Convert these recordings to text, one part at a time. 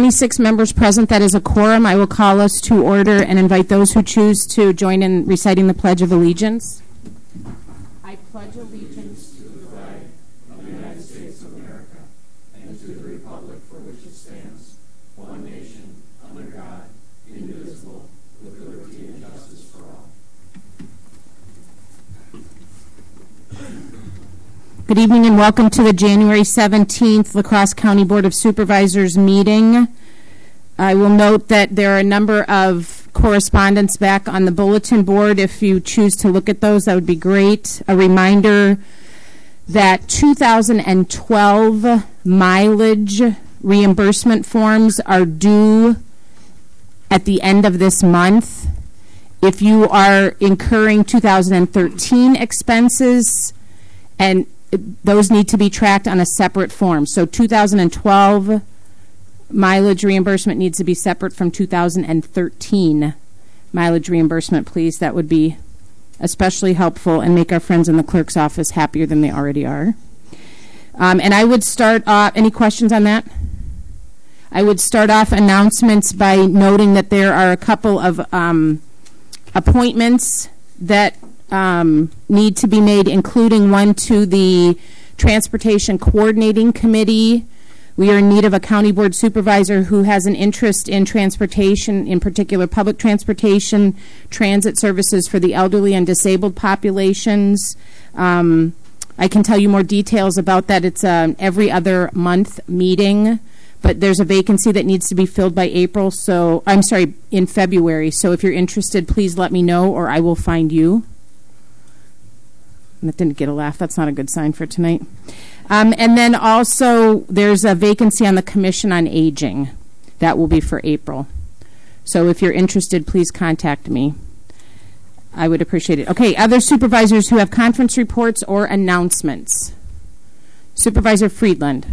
26 members present. That is a quorum. I will call us to order and invite those who choose to join in reciting the Pledge of Allegiance. I pledge allegiance to the flag of the United States of America and to the republic for which it stands, one nation, under God, indivisible, with liberty and justice for all. Good evening and welcome to the January 17th La Crosse County Board of Supervisors meeting. I will note that there are a number of correspondence back on the bulletin board. If you choose to look at those, that would be great. A reminder that 2012 mileage reimbursement forms are due at the end of this month. If you are incurring 2013 expenses, and those need to be tracked on a separate form. So 2012 mileage reimbursement needs to be separate from 2013 mileage reimbursement, please. That would be especially helpful and make our friends in the clerk's office happier than they already are. And I would start off, any questions on that? I would start off announcements by noting that there are a couple of appointments that need to be made, including one to the Transportation Coordinating Committee. We are in need of a county board supervisor who has an interest in transportation, in particular public transportation, transit services for the elderly and disabled populations. I can tell you more details about that. It's every other month meeting, but there's a vacancy that needs to be filled by April. So I'm sorry, in February. So if you're interested, please let me know or I will find you. That didn't get a laugh. That's not a good sign for tonight. And then also there's a vacancy on the Commission on Aging. That will be for April. So if you're interested, please contact me. I would appreciate it. Okay, other supervisors who have conference reports or announcements. Supervisor Friedland.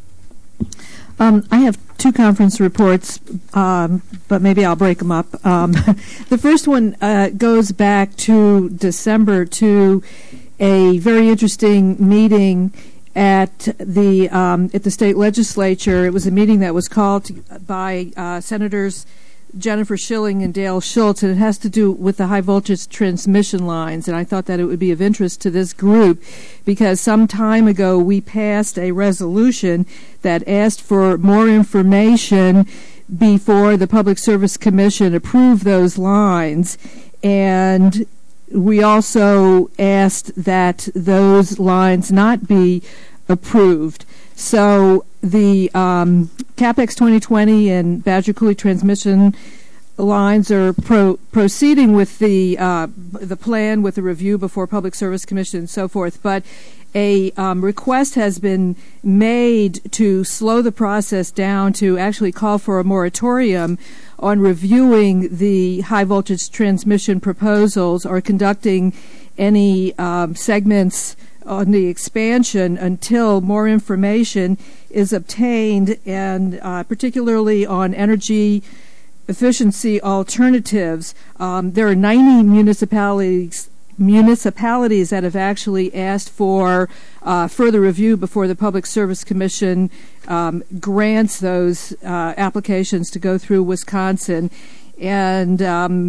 I have two conference reports, but maybe I'll break them up. The first one goes back to December to a very interesting meeting at the state legislature. It was a meeting that was called by Senators Jennifer Schilling and Dale Schultz, and it has to do with the high voltage transmission lines. And I thought that it would be of interest to this group because some time ago we passed a resolution that asked for more information before the Public Service Commission approved those lines. And we also asked that those lines not be approved. So the CapEx 2020 and Badger Coulee transmission lines are proceeding with the plan with the review before Public Service Commission and so forth. But a request has been made to slow the process down to actually call for a moratorium on reviewing the high voltage transmission proposals or conducting any segments on the expansion until more information is obtained, and particularly on energy efficiency alternatives. There are 90 municipalities that have actually asked for further review before the Public Service Commission grants those applications to go through Wisconsin. And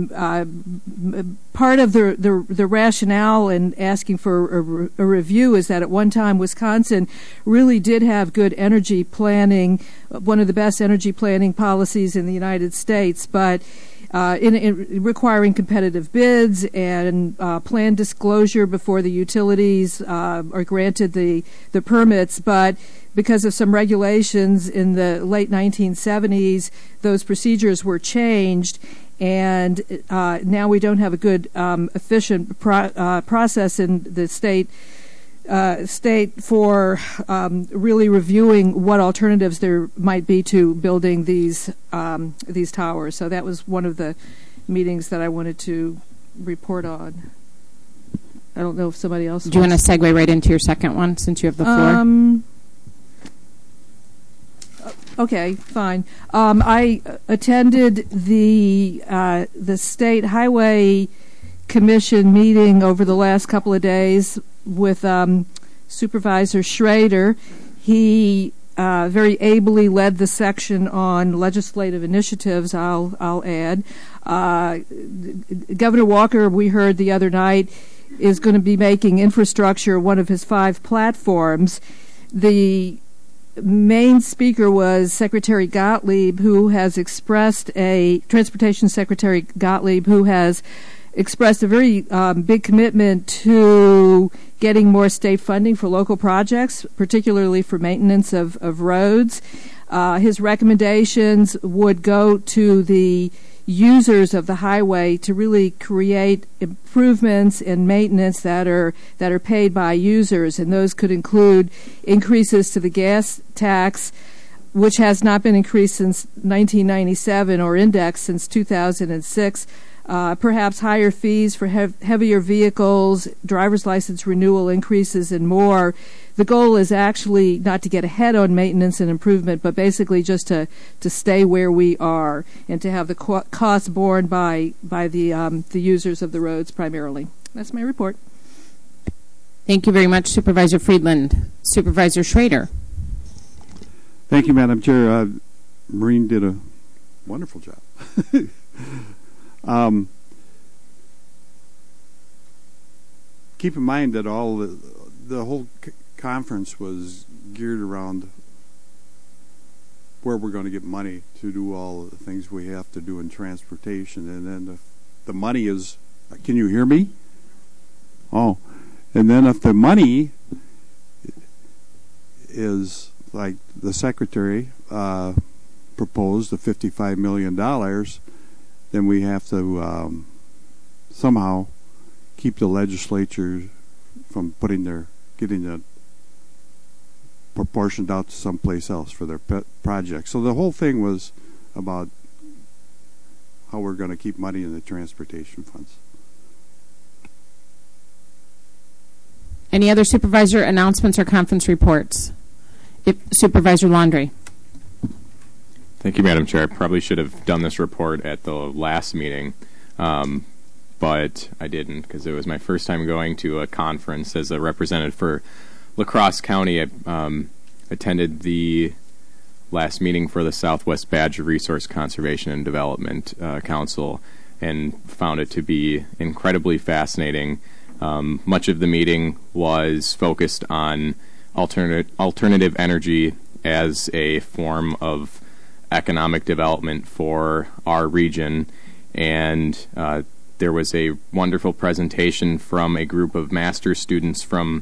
part of the rationale in asking for a review is that at one time Wisconsin really did have good energy planning, one of the best energy planning policies in the United States, but in requiring competitive bids and plan disclosure before the utilities are granted the permits. But because of some regulations in the late 1970s, those procedures were changed, and now we don't have a good, efficient process in the state for really reviewing what alternatives there might be to building these towers. So that was one of the meetings that I wanted to report on. I don't know if somebody else. Do you want to segue right into your second one since you have the floor? Okay, fine. I attended the State Highway Commission meeting over the last couple of days with Supervisor Schrader. He very ably led the section on legislative initiatives, I'll add. Governor Walker, we heard the other night, is going to be making infrastructure one of his 5 platforms. The main speaker was Secretary Gottlieb, who has expressed Transportation Secretary Gottlieb, who has expressed a very big commitment to getting more state funding for local projects, particularly for maintenance of roads. His recommendations would go to the users of the highway to really create improvements and maintenance that are paid by users, and those could include increases to the gas tax, which has not been increased since 1997 or indexed since 2006. Perhaps higher fees for heavier vehicles, driver's license renewal increases, and more. The goal is actually not to get ahead on maintenance and improvement, but basically just to stay where we are and to have the costs borne by the users of the roads primarily. That's my report. Thank you very much, Supervisor Friedland. Supervisor Schrader. Thank you, Madam Chair. Maureen did a wonderful job. Keep in mind that all the whole conference was geared around where we're going to get money to do all the things we have to do in transportation, and then the money is. Can you hear me? Oh, and then if the money is like the Secretary proposed, the $55 million. Then we have to somehow keep the legislature from getting the proportioned out to someplace else for their projects. So the whole thing was about how we're going to keep money in the transportation funds. Any other supervisor announcements or conference reports? Supervisor Laundrie. Thank you, Madam Chair. I probably should have done this report at the last meeting, but I didn't because it was my first time going to a conference as a representative for La Crosse County. I attended the last meeting for the Southwest Badger Resource Conservation and Development Council and found it to be incredibly fascinating. Much of the meeting was focused on alternative energy as a form of economic development for our region, and there was a wonderful presentation from a group of master's students from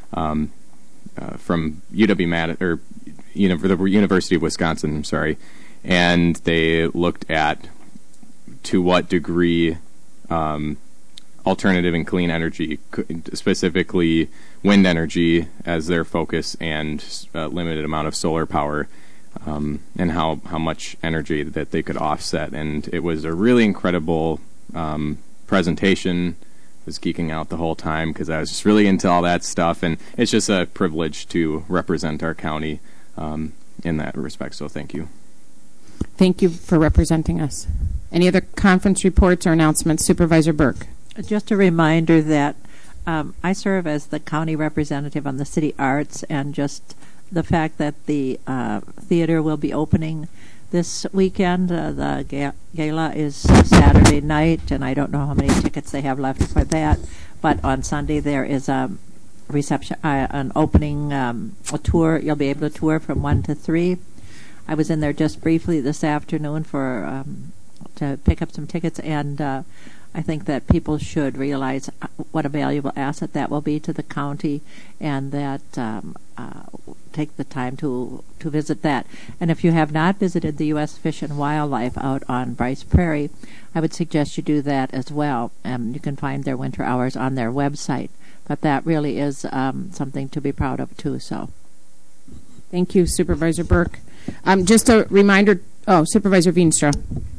the University of Wisconsin. I'm sorry, and they looked at to what degree alternative and clean energy, specifically wind energy, as their focus, and limited amount of solar power. And how much energy that they could offset. And it was a really incredible presentation. I was geeking out the whole time because I was just really into all that stuff. And it's just a privilege to represent our county in that respect. So thank you. Thank you for representing us. Any other conference reports or announcements? Supervisor Burke. Just a reminder that I serve as the county representative on the city arts, and just the fact that the theater will be opening this weekend. The gala is Saturday night, and I don't know how many tickets they have left for that. But on Sunday there is a reception, an opening, a tour. You'll be able to tour from 1 to 3. I was in there just briefly this afternoon for to pick up some tickets, and I think that people should realize what a valuable asset that will be to the county, and that take the time to visit that. And if you have not visited the U.S. Fish and Wildlife out on Bryce Prairie, I would suggest you do that as well. You can find their winter hours on their website. But that really is something to be proud of, too. So, thank you, Supervisor Burke. Just a reminder. Supervisor Veenstra.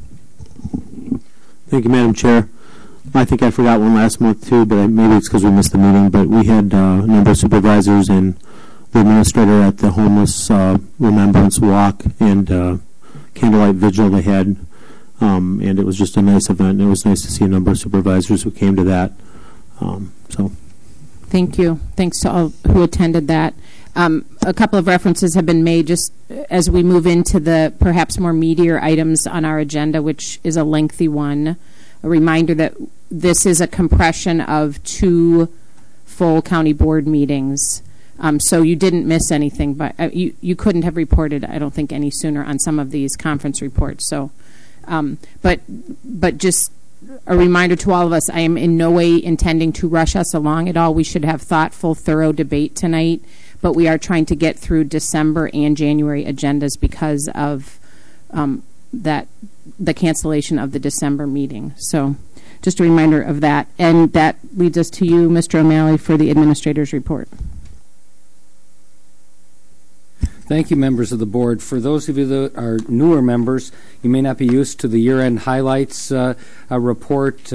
Thank you, Madam Chair. I think I forgot one last month, too, but maybe it's because we missed the meeting. But we had a number of supervisors and the administrator at the homeless remembrance walk and candlelight vigil they had. And it was just a nice event. It was nice to see a number of supervisors who came to that. Thank you. Thanks to all who attended that. A couple of references have been made just as we move into the perhaps more meatier items on our agenda, which is a lengthy one. A reminder that this is a compression of 2 full county board meetings. So you didn't miss anything, but you couldn't have reported, I don't think, any sooner on some of these conference reports. So, but just a reminder to all of us, I am in no way intending to rush us along at all. We should have thoughtful, thorough debate tonight, but we are trying to get through December and January agendas because of the cancellation of the December meeting. So just a reminder of that. And that leads us to you, Mr. O'Malley, for the administrator's report. Thank you, members of the board. For those of you that are newer members, you may not be used to the year-end highlights report.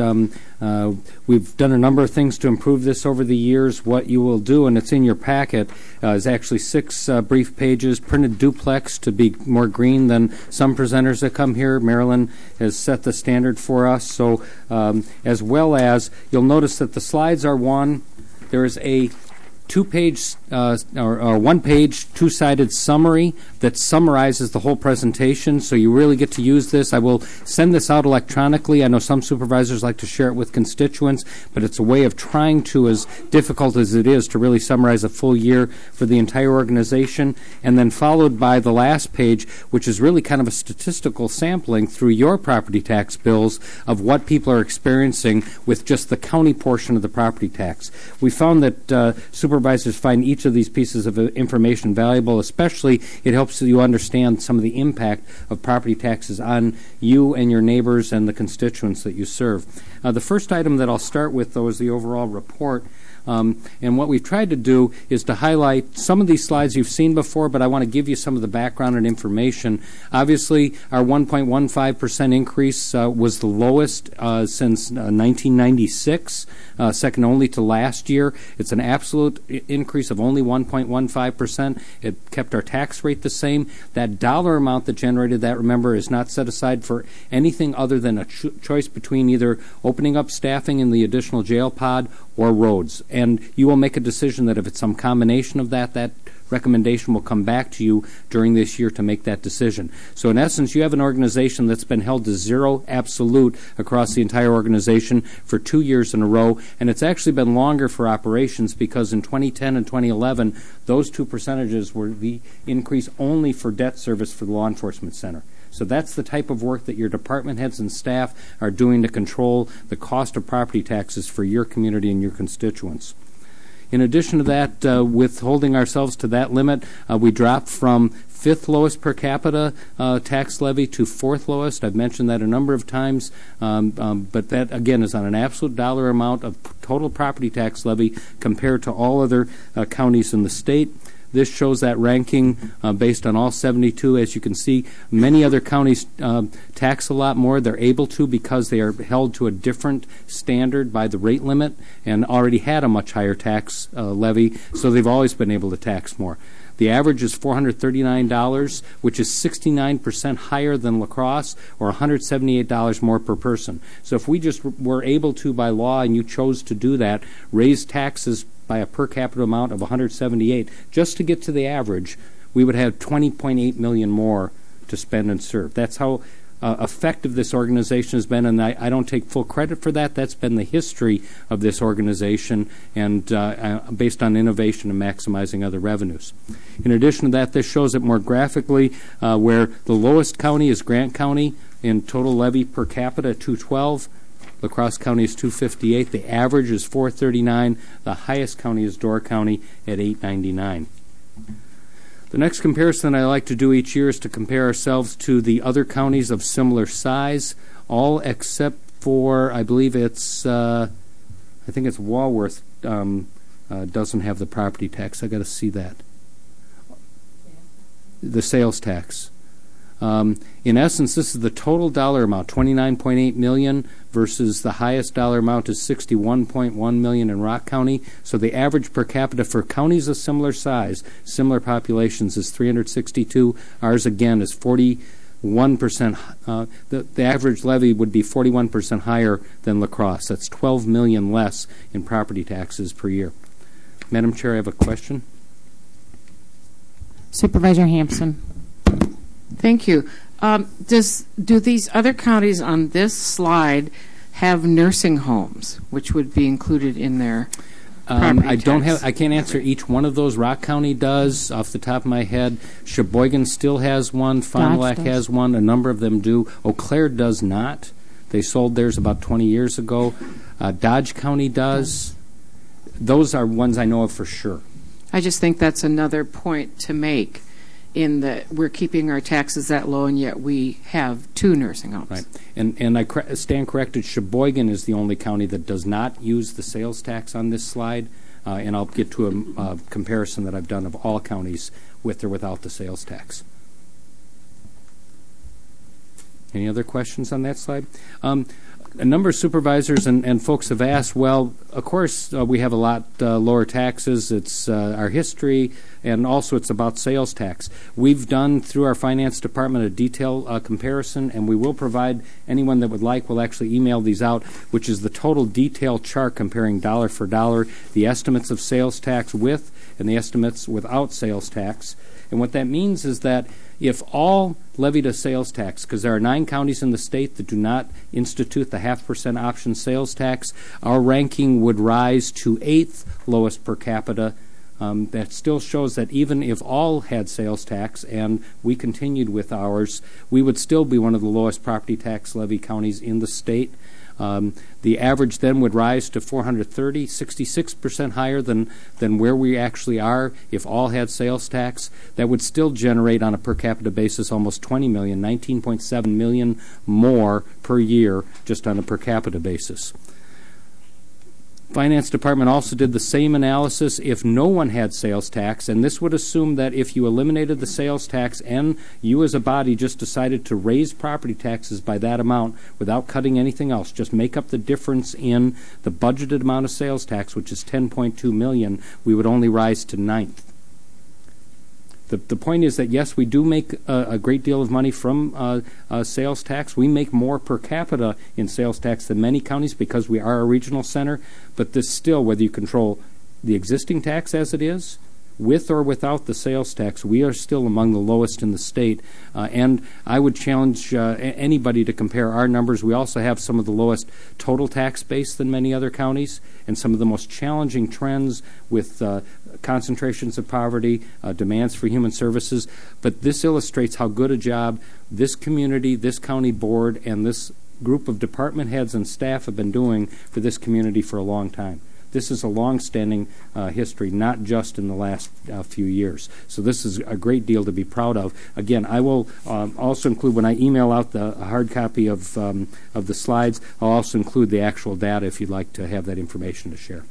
We've done a number of things to improve this over the years. What you will do, and it's in your packet, is actually 6 brief pages, printed duplex to be more green than some presenters that come here. Marilyn has set the standard for us. So as well as, you'll notice that the slides are one. There is a 2-page or 1-page 2-sided summary that summarizes the whole presentation, so you really get to use this. I will send this out electronically. I know some supervisors like to share it with constituents, but it's a way of trying to, as difficult as it is, to really summarize a full year for the entire organization, and then followed by the last page, which is really kind of a statistical sampling through your property tax bills of what people are experiencing with just the county portion of the property tax. We found that supervisors find each of these pieces of information valuable, especially it helps you understand some of the impact of property taxes on you and your neighbors and the constituents that you serve. The first item that I'll start with, though, is the overall report. And what we've tried to do is to highlight some of these slides you've seen before, but I want to give you some of the background and information. Obviously, our 1.15% increase was the lowest since 1996, second only to last year. It's an absolute increase of only 1.15%. It kept our tax rate the same. That dollar amount that generated that, remember, is not set aside for anything other than a choice between either opening up staffing in the additional jail pod or roads. And you will make a decision that if it's some combination of that, that recommendation will come back to you during this year to make that decision. So in essence, you have an organization that's been held to zero absolute across the entire organization for 2 years in a row, and it's actually been longer for operations because in 2010 and 2011, those 2 percentages were the increase only for debt service for the law enforcement center. So that's the type of work that your department heads and staff are doing to control the cost of property taxes for your community and your constituents. In addition to that, with holding ourselves to that limit, we dropped from 5th lowest per capita tax levy to 4th lowest. I've mentioned that a number of times, but that, again, is on an absolute dollar amount of total property tax levy compared to all other counties in the state. This shows that ranking based on all 72. As you can see, many other counties tax a lot more. They're able to because they are held to a different standard by the rate limit and already had a much higher tax levy, so they've always been able to tax more. The average is $439, which is 69% higher than La Crosse, or $178 more per person. So if we just were able to, by law, and you chose to do that, raise taxes by a per capita amount of $178, just to get to the average, we would have $20.8 million more to spend and serve. That's how effective this organization has been, and I don't take full credit for that. That's been the history of this organization, and based on innovation and maximizing other revenues. In addition to that, this shows it more graphically, where the lowest county is Grant County in total levy per capita at $212. La Crosse County is $258. The average is $439. The highest county is Door County at $899. The next comparison I like to do each year is to compare ourselves to the other counties of similar size, all except for, I believe it's, I think it's Walworth doesn't have the property tax. I got to see that. The sales tax. In essence, this is the total dollar amount, $29.8 million, versus the highest dollar amount is $61.1 million in Rock County. So the average per capita for counties of similar size, similar populations, is $362. Ours, again, is 41%. The average levy would be 41% higher than La Crosse. That's $12 million less in property taxes per year. Madam Chair, I have a question. Supervisor Hampson. Thank you. Do these other counties on this slide have nursing homes, which would be included in their property I don't tax? have. I can't answer each one of those. Rock County does, off the top of my head. Sheboygan still has one. Fond du Lac does. has one. A number of them do. Eau Claire does not. They sold theirs about 20 years ago. Dodge County does. Those are ones I know of for sure. I just think that's another point to make, in that we're keeping our taxes that low, and yet we have 2 nursing homes. Right. And I stand corrected. Sheboygan is the only county that does not use the sales tax on this slide. And I'll get to a comparison that I've done of all counties with or without the sales tax. Any other questions on that slide? A number of supervisors and folks have asked, well, of course, we have a lot lower taxes. It's our history, and also it's about sales tax. We've done, through our finance department, a detailed comparison, and we will provide anyone that would like, will actually email these out, which is the total detail chart comparing dollar for dollar, the estimates of sales tax with and the estimates without sales tax. And what that means is that if all levied a sales tax, because there are 9 counties in the state that do not institute the 0.5% option sales tax, our ranking would rise to 8th lowest per capita. That still shows that even if all had sales tax and we continued with ours, we would still be one of the lowest property tax levy counties in the state. The average then would rise to 430, 66% higher than where we actually are if all had sales tax. That would still generate on a per capita basis almost 20 million, 19.7 million more per year just on a per capita basis. Finance Department also did the same analysis if no one had sales tax, and this would assume that if you eliminated the sales tax and you as a body just decided to raise property taxes by that amount without cutting anything else, just make up the difference in the budgeted amount of sales tax, which is 10.2 million, we would only rise to 9th. The point is that, yes, we do make a great deal of money from sales tax. We make more per capita in sales tax than many counties because we are a regional center. But this still, whether you control the existing tax as it is, with or without the sales tax, we are still among the lowest in the state. And I would challenge anybody to compare our numbers. We also have some of the lowest total tax base than many other counties, and some of the most challenging trends with concentrations of poverty, demands for human services. But this illustrates how good a job this community, this county board, and this group of department heads and staff have been doing for this community for a long time. This is a long-standing history, not just in the last few years. So this is a great deal to be proud of. Again, I will also include, when I email out the hard copy of the slides, I'll also include the actual data if you'd like to have that information to share.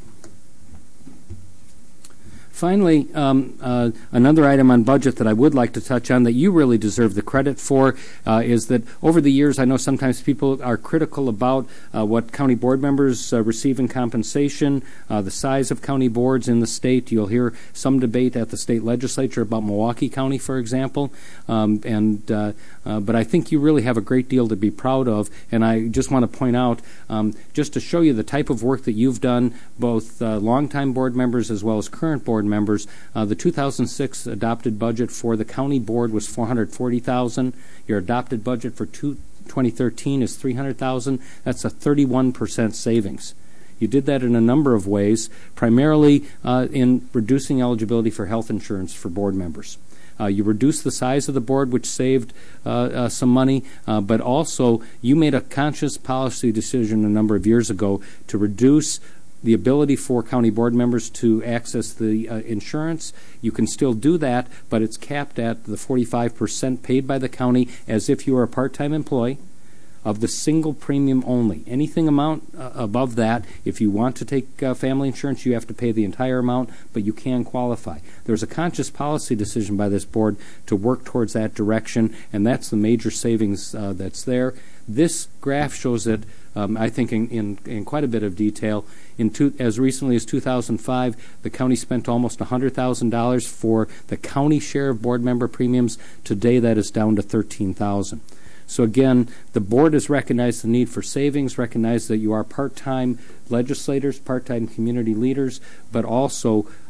Finally, another item on budget that I would like to touch on that you really deserve the credit for is that over the years, I know sometimes people are critical about what county board members receive in compensation, the size of county boards in the state. You'll hear some debate at the state legislature about Milwaukee County, for example. But I think you really have a great deal to be proud of. And I just want to point out, just to show you the type of work that you've done, both longtime board members as well as current board members, the 2006 adopted budget for the county board was $440,000. Your adopted budget for 2013 is $300,000. That's a 31% savings. You did that in a number of ways, primarily in reducing eligibility for health insurance for board members. You reduced the size of the board, which saved some money, but also you made a conscious policy decision a number of years ago to reduce the ability for county board members to access the insurance. You can still do that, but it's capped at the 45% paid by the county as if you were a part-time employee of the single premium only. Anything amount above that, if you want to take family insurance, you have to pay the entire amount, but you can qualify. There's a conscious policy decision by this board to work towards that direction, and that's the major savings that's there. This graph shows it, I think, in quite a bit of detail. As recently as 2005, the county spent almost $100,000 for the county share of board member premiums. Today, that is down to $13,000. So again, the board has recognized the need for savings, recognized that you are part-time legislators, part-time community leaders, but also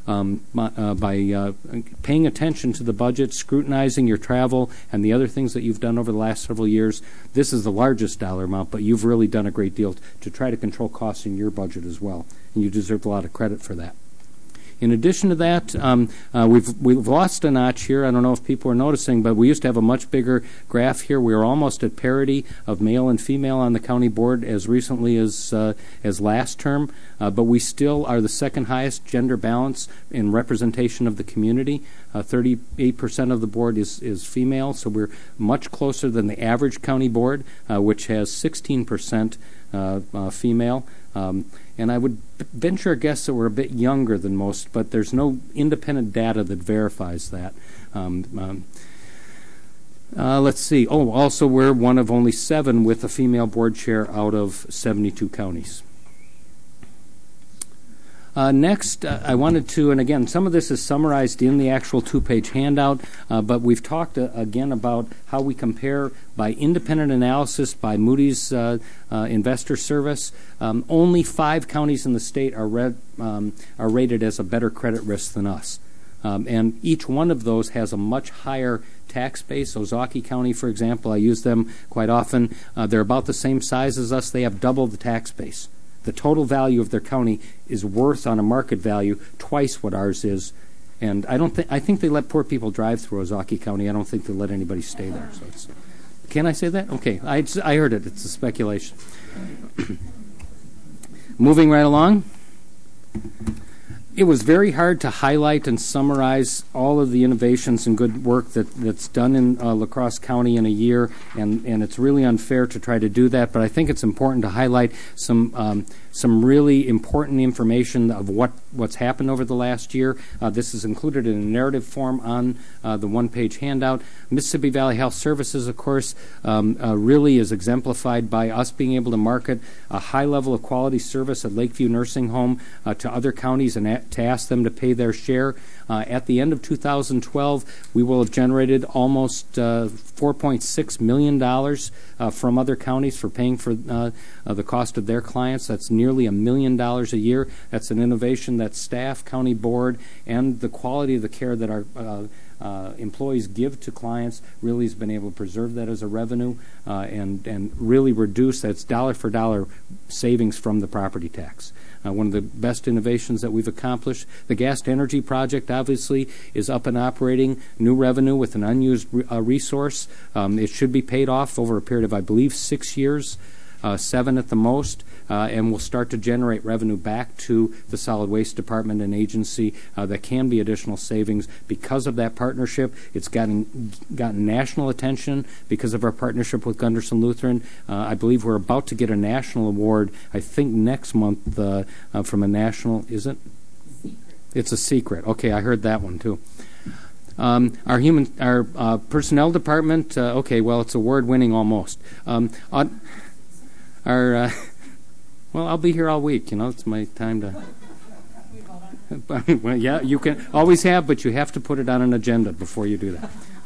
by paying attention to the budget, scrutinizing your travel, and the other things that you've done over the last several years. This is the largest dollar amount, but you've really done a great deal to try to control costs in your budget as well, and you deserve a lot of credit for that. In addition to that, we've lost a notch here. I don't know if people are noticing, but we used to have a much bigger graph here. We were almost at parity of male and female on the county board as recently as last term, but we still are the second highest gender balance in representation of the community. 38% of the board is female, so we're much closer than the average county board, which has 16% female. And I would venture a guess that we're a bit younger than most, but there's no independent data that verifies that. Let's see. Oh, also we're one of only 7 with a female board chair out of 72 counties. Next, I wanted to, and again, some of this is summarized in the actual 2-page handout, but we've talked again about how we compare by independent analysis by Moody's Investor Service. Only 5 counties in the state are rated as a better credit risk than us. And each one of those has a much higher tax base. Ozaukee County, for example, I use them quite often. They're about the same size as us. They have double the tax base. The total value of their county is worth on a market value twice what ours is, and I think they let poor people drive through Ozaukee County. I don't think they let anybody stay there. So can I say that? Okay, I heard it. It's a speculation. Moving right along. It was very hard to highlight and summarize all of the innovations and good work that's done in La Crosse County in a year, and it's really unfair to try to do that, but I think it's important to highlight some really important information of what's happened over the last year. This is included in a narrative form on the 1-page handout. Mississippi Valley Health Services, of course, really is exemplified by us being able to market a high level of quality service at Lakeview Nursing Home to other counties and to ask them to pay their share. At the end of 2012, we will have generated almost $4.6 million from other counties for paying for the cost of their clients. That's nearly $1 million a year. That's an innovation that staff, county board, and the quality of the care that our employees give to clients really has been able to preserve that as a revenue and really reduce that's dollar for dollar savings from the property tax. One of the best innovations that we've accomplished. The Gas to Energy project obviously is up and operating, new revenue with an unused resource. It should be paid off over a period of, I believe, 6 years. 7 at the most, and will start to generate revenue back to the solid waste department and agency. That can be additional savings because of that partnership. It's gotten national attention because of our partnership with Gunderson Lutheran. I believe we're about to get a national award, I think next month, from a national, is it? It's a secret. Okay, I heard that one too. Our personnel department, okay, well, it's award-winning almost. Well, I'll be here all week. It's my time to. Well, yeah, you can always have, but you have to put it on an agenda before you do that.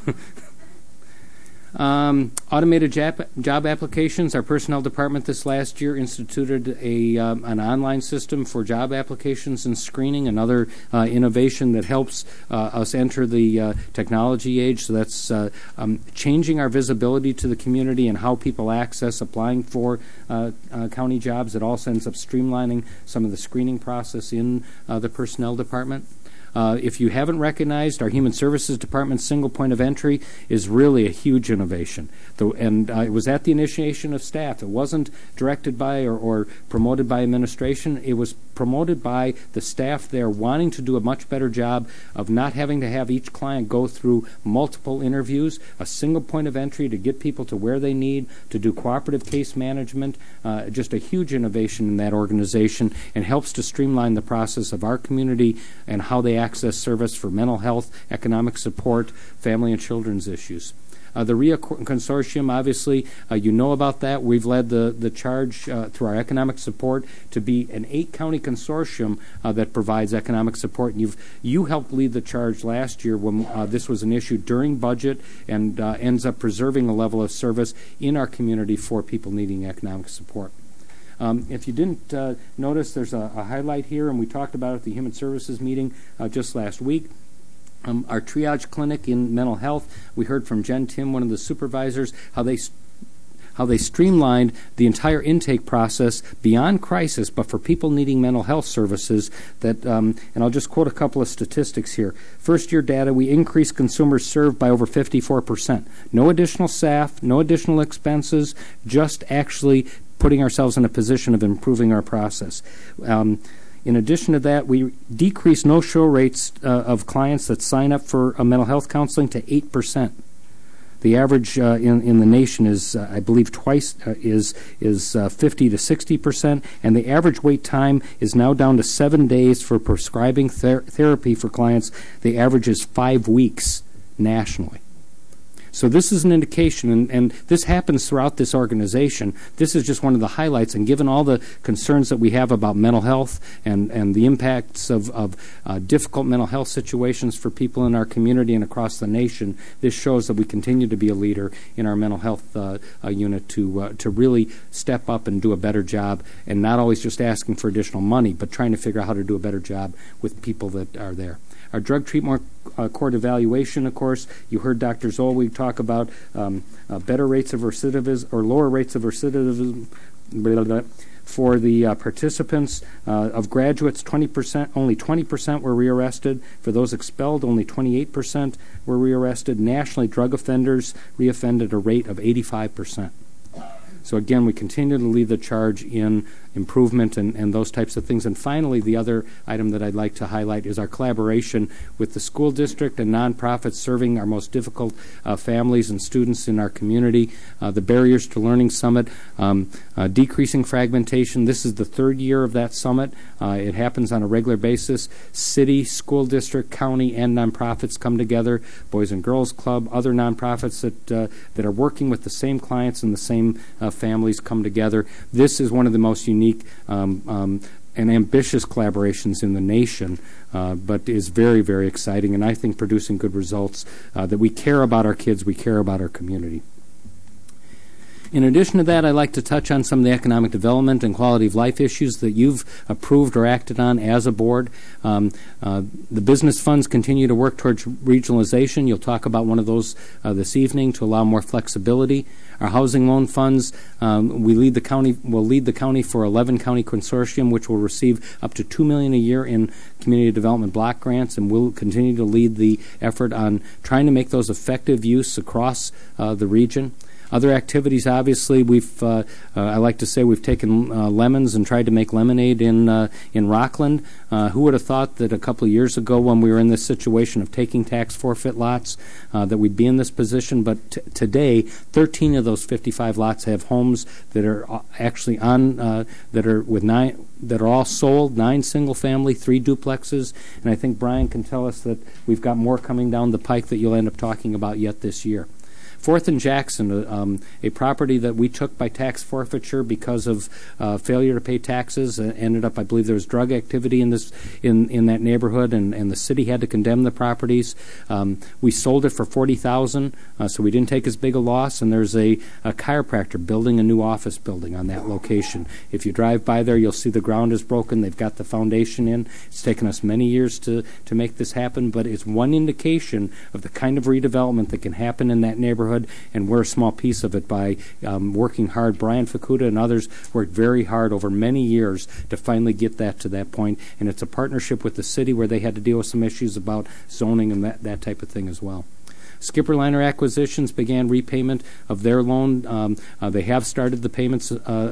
Automated job applications. Our personnel department this last year instituted an online system for job applications and screening, another innovation that helps us enter the technology age. So that's changing our visibility to the community and how people access applying for county jobs. It also ends up streamlining some of the screening process in the personnel department. If you haven't recognized, our Human Services Department's single point of entry is really a huge innovation. It was at the initiation of staff. It wasn't directed by or promoted by administration. It was promoted by the staff there wanting to do a much better job of not having to have each client go through multiple interviews, a single point of entry to get people to where they need, to do cooperative case management, just a huge innovation in that organization, and helps to streamline the process of our community and how they access service for mental health, economic support, family and children's issues. The RIA Consortium, obviously, you know about that. We've led the charge through our economic support to be an 8-county consortium that provides economic support. And you helped lead the charge last year when this was an issue during budget and ends up preserving a level of service in our community for people needing economic support. If you didn't notice, there's a highlight here, and we talked about it at the Human Services meeting just last week. Our triage clinic in mental health, we heard from Jen Tim, one of the supervisors, how they streamlined the entire intake process beyond crisis, but for people needing mental health services. That, and I'll just quote a couple of statistics here. First year data, we increased consumers served by over 54%. No additional staff, no additional expenses, just actually putting ourselves in a position of improving our process. In addition to that, we decreased no-show rates of clients that sign up for mental health counseling to 8%. The average in the nation is, I believe, twice is 50 to 60%, and the average wait time is now down to 7 days for prescribing therapy for clients. The average is 5 weeks nationally. So this is an indication, and this happens throughout this organization. This is just one of the highlights, and given all the concerns that we have about mental health and the impacts of difficult mental health situations for people in our community and across the nation, this shows that we continue to be a leader in our mental health unit to really step up and do a better job, and not always just asking for additional money, but trying to figure out how to do a better job with people that are there. Our drug treatment court evaluation, of course, you heard Dr. Zolwig talk about better rates of recidivism or lower rates of recidivism for the participants. Of graduates, 20%, only 20% were rearrested. For those expelled, only 28% were rearrested. Nationally, drug offenders reoffended at a rate of 85%. So again, we continue to lead the charge in improvement and those types of things. And finally, the other item that I'd like to highlight is our collaboration with the school district and nonprofits serving our most difficult families and students in our community. The Barriers to Learning Summit, decreasing fragmentation. This is the third year of that summit. It happens on a regular basis. City, school district, county, and nonprofits come together. Boys and Girls Club, other nonprofits that are working with the same clients and the same families come together. This is one of the most unique and ambitious collaborations in the nation, but is very, very exciting, and I think producing good results, that we care about our kids, we care about our community. In addition to that, I'd like to touch on some of the economic development and quality of life issues that you've approved or acted on as a board. The business funds continue to work towards regionalization. You'll talk about one of those this evening to allow more flexibility. Our housing loan funds, will lead the county for 11 county consortium, which will receive up to $2 million a year in community development block grants, and we'll continue to lead the effort on trying to make those effective use across the region. Other activities, obviously, I like to say we've taken lemons and tried to make lemonade in Rockland. Who would have thought that a couple of years ago, when we were in this situation of taking tax forfeit lots, that we'd be in this position? But today, 13 of those 55 lots have homes that are actually on that are all sold, 9 single-family, 3 duplexes, and I think Brian can tell us that we've got more coming down the pike that you'll end up talking about yet this year. 4th and Jackson, a property that we took by tax forfeiture because of failure to pay taxes, ended up, I believe there was drug activity in that neighborhood, and the city had to condemn the properties. We sold it for $40,000, so we didn't take as big a loss, and there's a chiropractor building a new office building on that location. If you drive by there, you'll see the ground is broken. They've got the foundation in. It's taken us many years to make this happen, but it's one indication of the kind of redevelopment that can happen in that neighborhood, and we're a small piece of it by working hard. Brian Fukuda and others worked very hard over many years to finally get that to that point, and it's a partnership with the city where they had to deal with some issues about zoning and that type of thing as well. Skipper Liner Acquisitions began repayment of their loan. They have started the payments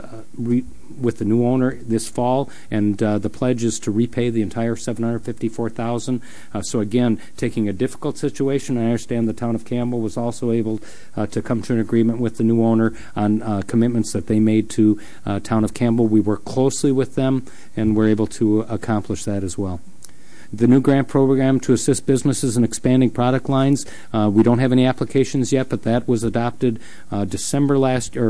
with the new owner this fall, and the pledge is to repay the entire $754,000. So again, taking a difficult situation, I understand the town of Campbell was also able to come to an agreement with the new owner on commitments that they made to town of Campbell. We work closely with them, and we're able to accomplish that as well. The new grant program to assist businesses in expanding product lines. We don't have any applications yet, but that was adopted November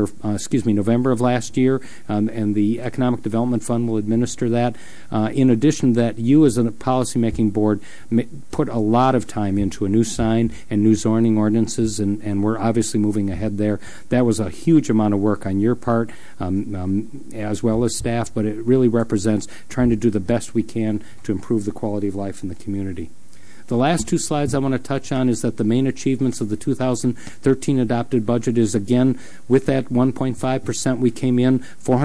of last year, and the Economic Development Fund will administer that. In addition to that, you as a policymaking board put a lot of time into a new sign and new zoning ordinances, and we're obviously moving ahead there. That was a huge amount of work on your part, as well as staff, but it really represents trying to do the best we can to improve the quality of life in the community. The last two slides I want to touch on is that the main achievements of the 2013 adopted budget is, again, with that 1.5%, we came in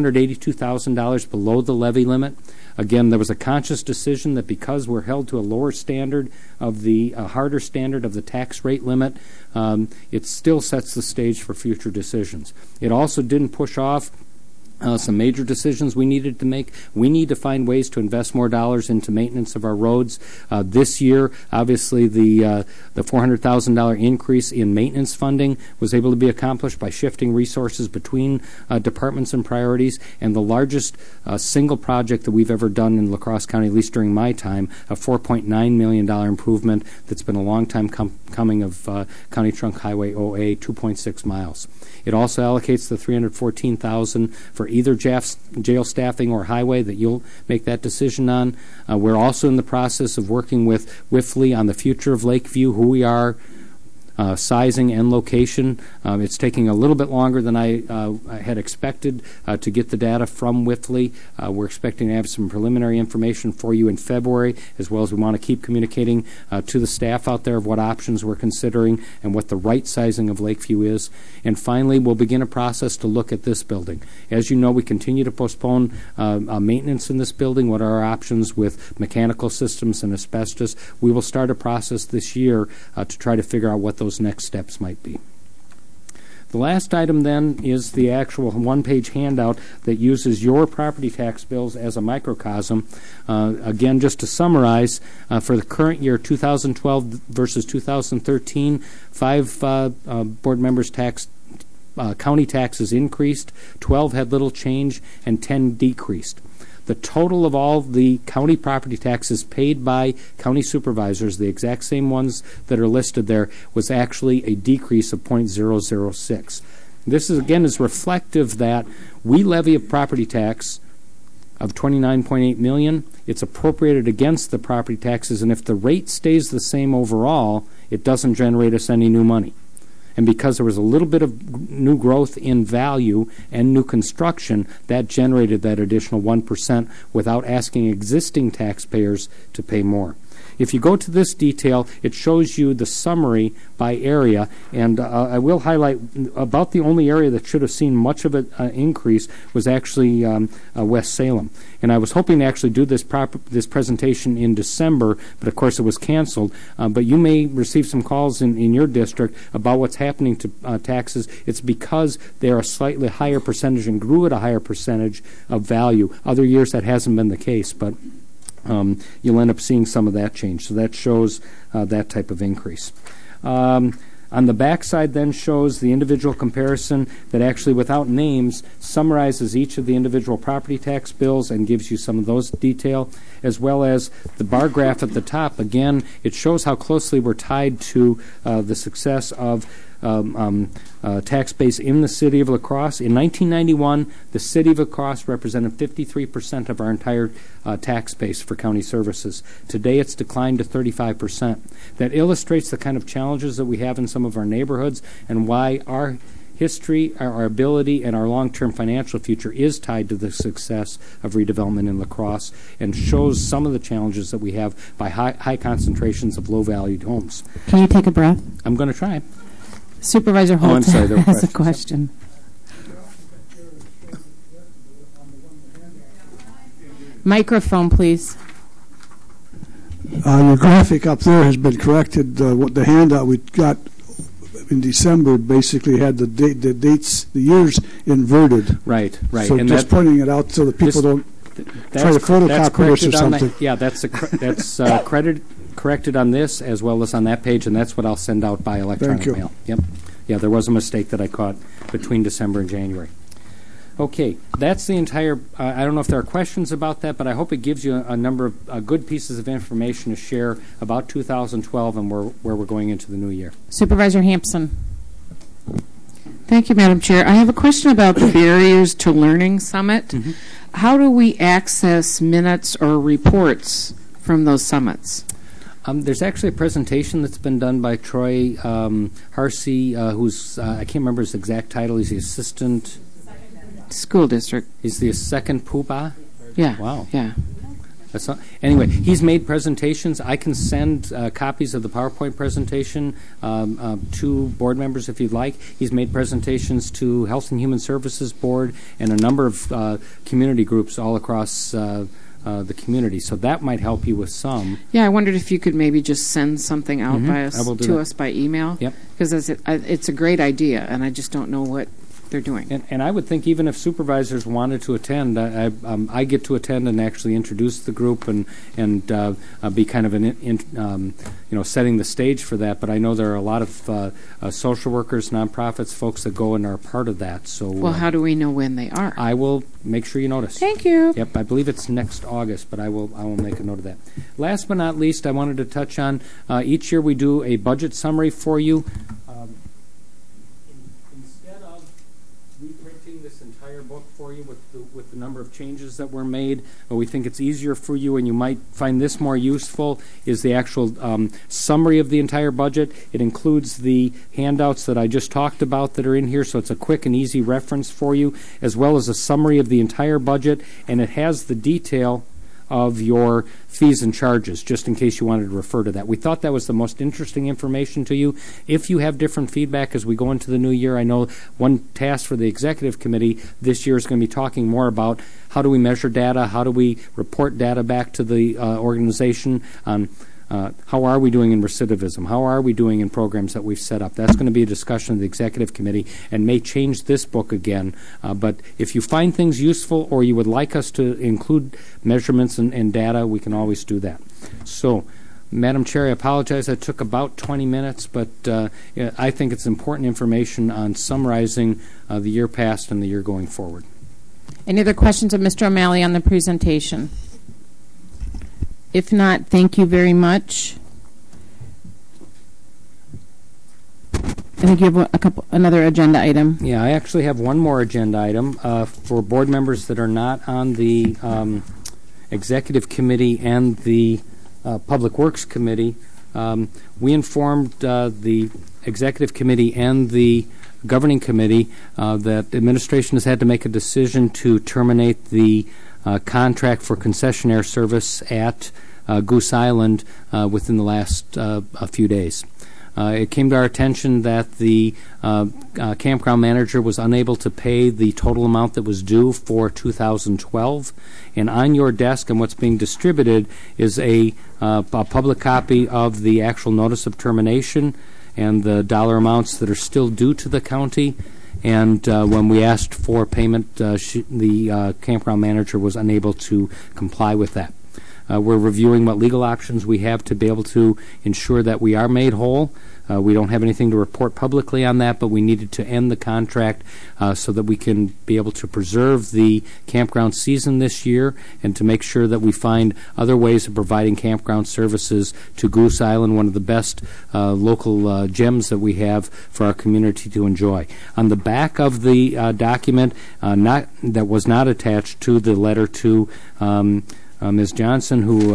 $482,000 below the levy limit. Again, there was a conscious decision that because we're held to a lower standard of the harder standard of the tax rate limit, it still sets the stage for future decisions. It also didn't push off some major decisions we needed to make. We need to find ways to invest more dollars into maintenance of our roads. This year, obviously, the $400,000 increase in maintenance funding was able to be accomplished by shifting resources between departments and priorities. And the largest single project that we've ever done in La Crosse County, at least during my time, a $4.9 million improvement that's been a long time coming of County Trunk Highway OA, 2.6 miles. It also allocates the $314,000 for either jail staffing or highway that you'll make that decision on. We're also in the process of working with WIFLE on the future of Lakeview, who we are, sizing and location. It's taking a little bit longer than I had expected to get the data from WIFLE. We're expecting to have some preliminary information for you in February, as well as we want to keep communicating to the staff out there of what options we're considering and what the right sizing of Lakeview is. And finally, we'll begin a process to look at this building. As you know, we continue to postpone maintenance in this building. What are our options with mechanical systems and asbestos? We will start a process this year to try to figure out what those next steps might be. The last item then is the actual one-page handout that uses your property tax bills as a microcosm. Again, just to summarize, for the current year, 2012 versus 2013, 5 board members' county taxes increased, 12 had little change, and 10 decreased. The total of all the county property taxes paid by county supervisors, the exact same ones that are listed there, was actually a decrease of 0.006. This is reflective that we levy a property tax of $29.8 million. It's appropriated against the property taxes, and if the rate stays the same overall, it doesn't generate us any new money. And because there was a little bit of new growth in value and new construction, that generated that additional 1% without asking existing taxpayers to pay more. If you go to this detail, it shows you the summary by area, and I will highlight about the only area that should have seen much of an increase was actually West Salem. And I was hoping to actually do this presentation in December, but of course it was canceled. But you may receive some calls in your district about what's happening to taxes. It's because they're a slightly higher percentage and grew at a higher percentage of value. Other years that hasn't been the case, but you'll end up seeing some of that change. So that shows that type of increase. On the back side then shows the individual comparison that actually without names summarizes each of the individual property tax bills and gives you some of those detail, as well as the bar graph at the top. Again, it shows how closely we're tied to the success of tax base in the city of La Crosse. In 1991, the city of La Crosse represented 53% of our entire tax base for county services. Today, it's declined to 35%. That illustrates the kind of challenges that we have in some of our neighborhoods and why our history, our ability, and our long-term financial future is tied to the success of redevelopment in La Crosse and shows some of the challenges that we have by high concentrations of low-valued homes. Can you take a breath? I'm going to try. Supervisor Holt has a question. Microphone, please. Your graphic up there has been corrected. The handout we got in December basically had the dates, the years inverted. Right. So and just pointing it out so that people don't try to photocopy this or something. That's corrected on this as well as on that page, and that's what I'll send out by electronic mail. Yep. Yeah, there was a mistake that I caught between December and January. Okay, that's the entire. I don't know if there are questions about that, but I hope it gives you a number of good pieces of information to share about 2012 and where we're going into the new year. Supervisor Hampson. Thank you, Madam Chair. I have a question about the Barriers to Learning Summit. Mm-hmm. How do we access minutes or reports from those summits? There's actually a presentation that's been done by Troy Harsey, who's, I can't remember his exact title. He's the assistant. School district. He's the second poobah? Yeah. Wow. Yeah. That's not, anyway, he's made presentations. I can send copies of the PowerPoint presentation to board members if you'd like. He's made presentations to Health and Human Services Board and a number of community groups all across the community. So that might help you with some. Yeah, I wondered if you could maybe just send something out to us by email. Yep. Because it's a great idea, and I just don't know what they're doing. And I would think even if supervisors wanted to attend, I get to attend and actually introduce the group and be kind of setting the stage for that. But I know there are a lot of social workers, nonprofits, folks that go and are part of that. So well, how do we know when they are? I will make sure you notice. Thank you. Yep, I believe it's next August, but I will make a note of that. Last but not least, I wanted to touch on each year we do a budget summary for you. Instead of reprinting this entire book for you with the number of changes that were made, we think it's easier for you, and you might find this more useful, is the actual summary of the entire budget. It includes the handouts that I just talked about that are in here, so it's a quick and easy reference for you, as well as a summary of the entire budget, and it has the detail of your fees and charges, just in case you wanted to refer to that. We thought that was the most interesting information to you. If you have different feedback as we go into the new year, I know one task for the executive committee this year is going to be talking more about how do we measure data, how do we report data back to the organization, how are we doing in recidivism, how are we doing in programs that we've set up. That's going to be a discussion of the executive committee and may change this book again. But if you find things useful or you would like us to include measurements and data, we can always do that. So, Madam Chair, I apologize. I took about 20 minutes, but I think it's important information on summarizing the year past and the year going forward. Any other questions of Mr. O'Malley on the presentation? If not, thank you very much. I think you have another agenda item. Yeah, I actually have one more agenda item for board members that are not on the executive committee and the public works committee. We informed the executive committee and the governing committee that administration has had to make a decision to terminate the contract for concessionaire service at Goose Island within the last few days. It came to our attention that the campground manager was unable to pay the total amount that was due for 2012. And on your desk and what's being distributed is a public copy of the actual notice of termination and the dollar amounts that are still due to the county. And when we asked for payment, the campground manager was unable to comply with that. We're reviewing what legal options we have to be able to ensure that we are made whole. We don't have anything to report publicly on that, but we needed to end the contract so that we can be able to preserve the campground season this year and to make sure that we find other ways of providing campground services to Goose Island, one of the best local gems that we have for our community to enjoy. On the back of the document, that was not attached to the letter to Ms. Johnson,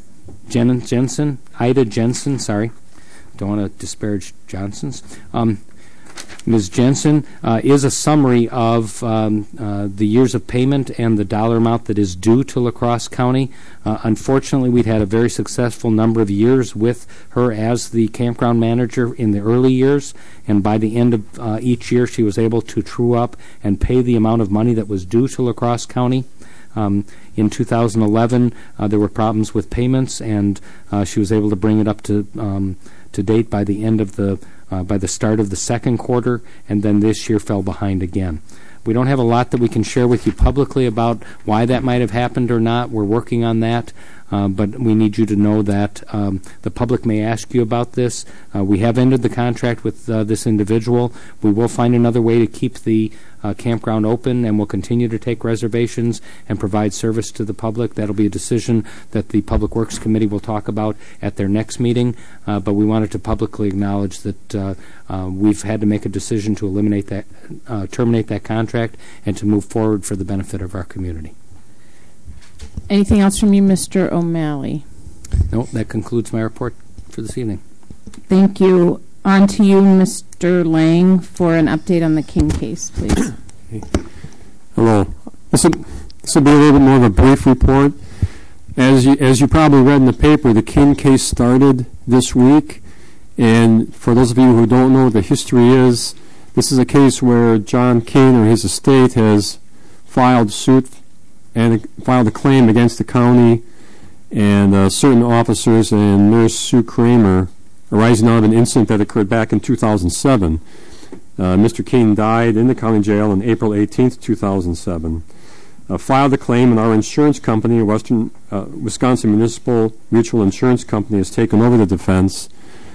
Ida Jensen, sorry. Don't want to disparage Johnsons. Ms. Jensen is a summary of the years of payment and the dollar amount that is due to La Crosse County. Unfortunately, we'd had a very successful number of years with her as the campground manager in the early years, and by the end of each year, she was able to true up and pay the amount of money that was due to La Crosse County. In 2011, there were problems with payments, and she was able to bring it up to date by the end of by the start of the second quarter, and then this year fell behind again. We don't have a lot that we can share with you publicly about why that might have happened or not. We're working on that, but we need you to know that the public may ask you about this. We have ended the contract with this individual. We will find another way to keep the campground open and will continue to take reservations and provide service to the public. That'll be a decision that the Public Works Committee will talk about at their next meeting, but we wanted to publicly acknowledge that we've had to make a decision to eliminate that, terminate that contract, and to move forward for the benefit of our community. Anything else from you, Mr. O'Malley? No, that concludes my report for this evening. Thank you. On to you, Mr. Lang, for an update on the King case, please. Hello. This will be a little bit more of a brief report. As you probably read in the paper, the King case started this week. And for those of you who don't know what the history is, this is a case where John King or his estate has filed suit and filed a claim against the county and certain officers and Nurse Sue Kramer arising out of an incident that occurred back in 2007. Mr. King died in the county jail on April 18th, 2007. Filed a claim, and our insurance company, Wisconsin Municipal Mutual Insurance Company, has taken over the defense.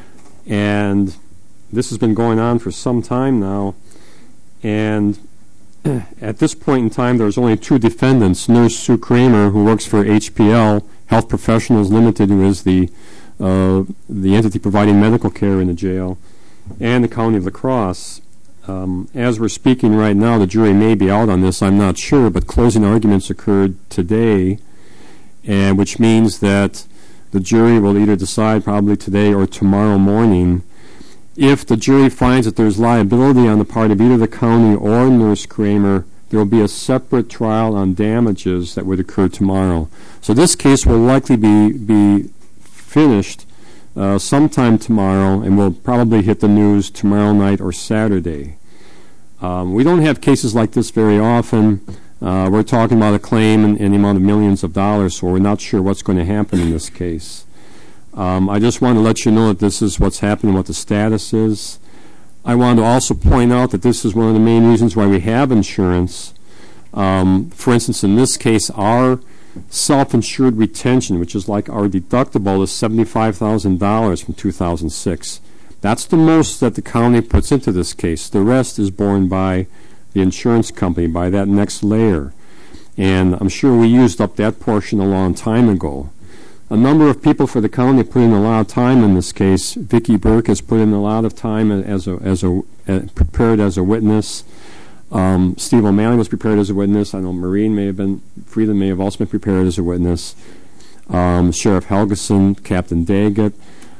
And this has been going on for some time now. And at this point in time, there's only two defendants, Nurse Sue Kramer, who works for HPL, Health Professionals Limited, who is the entity providing medical care in the jail, and the County of La Crosse. As we're speaking right now, the jury may be out on this, I'm not sure, but closing arguments occurred today, and which means that the jury will either decide probably today or tomorrow morning. If the jury finds that there's liability on the part of either the county or Nurse Kramer, there will be a separate trial on damages that would occur tomorrow. So this case will likely be finished sometime tomorrow, and will probably hit the news tomorrow night or Saturday. We don't have cases like this very often. We're talking about a claim in the amount of millions of dollars, so we're not sure what's going to happen in this case. I just want to let you know that this is what's happening, what the status is. I want to also point out that this is one of the main reasons why we have insurance. For instance, in this case, our self-insured retention, which is like our deductible, is $75,000 from 2006. That's the most that the county puts into this case. The rest is borne by the insurance company, by that next layer. And I'm sure we used up that portion a long time ago. A number of people for the county put in a lot of time in this case. Vicki Burke has put in a lot of time prepared as a witness. Steve O'Malley was prepared as a witness. I know Freeland may have also been prepared as a witness. Sheriff Helgeson, Captain Daggett.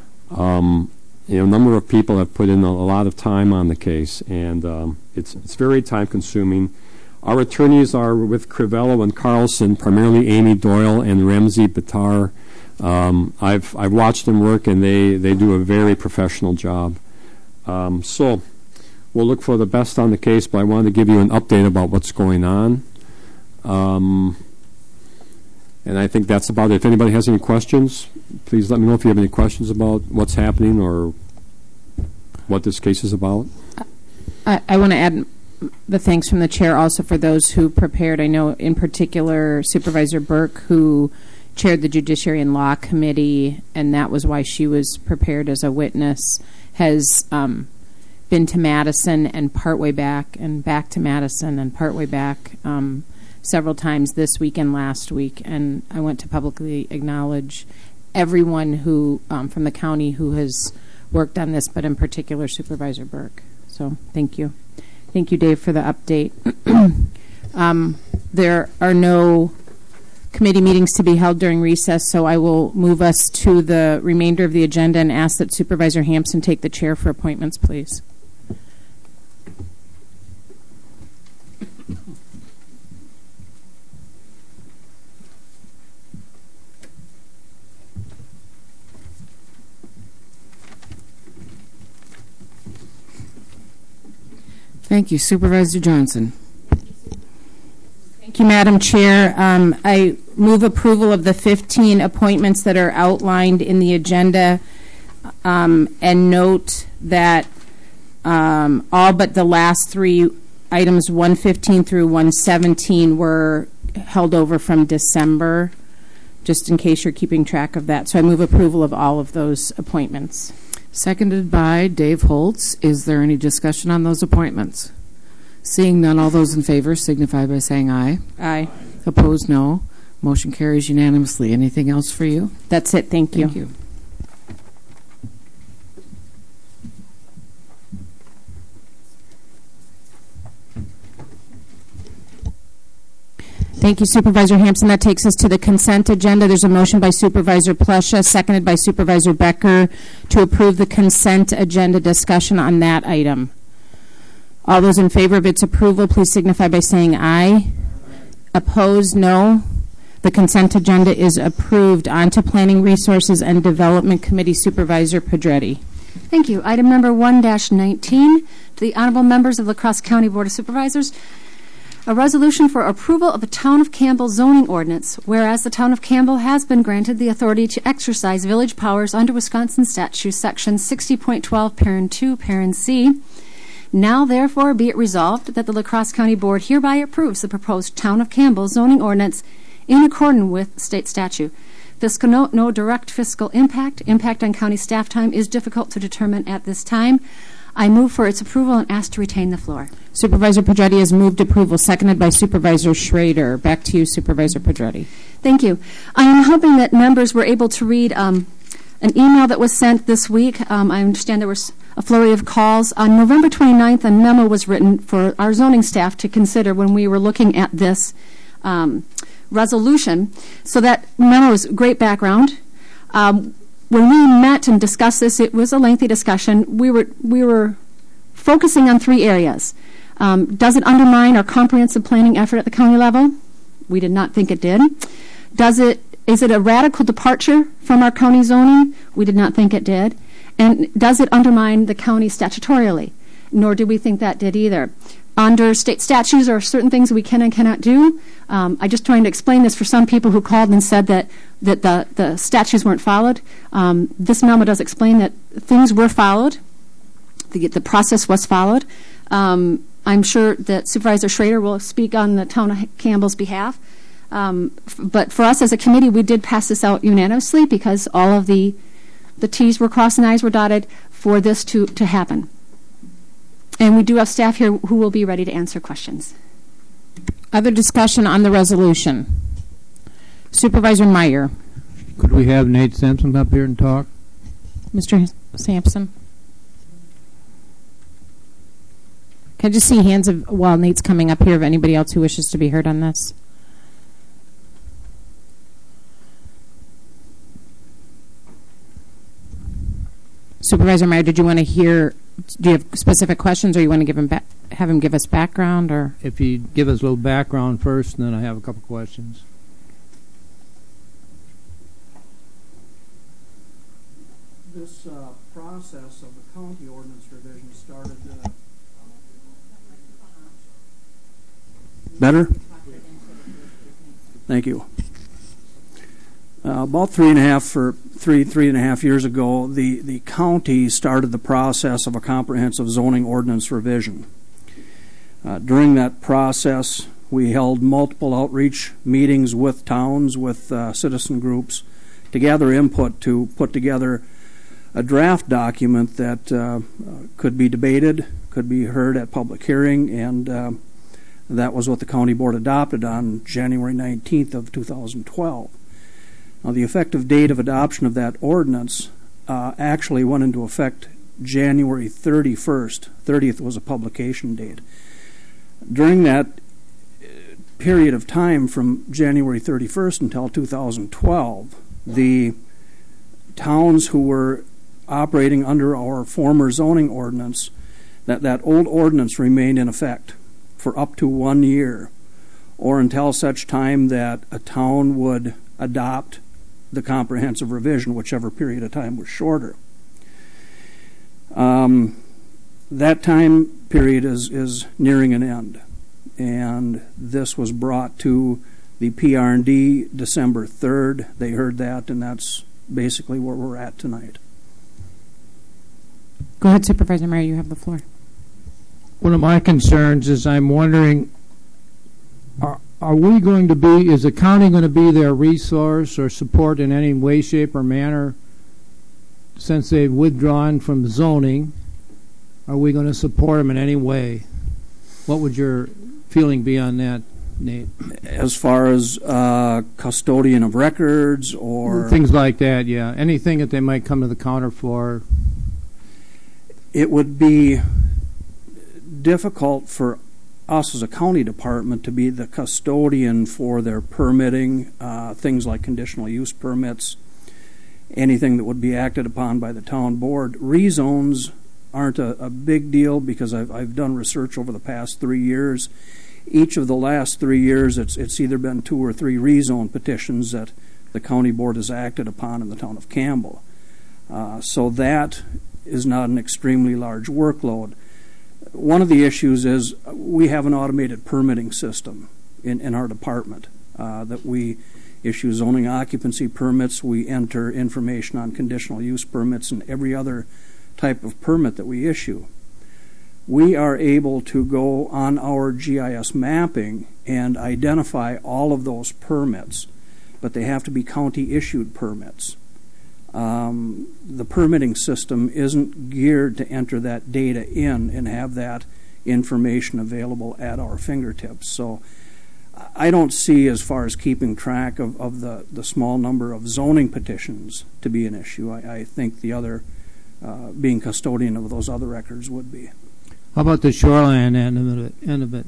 A number of people have put in a lot of time on the case, and it's very time-consuming. Our attorneys are with Crivello and Carlson, primarily Amy Doyle and Ramsey Bitar. I've watched them work, and they do a very professional job. So we'll look for the best on the case, but I wanted to give you an update about what's going on. And I think that's about it. If anybody has any questions, please let me know if you have any questions about what's happening or what this case is about. I want to add the thanks from the chair also for those who prepared. I know in particular Supervisor Burke, who chaired the Judiciary and Law Committee, and that was why she was prepared as a witness, has been to Madison and partway back, and back to Madison and partway back several times this week and last week. And I want to publicly acknowledge everyone who from the county who has worked on this, but in particular Supervisor Burke. So thank you. Thank you, Dave, for the update. There are no committee meetings to be held during recess, so I will move us to the remainder of the agenda and ask that Supervisor Hampson take the chair for appointments, please. Thank you. Supervisor Johnson. Thank you, Madam Chair. I move approval of the 15 appointments that are outlined in the agenda, and note that all but the last three items, 115 through 117, were held over from December, just in case you're keeping track of that. So I move approval of all of those appointments. Seconded by Dave Holtz. Is there any discussion on those appointments? Seeing none, all those in favor signify by saying aye. Aye. Opposed, no. Motion carries unanimously. Anything else for you? That's it. Thank you. Thank you. Thank you, Supervisor Hampson. That takes us to the consent agenda. There's a motion by Supervisor Plesha, seconded by Supervisor Becker, to approve the consent agenda. Discussion on that item. All those in favor of its approval, please signify by saying aye. Opposed, no. The consent agenda is approved. On to Planning, Resources, and Development Committee. Supervisor Pedretti. Thank you. Item number 1-19, to the honorable members of La Crosse County Board of Supervisors. A resolution for approval of a Town of Campbell zoning ordinance, whereas the Town of Campbell has been granted the authority to exercise village powers under Wisconsin Statute Section 60.12, Parent 2, Parent C. Now, therefore, be it resolved that the La Crosse County Board hereby approves the proposed Town of Campbell zoning ordinance in accordance with state statute. Fiscal note, no direct fiscal impact. Impact on county staff time is difficult to determine at this time. I move for its approval and ask to retain the floor. Supervisor Pedretti has moved approval, seconded by Supervisor Schrader. Back to you, Supervisor Pedretti. Thank you. I am hoping that members were able to read an email that was sent this week. I understand there was a flurry of calls. On November 29th, a memo was written for our zoning staff to consider when we were looking at this resolution. So that memo is great background. When we met and discussed this, it was a lengthy discussion. We were focusing on three areas. Does it undermine our comprehensive planning effort at the county level? We did not think it did. Is it a radical departure from our county zoning? We did not think it did. And does it undermine the county statutorily? Nor did we think that did either. Under state statutes, there are certain things we can and cannot do. I'm just trying to explain this for some people who called and said that the statutes weren't followed. This memo does explain that things were followed. The process was followed. I'm sure that Supervisor Schrader will speak on the Town of Campbell's behalf. But for us as a committee, we did pass this out unanimously because all of the T's were crossed and I's were dotted for this to happen. And we do have staff here who will be ready to answer questions. Other discussion on the resolution. Supervisor Meyer. Could we have Nate Sampson up here and talk? Mr. Sampson. Can I just see hands while Nate's coming up here of anybody else who wishes to be heard on this? Supervisor Meyer, did you want to hear? Do you have specific questions, or you want to have him give us background, or? If you give us a little background first, and then I have a couple questions. This process of the county ordinance revision started. Better? Thank you. About three and a half years ago, the county started the process of a comprehensive zoning ordinance revision. During that process, we held multiple outreach meetings with towns, with citizen groups, to gather input to put together a draft document that could be debated, could be heard at public hearing, and that was what the county board adopted on January 19th of 2012. Now, the effective date of adoption of that ordinance actually went into effect January 31st. 30th was a publication date. During that period of time from January 31st until 2012, the towns who were operating under our former zoning ordinance, that old ordinance remained in effect for up to 1 year, or until such time that a town would adopt the comprehensive revision, whichever period of time was shorter. That time period is nearing an end, and this was brought to the PR&D December 3rd. They heard that, and that's basically where we're at tonight. Go ahead, Supervisor Meyer, you have the floor. One of my concerns is I'm wondering, are we going to be, is the county going to be their resource or support in any way, shape, or manner since they've withdrawn from zoning? Are we going to support them in any way? What would your feeling be on that, Nate? As far as custodian of records or things like that, yeah. Anything that they might come to the counter for. It would be difficult for us as a county department to be the custodian for their permitting, things like conditional use permits, anything that would be acted upon by the town board. Rezones aren't a big deal because I've done research over the past 3 years. Each of the last 3 years, it's either been 2 or 3 rezone petitions that the county board has acted upon in the town of Campbell. So that is not an extremely large workload. One of the issues is we have an automated permitting system in our department that we issue zoning occupancy permits. We enter information on conditional use permits and every other type of permit that we issue. We are able to go on our GIS mapping and identify all of those permits, but they have to be county-issued permits. The permitting system isn't geared to enter that data in and have that information available at our fingertips. So I don't see, as far as keeping track of the small number of zoning petitions, to be an issue. I think the other, being custodian of those other records would be. How about the shoreline end of it?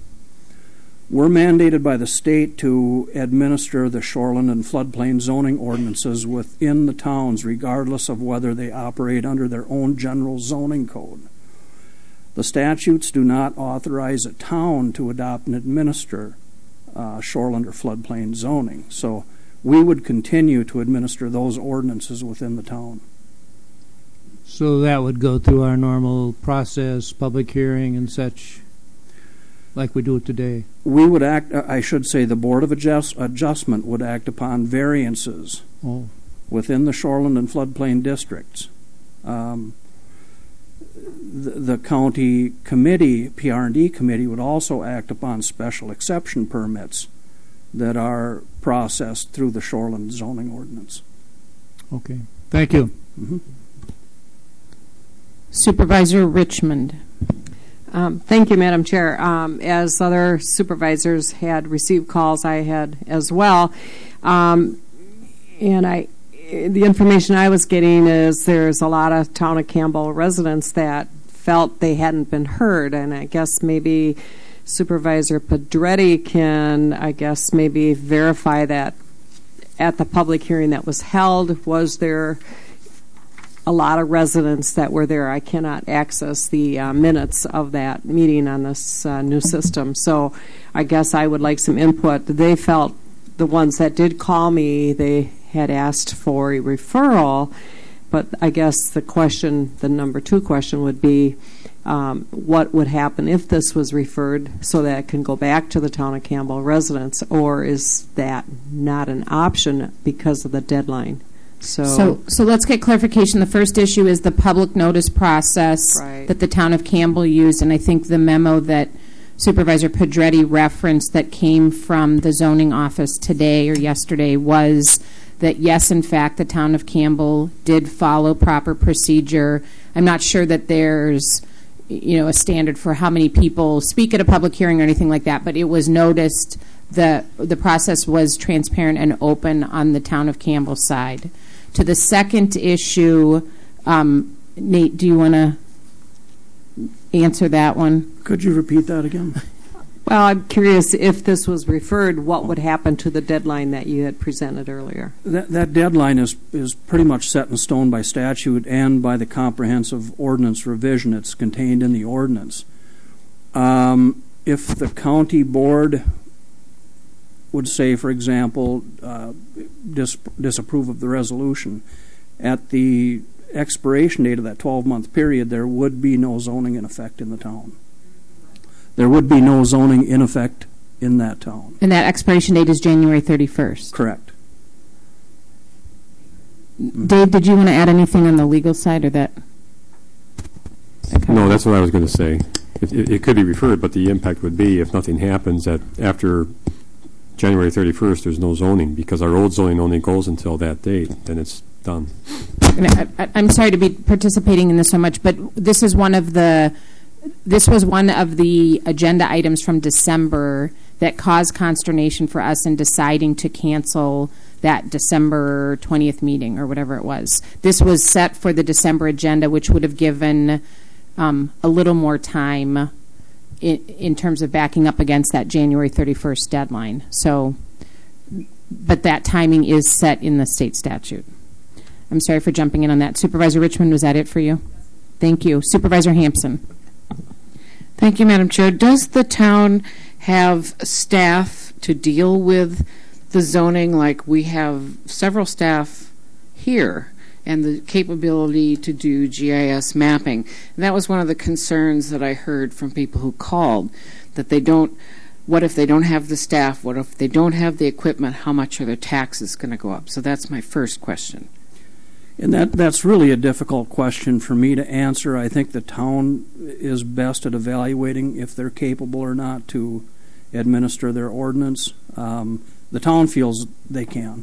We're mandated by the state to administer the shoreline and floodplain zoning ordinances within the towns, regardless of whether they operate under their own general zoning code. The statutes do not authorize a town to adopt and administer shoreline or floodplain zoning. So we would continue to administer those ordinances within the town. So that would go through our normal process, public hearing and such, like we do it today. We would act, I should say the Board of Adjustment would act upon variances within the shoreline and floodplain districts. The county committee, PR&D committee, would also act upon special exception permits that are processed through the shoreline zoning ordinance. Okay. Thank you. Mm-hmm. Supervisor Richmond. Thank you, Madam Chair. As other supervisors had received calls, I had as well. And the information I was getting is there's a lot of Town of Campbell residents that felt they hadn't been heard, and I guess maybe Supervisor Pedretti can, maybe verify that at the public hearing that was held, was there a lot of residents that were there? I cannot access the minutes of that meeting on this new system, so I guess I would like some input. They felt, the ones that did call me, they had asked for a referral, but I guess the question, the number 2 question would be, what would happen if this was referred so that it can go back to the Town of Campbell residents, or is that not an option because of the deadline? So let's get clarification. The first issue is the public notice process that the Town of Campbell used, and I think the memo that Supervisor Pedretti referenced that came from the zoning office today or yesterday was that, yes, in fact, the Town of Campbell did follow proper procedure. I'm not sure that there's a standard for how many people speak at a public hearing or anything like that, but it was noticed that the process was transparent and open on the Town of Campbell side. To the second issue, Nate, do you want to answer that one? Could you repeat that again? Well, I'm curious, if this was referred, what would happen to the deadline that you had presented earlier? That deadline is pretty much set in stone by statute and by the comprehensive ordinance revision. It's contained in the ordinance. If the county board would say, for example, disapprove of the resolution, at the expiration date of that 12-month period, there would be no zoning in effect in the town. There would be no zoning in effect in that town. And that expiration date is January 31st? Correct. Dave, did you want to add anything on the legal side, or that? Okay. No, that's what I was going to say. It could be referred, but the impact would be, if nothing happens, that after January 31st, there's no zoning, because our old zoning only goes until that date, then it's done. I'm sorry to be participating in this so much, but this is one of the this was one of the agenda items from December that caused consternation for us in deciding to cancel that December 20th meeting or whatever it was. This was set for the December agenda, which would have given a little more time in terms of backing up against that January 31st deadline. So, but that timing is set in the state statute. I'm sorry for jumping in on that. Supervisor Richmond, was that it for you? Thank you. Supervisor Hampson. Thank you, Madam Chair. Does the town have staff to deal with the zoning? Like we have several staff here and the capability to do GIS mapping. And that was one of the concerns that I heard from people who called, that they don't, what if they don't have the staff? What if they don't have the equipment? How much are their taxes going to go up? So that's my first question. And that's really a difficult question for me to answer. I think the town is best at evaluating if they're capable or not to administer their ordinance. The town feels they can.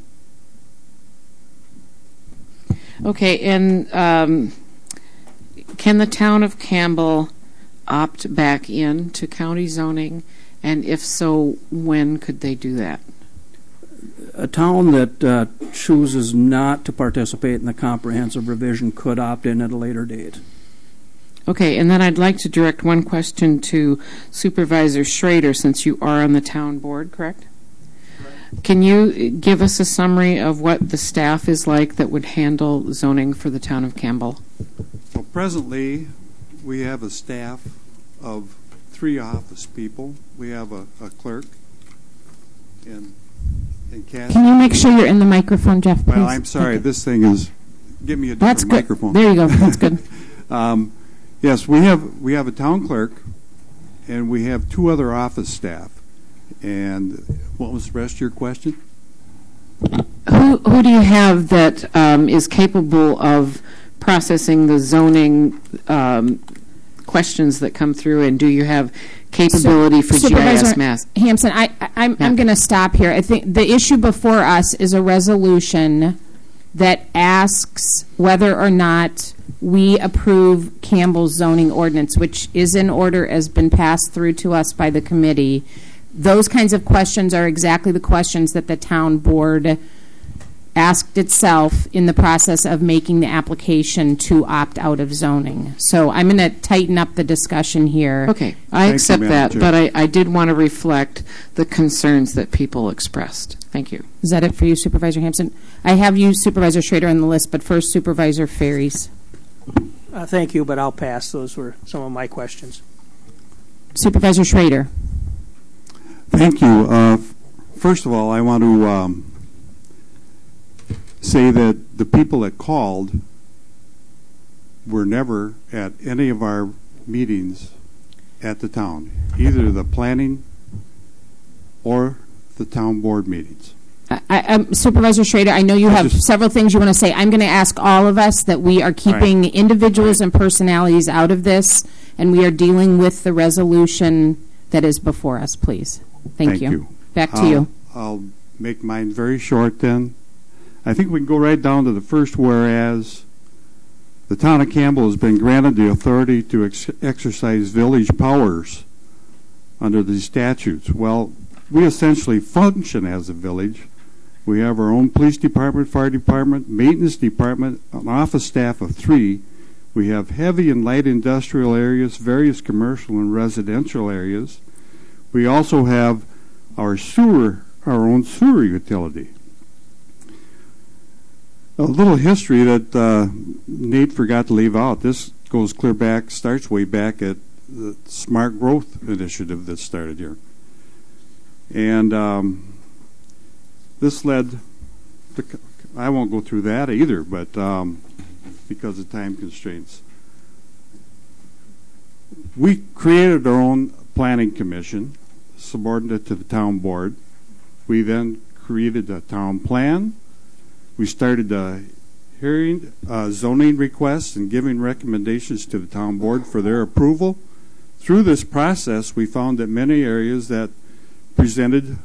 Okay, and can the town of Campbell opt back in to county zoning? And if so, when could they do that? A town that chooses not to participate in the comprehensive revision could opt in at a later date. Okay, and then I'd like to direct one question to Supervisor Schrader, since you are on the town board, correct? Can you give us a summary of what the staff is like that would handle zoning for the town of Campbell? Well, presently, we have a staff of 3 office people. We have a clerk and Cassie. Can you make sure you're in the microphone, Jeff, please? Well, I'm sorry. This thing is... Give me a different microphone. There you go. That's good. Yes, we have a town clerk, and we have 2 other office staff. And what was the rest of your question? Who do you have that is capable of processing the zoning questions that come through, and do you have capability for GIS math? Hampson, I'm going to stop here. I think the issue before us is a resolution that asks whether or not we approve Campbell's zoning ordinance, which is in order, has been passed through to us by the committee. Those kinds of questions are exactly the questions that the town board asked itself in the process of making the application to opt out of zoning. So I'm going to tighten up the discussion here. Okay, I accept that, but I did want to reflect the concerns that people expressed. Thank you. Is that it for you, Supervisor Hampson? I have you, Supervisor Schrader, on the list, but first, Supervisor Ferries. Thank you, but I'll pass. Those were some of my questions. Supervisor Schrader. Thank you. First of all, I want to say that the people that called were never at any of our meetings at the town, either the planning or the town board meetings. Supervisor Schrader, I know you have several things you want to say. I'm going to ask all of us that we are keeping individuals and personalities out of this, and we are dealing with the resolution that is before us, please. Thank you. Back to you. I'll make mine very short then. I think we can go right down to the first whereas. The town of Campbell has been granted the authority to exercise village powers under these statutes. Well, we essentially function as a village. We have our own police department, fire department, maintenance department, an office staff of 3. We have heavy and light industrial areas, various commercial and residential areas. We also have our own sewer utility. A little history that Nate forgot to leave out. This goes clear back, starts way back at the Smart Growth Initiative that started here. And this led to, I won't go through that either, but because of time constraints. We created our own planning commission, subordinate to the town board. We then created a town plan. We started hearing zoning requests and giving recommendations to the town board for their approval. Through this process, we found that many areas that presented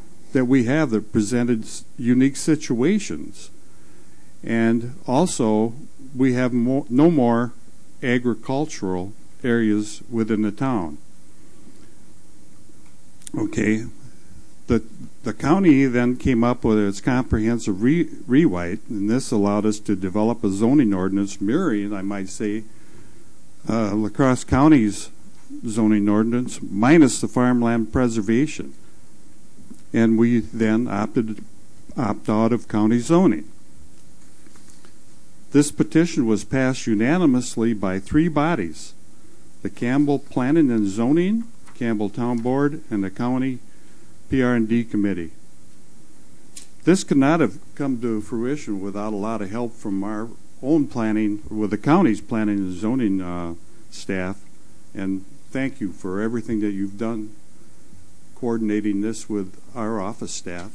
unique situations. And also, we have no more agricultural areas within the town. Okay, the county then came up with its comprehensive rewrite, and this allowed us to develop a zoning ordinance mirroring, I might say, La Crosse County's zoning ordinance minus the farmland preservation. And we then opt out of county zoning. This petition was passed unanimously by 3 bodies: the Campbell Planning and Zoning, Campbell Town Board, and the County PR&D Committee. This could not have come to fruition without a lot of help from our own planning, with the county's planning and zoning staff, and thank you for everything that you've done coordinating this with our office staff.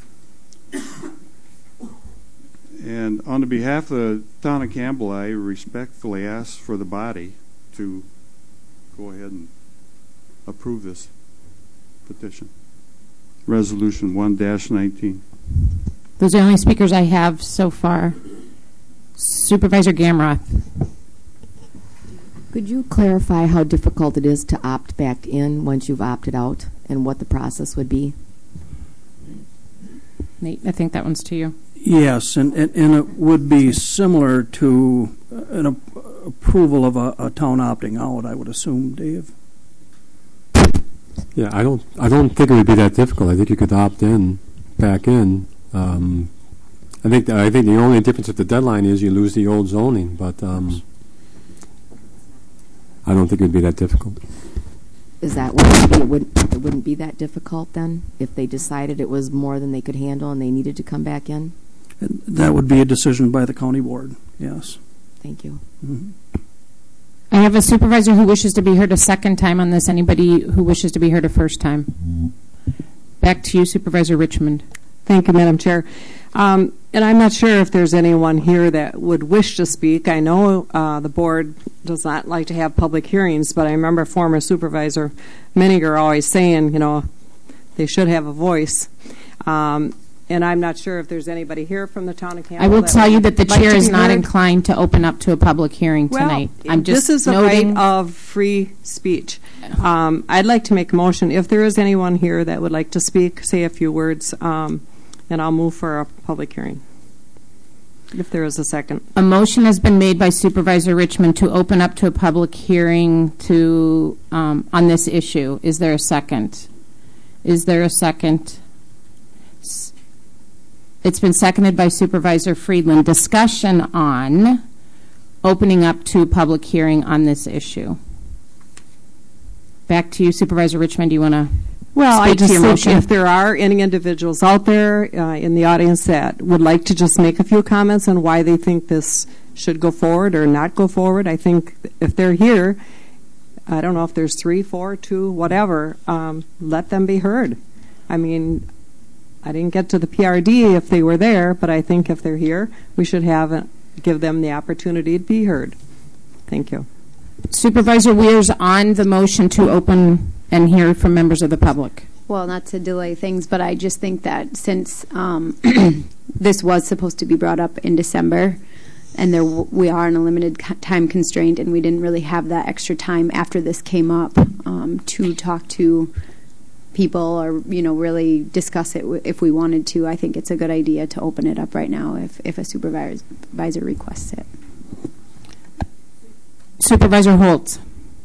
And on the behalf of the town of Campbell, I respectfully ask for the body to go ahead and approve this petition. Resolution 1-19. Those are the only speakers I have so far. Supervisor Gamroth. Could you clarify how difficult it is to opt back in once you've opted out and what the process would be? Nate, I think that one's to you. Yes, and it would be similar to an approval of a town opting out, I would assume, Dave. Yeah, I don't think it would be that difficult. I think you could opt in, back in. I think the only difference with the deadline is you lose the old zoning, but I don't think it would be that difficult. Is that what it wouldn't be that difficult then if they decided it was more than they could handle and they needed to come back in? And that would be a decision by the county board, yes. Thank you. Mm-hmm. I have a supervisor who wishes to be heard a second time on this. Anybody who wishes to be heard a first time? Back to you, Supervisor Richmond. Thank you, Madam Chair. And I'm not sure if there's anyone here that would wish to speak. I know the board does not like to have public hearings, but I remember former Supervisor Menninger always saying, they should have a voice. And I'm not sure if there's anybody here from the town of Campbell. I will tell you that the chair is not inclined to open up to a public hearing tonight. I'm just this is noting. a right of free speech. I'd like to make a motion. If there is anyone here that would like to speak, say a few words, then I'll move for a public hearing. If there is a second. A motion has been made by Supervisor Richmond to open up to a public hearing to on this issue. Is there a second? Is there a second? It's been seconded by Supervisor Friedland. Discussion on opening up to a public hearing on this issue. Back to you, Supervisor Richmond. Do you want to I speak to just your think motion? if there are any individuals out there in the audience that would like to just make a few comments on why they think this should go forward or not go forward, I think if they're here, I don't know if there's 3, 4, 2, whatever, let them be heard. I mean, I didn't get to the PRD if they were there, but I think if they're here, we should give them the opportunity to be heard. Thank you. Supervisor Weir's on the motion to open and hear from members of the public. Well, not to delay things, but I just think that since this was supposed to be brought up in December, and we are in a limited time constraint, and we didn't really have that extra time after this came up to talk to people or really discuss it if we wanted to. I think it's a good idea to open it up right now if a supervisor requests it. Supervisor Holtz.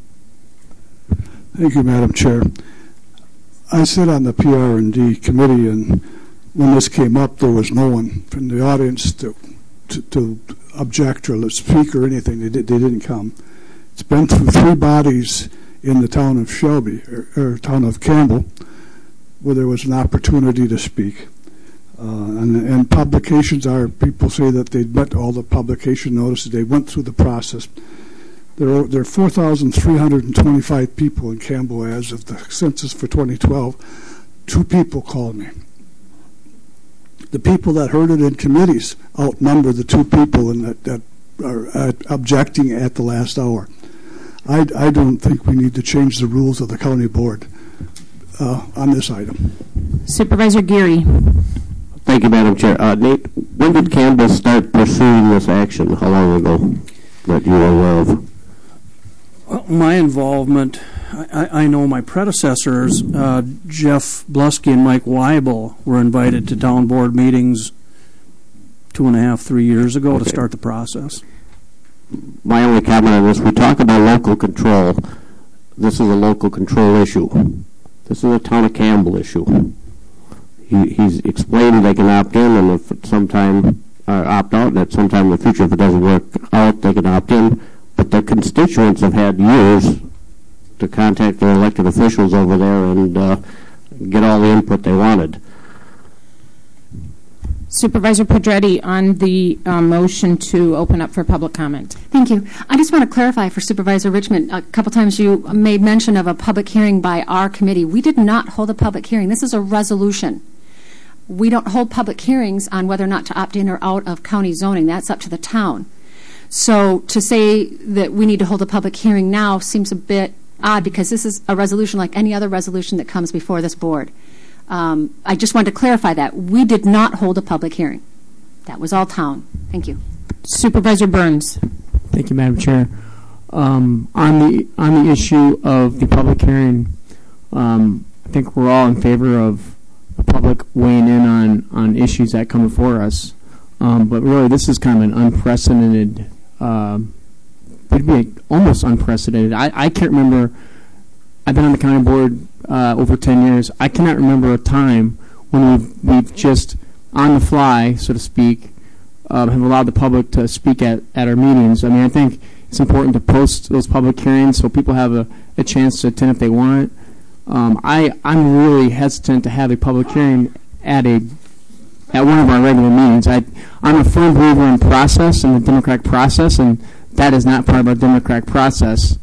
Thank you, Madam Chair. I sit on the PR&D committee, and when this came up, there was no one from the audience to object or speak or anything. They didn't come. It's been through 3 bodies in the town of Shelby or town of Campbell where there was an opportunity to speak. And publications people say that they met all the publication notices. They went through the process. There are 4,325 people in Campbell as of the census for 2012. 2 people called me. The people that heard it in committees outnumber the 2 people that are objecting at the last hour. I don't think we need to change the rules of the county board on this item. Supervisor Geary. Thank you, Madam Chair. Nate, when did Campbell start pursuing this action? How long ago that you were aware of? My involvement, I know my predecessors, Jeff Blusky and Mike Weibel, were invited to town board meetings 2.5, 3 years ago to start the process. My only comment on this, we talk about local control. This is a local control issue. This is a town of Campbell issue. He's explained they can opt in, and if sometime opt out, and at some time in the future, if it doesn't work out, they can opt in. But their constituents have had years to contact their elected officials over there and get all the input they wanted. Supervisor Pedretti on the motion to open up for public comment. Thank you. I just want to clarify for Supervisor Richmond, a couple times you made mention of a public hearing by our committee. We did not hold a public hearing. This is a resolution. We don't hold public hearings on whether or not to opt in or out of county zoning. That's up to the town. So to say that we need to hold a public hearing now seems a bit odd, because this is a resolution like any other resolution that comes before this board. I just wanted to clarify that. We did not hold a public hearing. That was all town. Thank you. Supervisor Burns. Thank you, Madam Chair. On the issue of the public hearing, I think we're all in favor of the public weighing in on issues that come before us. But really, this is kind of an unprecedented, would be almost unprecedented. I can't remember. I've been on the county board over 10 years. I cannot remember a time when we've just, on the fly, so to speak, have allowed the public to speak at our meetings. I mean, I think it's important to post those public hearings so people have a chance to attend if they want. I'm really hesitant to have a public hearing at one of our regular meetings. I'm a firm believer in process and the democratic process, and that is not part of our democratic process.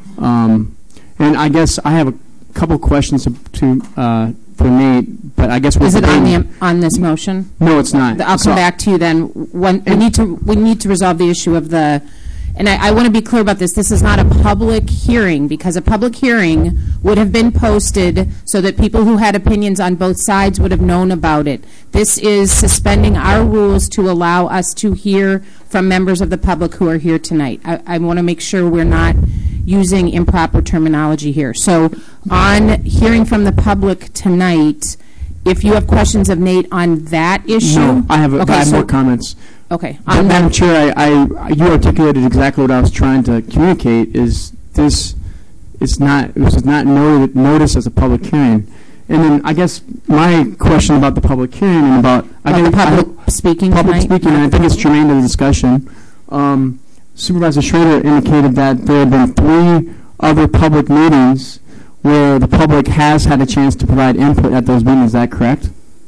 And I guess I have a couple questions for Nate, but I guess is it on this motion? No, it's not. I'll come back to you then. We need to resolve the issue of the. And I want to be clear about this. This is not a public hearing, because a public hearing would have been posted so that people who had opinions on both sides would have known about it. This is suspending our rules to allow us to hear from members of the public who are here tonight. I want to make sure we're not using improper terminology here. So on hearing from the public tonight, if you have questions of Nate on that issue. No, I have more comments. Okay. Madam Chair, you articulated exactly what I was trying to communicate. This was not noticed as a public hearing. And then I guess my question about the public hearing and about public speaking, and I think it's germane to the discussion. Supervisor Schrader indicated that there have been 3 other public meetings where the public has had a chance to provide input at those meetings. Is that correct?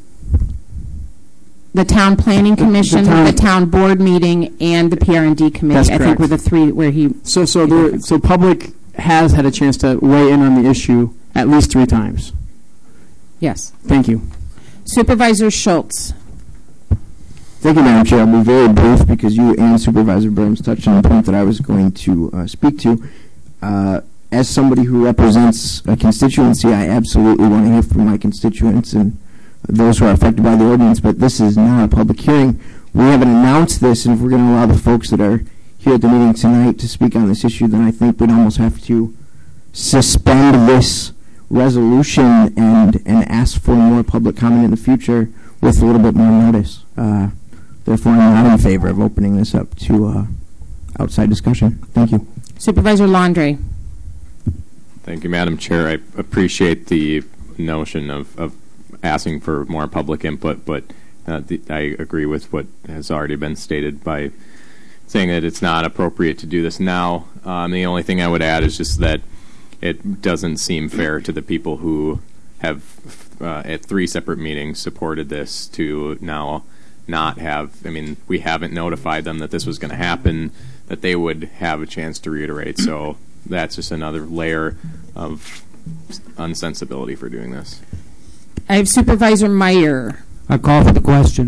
The Town Planning Commission, the Town Board meeting, and the PR&D Committee. That's I correct. think were the 3 where he. So public has had a chance to weigh in on the issue at least 3 times. Yes. Thank you. Supervisor Schultz. Thank you, Madam Chair. I'll be very brief because you and Supervisor Burns touched on the point that I was going to speak to. As somebody who represents a constituency, I absolutely want to hear from my constituents and those who are affected by the ordinance, but this is not a public hearing. We haven't announced this, and if we're going to allow the folks that are here at the meeting tonight to speak on this issue, then I think we'd almost have to suspend this resolution and ask for more public comment in the future with a little bit more notice. Therefore, I'm not in favor of opening this up to outside discussion. Thank you. Supervisor Laundrie. Thank you, Madam Chair. I appreciate the notion of asking for more public input, but I agree with what has already been stated by saying that it's not appropriate to do this now. The only thing I would add is just that it doesn't seem fair to the people who have, at 3 separate meetings, supported this to now not have, we haven't notified them that this was going to happen, that they would have a chance to reiterate. So that's just another layer of unsensibility for doing this. I have Supervisor Meyer. I call for the question.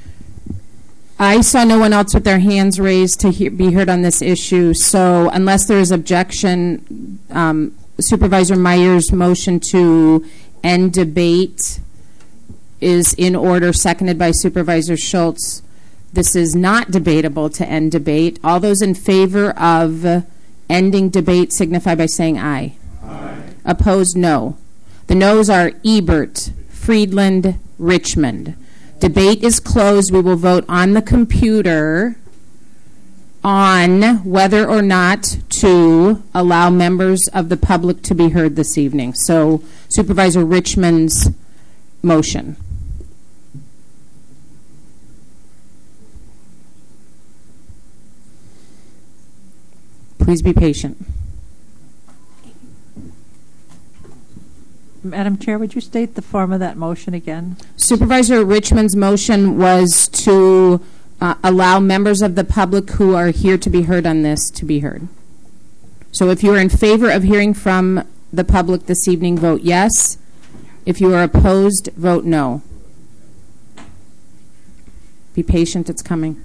I saw no one else with their hands raised to be heard on this issue, so unless there is objection, Supervisor Meyer's motion to end debate is in order, seconded by Supervisor Schultz. This is not debatable to end debate. All those in favor of ending debate signify by saying aye. Aye. Opposed, no. The noes are Ebert, Friedland, Richmond. Debate is closed. We will vote on the computer on whether or not to allow members of the public to be heard this evening. So, Supervisor Richmond's motion. Please be patient. Madam Chair, would you state the form of that motion again? Supervisor Richmond's motion was to allow members of the public who are here to be heard on this to be heard. So if you are in favor of hearing from the public this evening, vote yes. If you are opposed, vote no. Be patient, it's coming.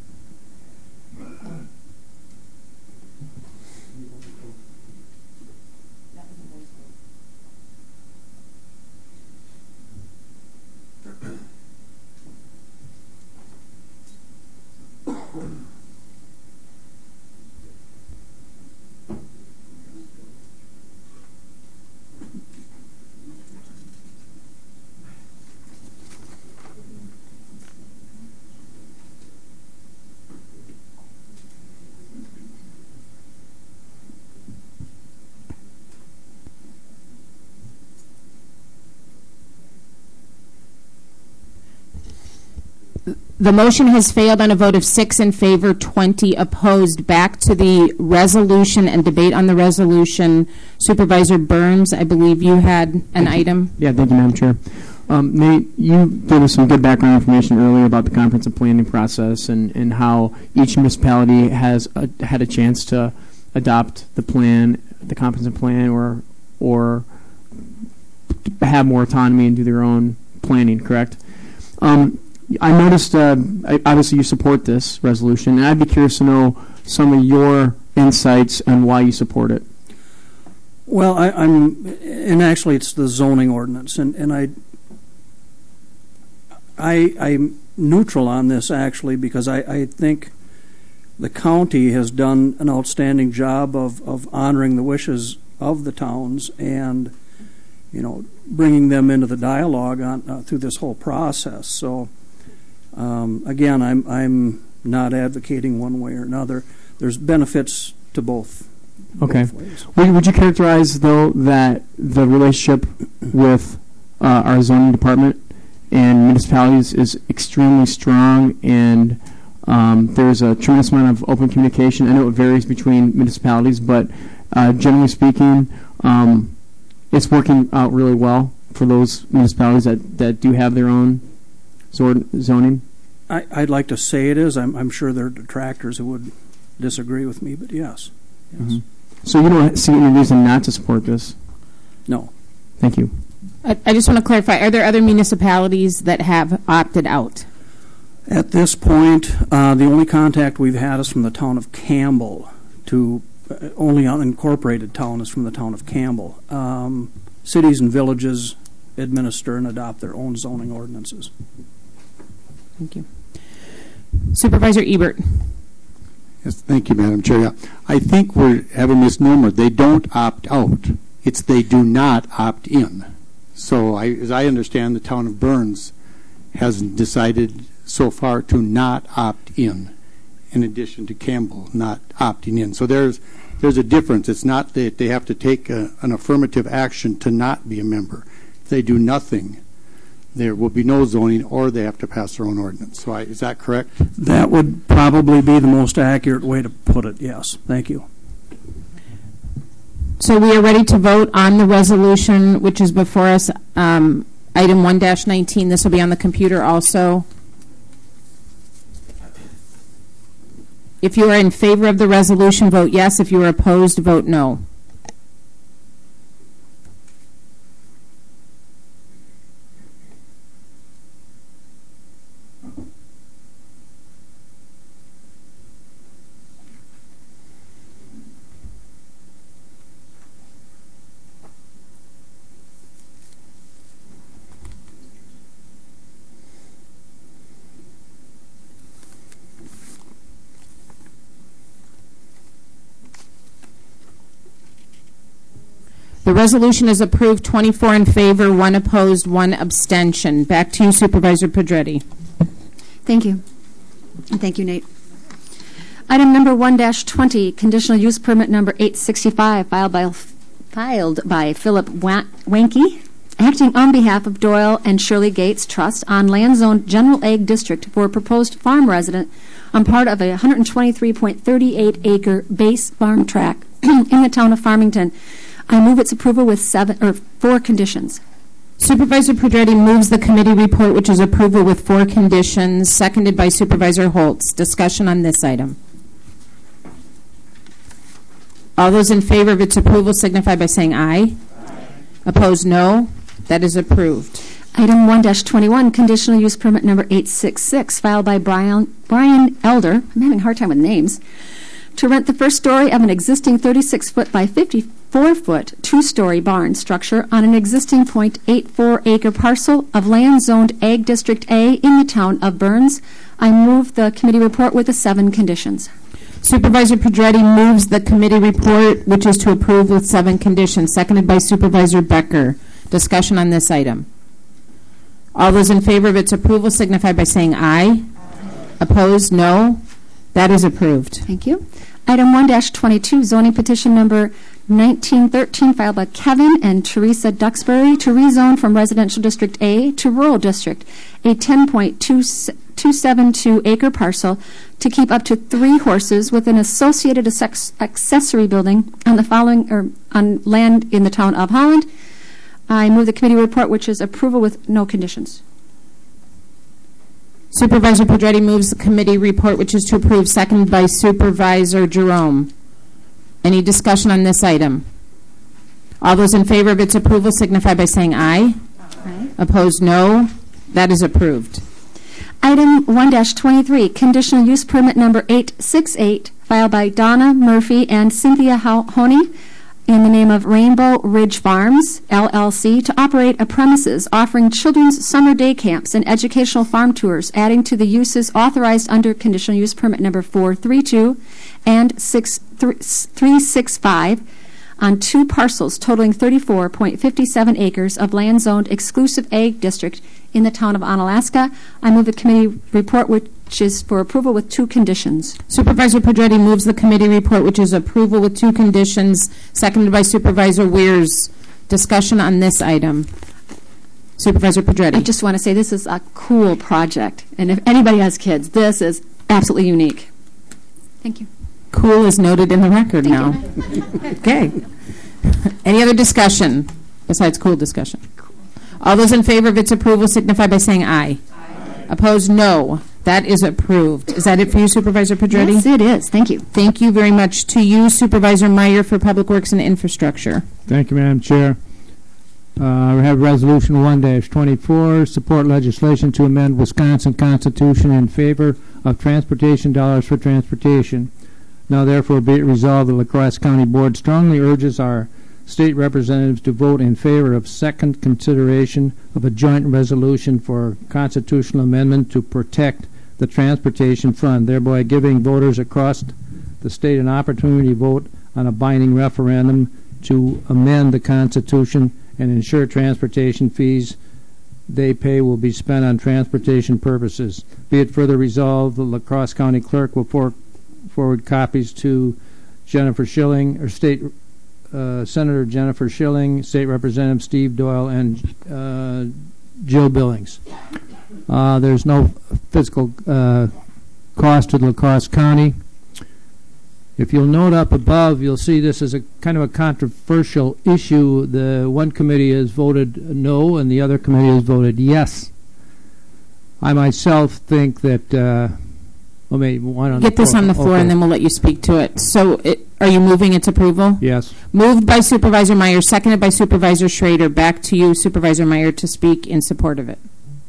The motion has failed on a vote of 6 in favor, 20 opposed. Back to the resolution and debate on the resolution. Supervisor Burns, I believe you had an item. Yeah, thank you, Madam Chair. Nate, you gave us some good background information earlier about the comprehensive planning process and how each municipality has had a chance to adopt the plan, the comprehensive plan, or have more autonomy and do their own planning, correct? I noticed, obviously you support this resolution, and I'd be curious to know some of your insights on why you support it. Well, and actually it's the zoning ordinance, and I'm neutral on this actually because I think the county has done an outstanding job of honoring the wishes of the towns and, you know, bringing them into the dialogue on through this whole process. So. Again, I'm not advocating one way or another. There's benefits to both. Okay. Both ways. Would you characterize, though, that the relationship with our zoning department and municipalities is extremely strong, and there's a tremendous amount of open communication? I know it varies between municipalities, but generally speaking, it's working out really well for those municipalities that do have their own zoning? I'd like to say it is. I'm sure there are detractors who would disagree with me, but yes. Mm-hmm. So you don't see any reason not to support this? No. Thank you. I just want to clarify, are there other municipalities that have opted out? At this point, the only contact we've had is from the town of Campbell. Only unincorporated town is from the town of Campbell. Cities and villages administer and adopt their own zoning ordinances. Thank you. Supervisor Ebert. Yes, thank you, Madam Chair. Yeah, I think we have a misnomer. They don't opt out. It's they do not opt in. So as I understand, the town of Burns has decided so far to not opt in addition to Campbell not opting in. So there's a difference. It's not that they have to take an affirmative action to not be a member. If they do nothing, there will be no zoning, or they have to pass their own ordinance. So is that correct? That would probably be the most accurate way to put it, yes. Thank you. So we are ready to vote on the resolution, which is before us, item 1-19. This will be on the computer also. If you are in favor of the resolution, vote yes. If you are opposed, vote no. The resolution is approved, 24 in favor, 1 opposed, 1 abstention. Back to you, Supervisor Pedretti. Thank you. And thank you, Nate. Item number 1-20, conditional use permit number 865, filed by Philip Wanke, acting on behalf of Doyle and Shirley Gates Trust on land zoned general ag district for a proposed farm resident on part of a 123.38 acre base farm tract in the town of Farmington. I move its approval with 4 conditions. Supervisor Pedretti moves the committee report, which is approval with 4 conditions, seconded by Supervisor Holtz. Discussion on this item. All those in favor of its approval signify by saying aye. Opposed, no. That is approved. Item 1-21, conditional use permit number 866, filed by Brian Elder. I'm having a hard time with names. To rent the first story of an existing 36-foot by 54-foot 2-story barn structure on an existing .84 acre parcel of land zoned Ag District A in the town of Burns. I move the committee report with the 7 conditions. Supervisor Pedretti moves the committee report, which is to approve with 7 conditions, seconded by Supervisor Becker. Discussion on this item. All those in favor of its approval signify by saying aye. Opposed, no. That is approved. Thank you. Item 1-22, zoning petition number 1913, filed by Kevin and Teresa Duxbury to rezone from residential district A to rural district, a 10.272 acre parcel to keep up to 3 horses with an associated accessory building on the following on land in the town of Holland. I move the committee report, which is approval with no conditions. Supervisor Pedretti moves the committee report, which is to approve, seconded by Supervisor Jerome. Any discussion on this item? All those in favor of its approval signify by saying aye. Aye. Opposed, no. That is approved. Item 1-23, conditional use permit number 868, filed by Donna Murphy and Cynthia Honey in the name of Rainbow Ridge Farms, LLC, to operate a premises offering children's summer day camps and educational farm tours, adding to the uses authorized under conditional use permit number 432 and 365 on 2 parcels totaling 34.57 acres of land zoned exclusive ag district in the town of Onalaska. I move the committee report, which is for approval with 2 conditions. Supervisor Pedretti moves the committee report, which is approval with 2 conditions, seconded by Supervisor Weirs. Discussion on this item. Supervisor Pedretti. I just want to say this is a cool project, and if anybody has kids, this is absolutely unique. Thank you. Cool is noted in the record now. Okay. Any other discussion besides cool discussion? Cool. All those in favor of its approval signify by saying aye. Aye. Opposed, no. That is approved. Is that it for you, Supervisor Pedretti? Yes, it is. Thank you. Thank you very much. To you, Supervisor Meyer, for Public Works and Infrastructure. Thank you, Madam Chair. We have Resolution 1-24, support legislation to amend Wisconsin Constitution in favor of transportation dollars for transportation. Now, therefore, be it resolved, the La Crosse County Board strongly urges our state representatives to vote in favor of second consideration of a joint resolution for constitutional amendment to protect the transportation fund, thereby giving voters across the state an opportunity to vote on a binding referendum to amend the Constitution and ensure transportation fees they pay will be spent on transportation purposes. Be it further resolved, the La Crosse County Clerk will forward copies to Jennifer Schilling, or State Senator Jennifer Schilling, State Representative Steve Doyle, and Jill Billings. There's no fiscal cost to La Crosse County. If you'll note up above, you'll see this is a kind of a controversial issue. The one committee has voted no, and the other committee has voted yes. I myself think that get this on the floor, okay, and then we'll let you speak to it. So, are you moving its approval? Yes. Moved by Supervisor Meyer, seconded by Supervisor Schrader. Back to you, Supervisor Meyer, to speak in support of it.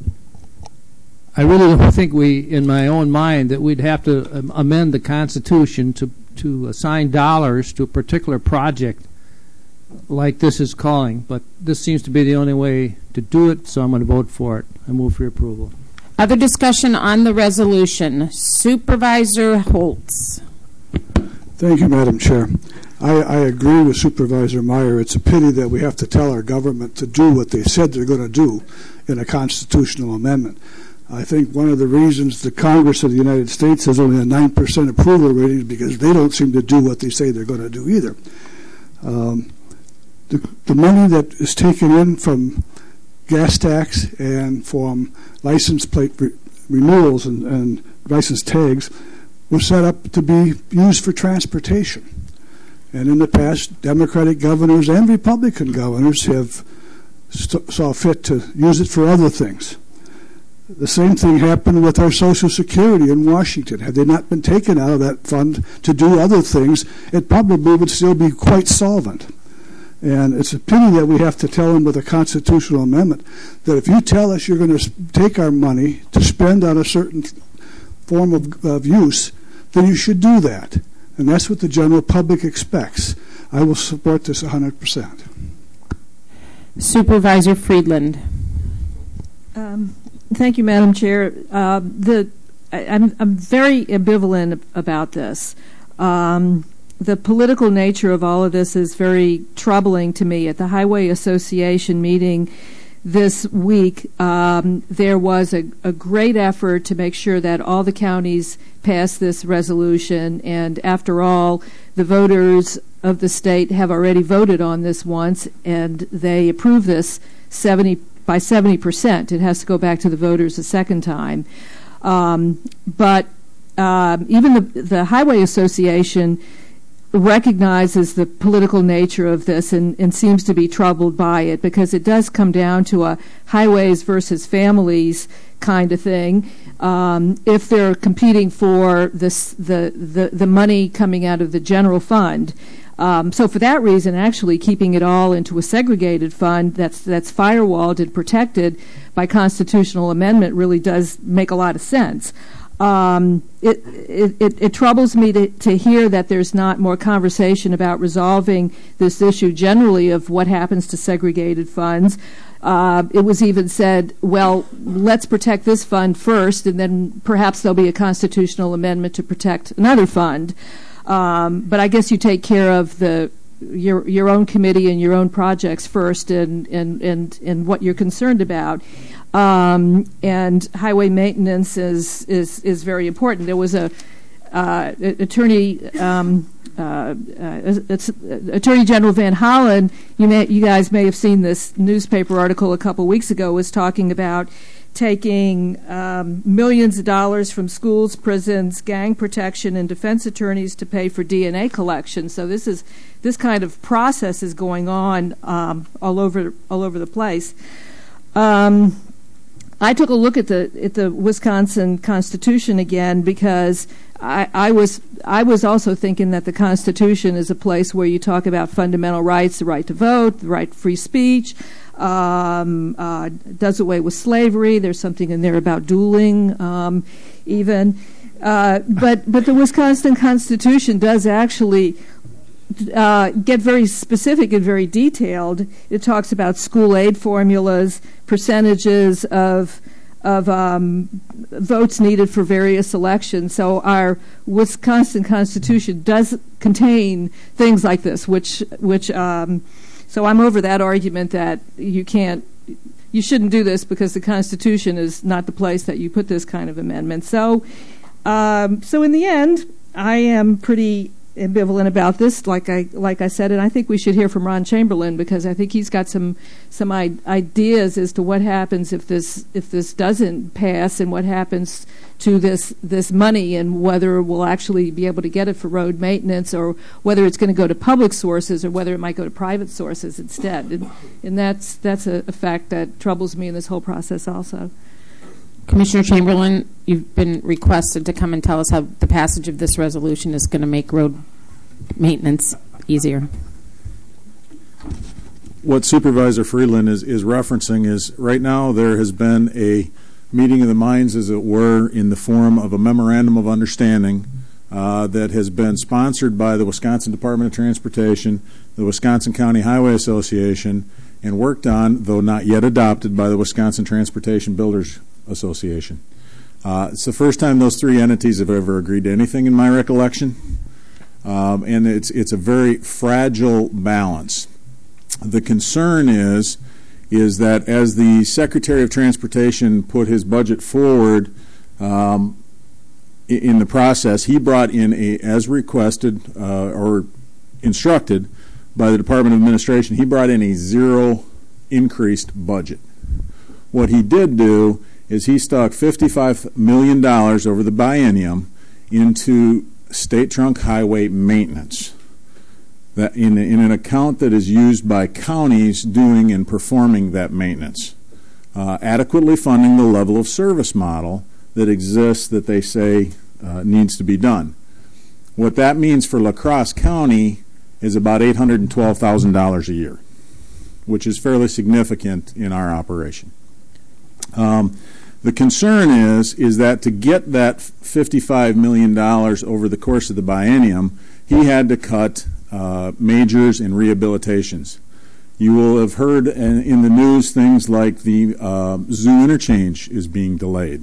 I really don't think in my own mind, that we'd have to amend the Constitution to assign dollars to a particular project like this is calling. But this seems to be the only way to do it, so I'm going to vote for it. I move for your approval. Other discussion on the resolution. Supervisor Holtz. Thank you, Madam Chair. I agree with Supervisor Meyer. It's a pity that we have to tell our government to do what they said they're going to do in a constitutional amendment. I think one of the reasons the Congress of the United States has only a 9% approval rating is because they don't seem to do what they say they're going to do either. The money that is taken in from gas tax and from license plate renewals and license tags was set up to be used for transportation. And in the past, Democratic governors and Republican governors have saw fit to use it for other things. The same thing happened with our Social Security in Washington. Had they not been taken out of that fund to do other things, it probably would still be quite solvent. And it's a pity that we have to tell them with a constitutional amendment that if you tell us you're going to take our money to spend on a certain form of use, then you should do that. And that's what the general public expects. I will support this 100%. Supervisor Friedland. Thank you, Madam Chair. I'm very ambivalent about this. The political nature of all of this is very troubling to me. At the Highway Association meeting this week, there was a great effort to make sure that all the counties passed this resolution, and after all, the voters of the state have already voted on this once, and they approved this by 70%. It has to go back to the voters a second time. But even the Highway Association recognizes the political nature of this and seems to be troubled by it, because it does come down to a highways versus families kind of thing. If they're competing for the money coming out of the general fund. So for that reason, actually keeping it all into a segregated fund that's firewalled and protected by constitutional amendment really does make a lot of sense. It troubles me to hear that there's not more conversation about resolving this issue generally of what happens to segregated funds. It was even said, well, let's protect this fund first, and then perhaps there'll be a constitutional amendment to protect another fund. But I guess you take care of your own committee and your own projects first, and what you're concerned about. And highway maintenance is very important. There was Attorney General Van Hollen. You guys may have seen this newspaper article a couple weeks ago. Was talking about taking millions of dollars from schools, prisons, gang protection, and defense attorneys to pay for DNA collection. So this kind of process is going on all over the place. I took a look at the Wisconsin Constitution again, because I was also thinking that the Constitution is a place where you talk about fundamental rights, the right to vote, the right to free speech, does away with slavery. There's something in there about dueling, even. But the Wisconsin Constitution does actually get very specific and very detailed. It talks about school aid formulas, percentages of votes needed for various elections. So our Wisconsin Constitution does contain things like this, which so I'm over that argument that you shouldn't do this because the Constitution is not the place that you put this kind of amendment. So in the end, I am pretty ambivalent about this, like I said, and I think we should hear from Ron Chamberlain, because I think he's got some ideas as to what happens if this doesn't pass, and what happens to this money, and whether we'll actually be able to get it for road maintenance, or whether it's going to go to public sources, or whether it might go to private sources instead. And that's a fact that troubles me in this whole process also. Commissioner Chamberlain, you've been requested to come and tell us how the passage of this resolution is going to make road maintenance easier. What Supervisor Friedland is referencing is, right now there has been a meeting of the minds, as it were, in the form of a memorandum of understanding that has been sponsored by the Wisconsin Department of Transportation, the Wisconsin County Highway Association, and worked on, though not yet adopted, by the Wisconsin Transportation Builders Association. It's the first time those three entities have ever agreed to anything in my recollection. and it's a very fragile balance. The concern is that as the Secretary of Transportation put his budget forward in the process, he brought in as requested or instructed by the Department of Administration, he brought in a zero increased budget. What he did do is he stuck $55 million over the biennium into state trunk highway maintenance, that in an account that is used by counties doing and performing that maintenance, adequately funding the level of service model that exists that they say needs to be done. What that means for La Crosse County is about $812,000 a year, which is fairly significant in our operation. The concern is that to get that $55 million over the course of the biennium, he had to cut majors and rehabilitations. You will have heard in the news things like the zoo interchange is being delayed.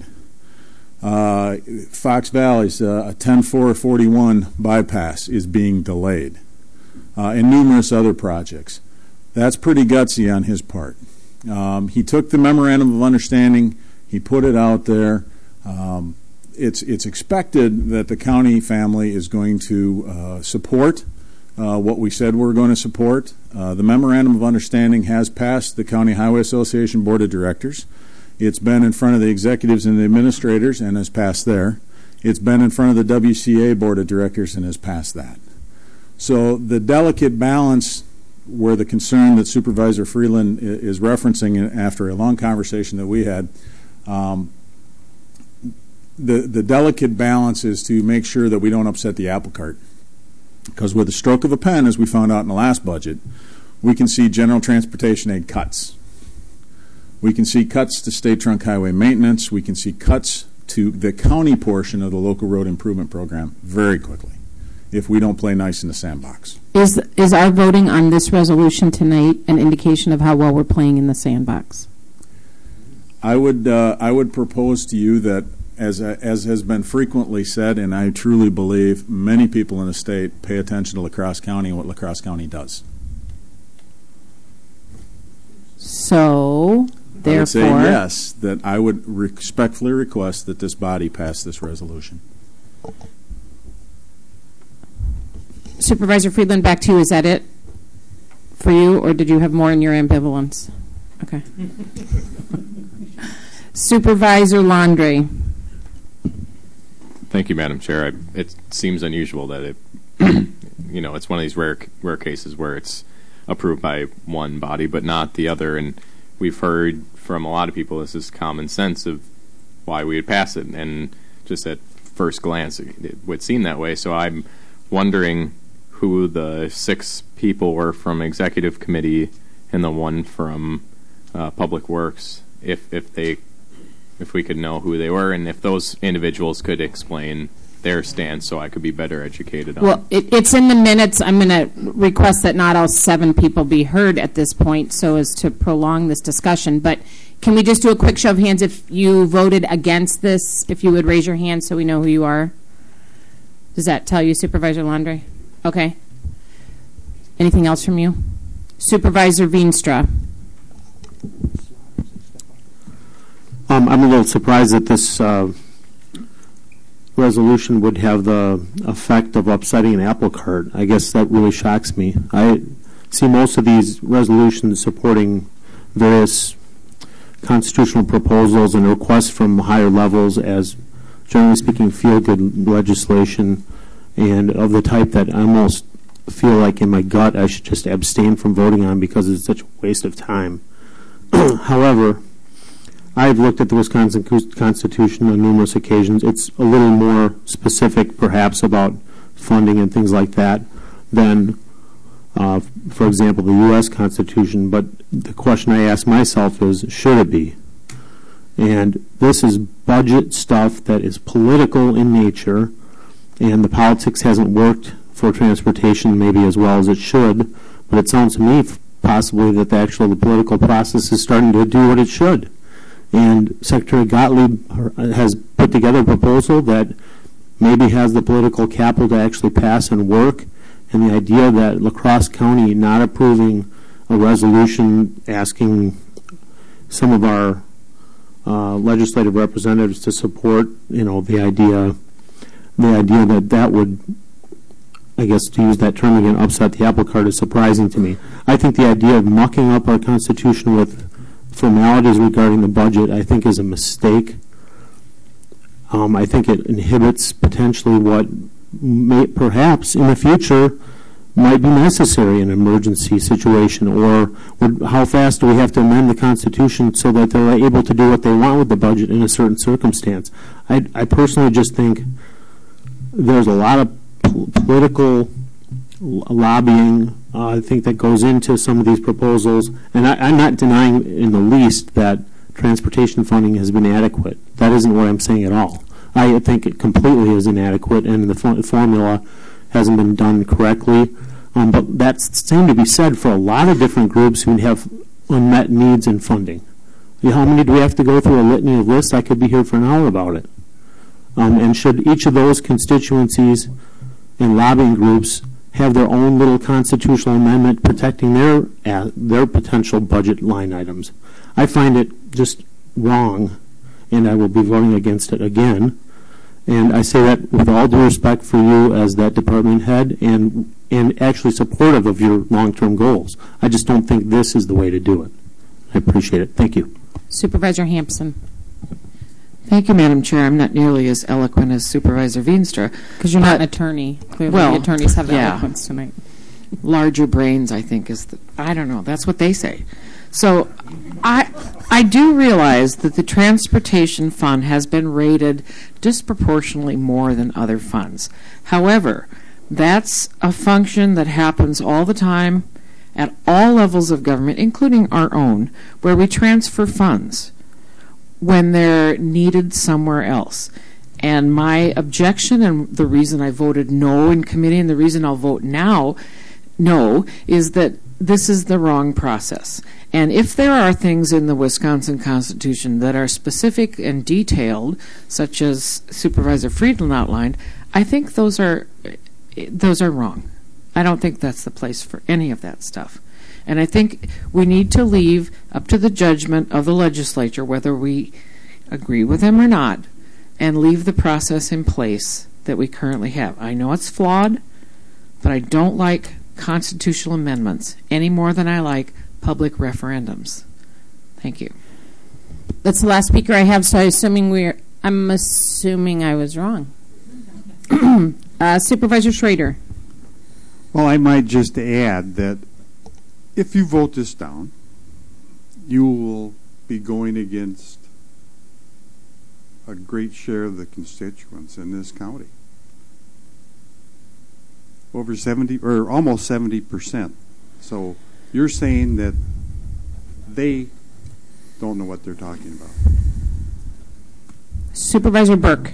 Fox Valley's 10-441 bypass is being delayed, and numerous other projects. That's pretty gutsy on his part. He took the memorandum of understanding, he put it out there. It's expected that the county family is going to support what we said we're going to support. The memorandum of understanding has passed the County Highway Association Board of Directors. It's been in front of the executives and the administrators and has passed there. It's been in front of the WCA Board of Directors and has passed that. So the delicate balance where the concern that Supervisor Freeland is referencing after a long conversation that we had, the delicate balance is to make sure that we don't upset the apple cart. Because with the stroke of a pen, as we found out in the last budget, we can see general transportation aid cuts. We can see cuts to state trunk highway maintenance. We can see cuts to the county portion of the local road improvement program very quickly if we don't play nice in the sandbox. Is our voting on this resolution tonight an indication of how well we're playing in the sandbox? I would propose to you that, as has been frequently said, and I truly believe many people in the state pay attention to La Crosse County and what La Crosse County does. So, therefore, I would say yes, that I would respectfully request that this body pass this resolution. Supervisor Friedland, back to you. Is that it for you, or did you have more in your ambivalence? Okay. Supervisor Laundrie. Thank you, Madam Chair. It seems unusual that it, it's one of these rare cases where it's approved by one body but not the other. And we've heard from a lot of people this is common sense of why we would pass it. And just at first glance, it would seem that way. So I'm wondering who the 6 people were from Executive Committee and the one from Public Works, if we could know who they were, and if those individuals could explain their stance so I could be better educated on. Well, it's in the minutes. I'm going to request that not all 7 people be heard at this point so as to prolong this discussion. But can we just do a quick show of hands if you voted against this, if you would raise your hand so we know who you are? Does that tell you, Supervisor Laundrie? Okay. Anything else from you? Supervisor Veenstra. I'm a little surprised that this resolution would have the effect of upsetting an apple cart. I guess that really shocks me. I see most of these resolutions supporting various constitutional proposals and requests from higher levels as, generally speaking, feel-good legislation, and of the type that I almost feel like in my gut I should just abstain from voting on because it's such a waste of time. However, I've looked at the Wisconsin Constitution on numerous occasions. It's a little more specific, perhaps, about funding and things like that than, for example, the U.S. Constitution. But the question I ask myself is, should it be? And this is budget stuff that is political in nature, and the politics hasn't worked for transportation maybe as well as it should. But it sounds to me possibly that the political process is starting to do what it should. And Secretary Gottlieb has put together a proposal that maybe has the political capital to actually pass and work, and the idea that La Crosse County not approving a resolution asking some of our legislative representatives to support, the idea that would, I guess to use that term again, upset the apple cart is surprising to me. I think the idea of mucking up our Constitution with formalities regarding the budget, I think, is a mistake. I think it inhibits potentially what may, perhaps in the future, might be necessary in an emergency situation, or how fast do we have to amend the Constitution so that they're able to do what they want with the budget in a certain circumstance. I personally just think there's a lot of political lobbying, I think, that goes into some of these proposals, and I'm not denying in the least that transportation funding has been adequate. That isn't what I'm saying at all. I think it completely is inadequate, and the formula hasn't been done correctly. But that's same to be said for a lot of different groups who have unmet needs in funding. How many do we have to go through a litany of lists? I could be here for an hour about it. And should each of those constituencies and lobbying groups have their own little constitutional amendment protecting their potential budget line items? I find it just wrong, and I will be voting against it again. And I say that with all due respect for you as that department head and actually supportive of your long-term goals. I just don't think this is the way to do it. I appreciate it. Thank you. Supervisor Hampson. Thank you, Madam Chair. I'm not nearly as eloquent as Supervisor Veenstra. Because you're not an attorney. Clearly, the attorneys have eloquence tonight. Larger brains, I think, is I don't know. That's what they say. So I do realize that the transportation fund has been rated disproportionately more than other funds. However, that's a function that happens all the time at all levels of government, including our own, where we transfer funds when they're needed somewhere else. And my objection, and the reason I voted no in committee, and the reason I'll vote now no, is that this is the wrong process. And if there are things in the Wisconsin Constitution that are specific and detailed, such as Supervisor Friedland outlined, I think those are wrong. I don't think that's the place for any of that stuff. And I think we need to leave up to the judgment of the legislature whether we agree with them or not, and leave the process in place that we currently have. I know it's flawed, but I don't like constitutional amendments any more than I like public referendums. Thank you. That's the last speaker I have, so I'm assuming I was wrong. Supervisor Schrader. Well, I might just add that if you vote this down, you will be going against a great share of the constituents in this county. Over 70 or almost 70%. So you're saying that they don't know what they're talking about. Supervisor Burke.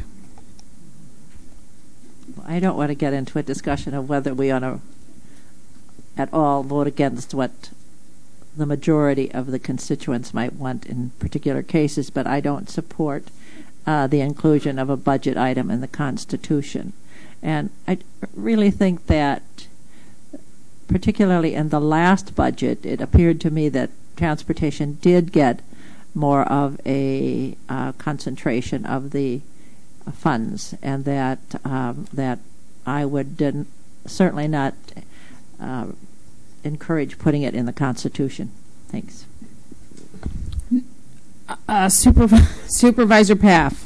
I don't want to get into a discussion of whether we ought to at all vote against what the majority of the constituents might want in particular cases, but I don't support the inclusion of a budget item in the Constitution. And I really think that, particularly in the last budget, it appeared to me that transportation did get more of a concentration of the funds, and that I would certainly not encourage putting it in the Constitution. Thanks. Supervisor Paff.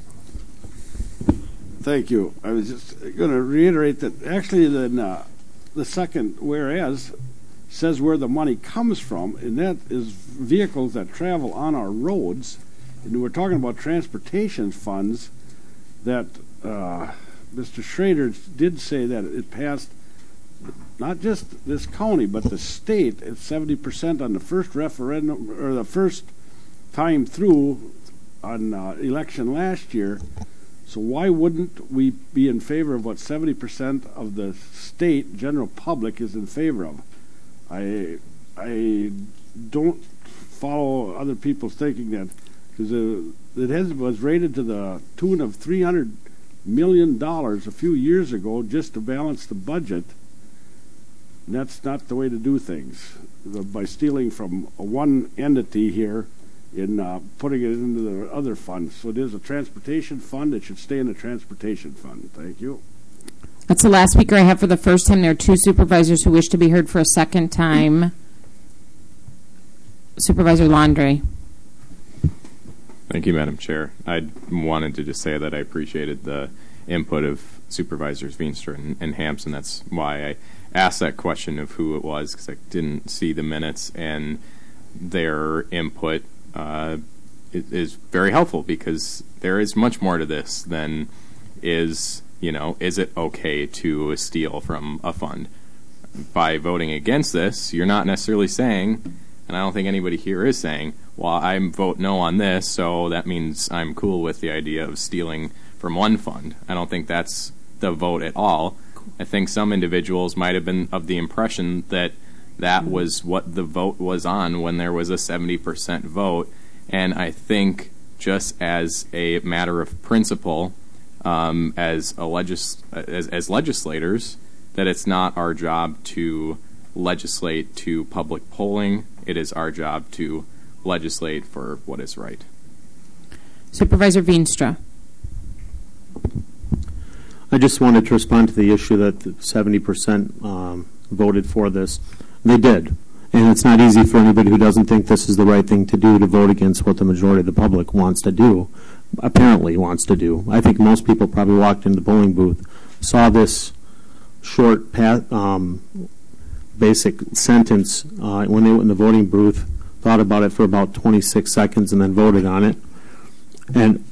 Thank you. I was just going to reiterate that actually the second whereas says where the money comes from, and that is vehicles that travel on our roads. And we're talking about transportation funds that Mr. Schrader did say that it passed not just this county but the state at 70% on the first referendum or the first time through on election last year. So why wouldn't we be in favor of what 70% of the state general public is in favor of? I don't follow other people's thinking that, because it was rated to the tune of $300 million a few years ago just to balance the budget. And that's not the way to do things. By stealing from one entity here and putting it into the other fund. So it is a transportation fund. It should stay in the transportation fund. Thank you. That's the last speaker I have for the first time. There are two supervisors who wish to be heard for a second time. Supervisor Laundrie. Thank you, Madam Chair. I wanted to just say that I appreciated the input of Supervisors Veenstra and Hampson. That's why I asked that question of who it was, because I didn't see the minutes, and their input is very helpful, because there is much more to this than is it okay to steal from a fund? By voting against this, you're not necessarily saying, and I don't think anybody here is saying, well, I vote no on this, so that means I'm cool with the idea of stealing from one fund. I don't think that's the vote at all. I think some individuals might have been of the impression that that was what the vote was on when there was a 70% vote, and I think just as a matter of principle, as legislators, that it's not our job to legislate to public polling. It is our job to legislate for what is right. Supervisor Veenstra. I just wanted to respond to the issue that 70% voted for this. They did. And it's not easy for anybody who doesn't think this is the right thing to do to vote against what the majority of the public wants to do, apparently wants to do. I think most people probably walked into the polling booth, saw this short basic sentence when they went in the voting booth, thought about it for about 26 seconds, and then voted on it. And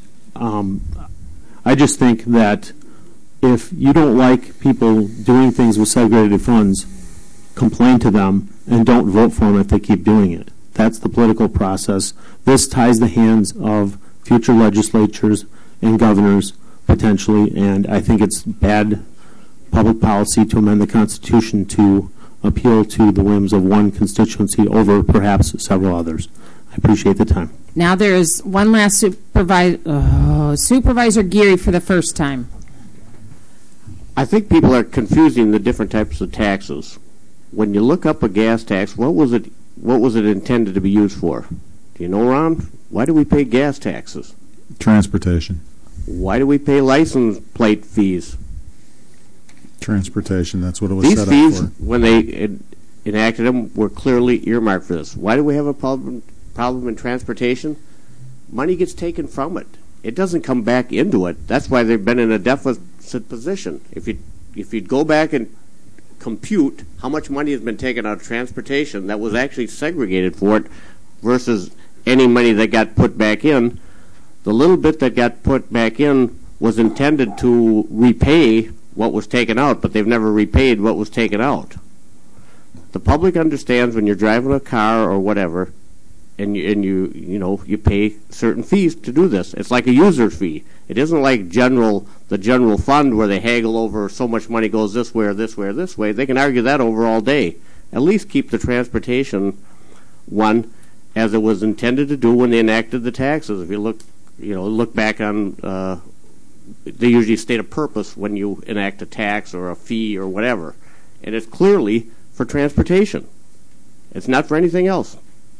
I just think that if you don't like people doing things with segregated funds, complain to them and don't vote for them if they keep doing it. That's the political process. This ties the hands of future legislatures and governors, potentially, and I think it's bad public policy to amend the Constitution to appeal to the whims of one constituency over perhaps several others. I appreciate the time. Now there is one last Supervisor Geary for the first time. I think people are confusing the different types of taxes. When you look up a gas tax, what was it intended to be used for? Do you know, Ron? Why do we pay gas taxes? Transportation. Why do we pay license plate fees? Transportation. That's what it was These set fees, up for. when they enacted them, were clearly earmarked for this. Why do we have a problem in transportation? Money gets taken from it. It doesn't come back into it. That's why they've been in a deficit position. If you'd go back and compute how much money has been taken out of transportation that was actually segregated for it versus any money that got put back in, the little bit that got put back in was intended to repay what was taken out, but they've never repaid what was taken out. The public understands when you're driving a car or whatever, and you pay certain fees to do this. It's like a user fee. It isn't like the general fund where they haggle over so much money goes this way or this way or this way. They can argue that over all day. At least keep the transportation one as it was intended to do when they enacted the taxes. If you look back on, they usually state a purpose when you enact a tax or a fee or whatever, and it's clearly for transportation. It's not for anything else.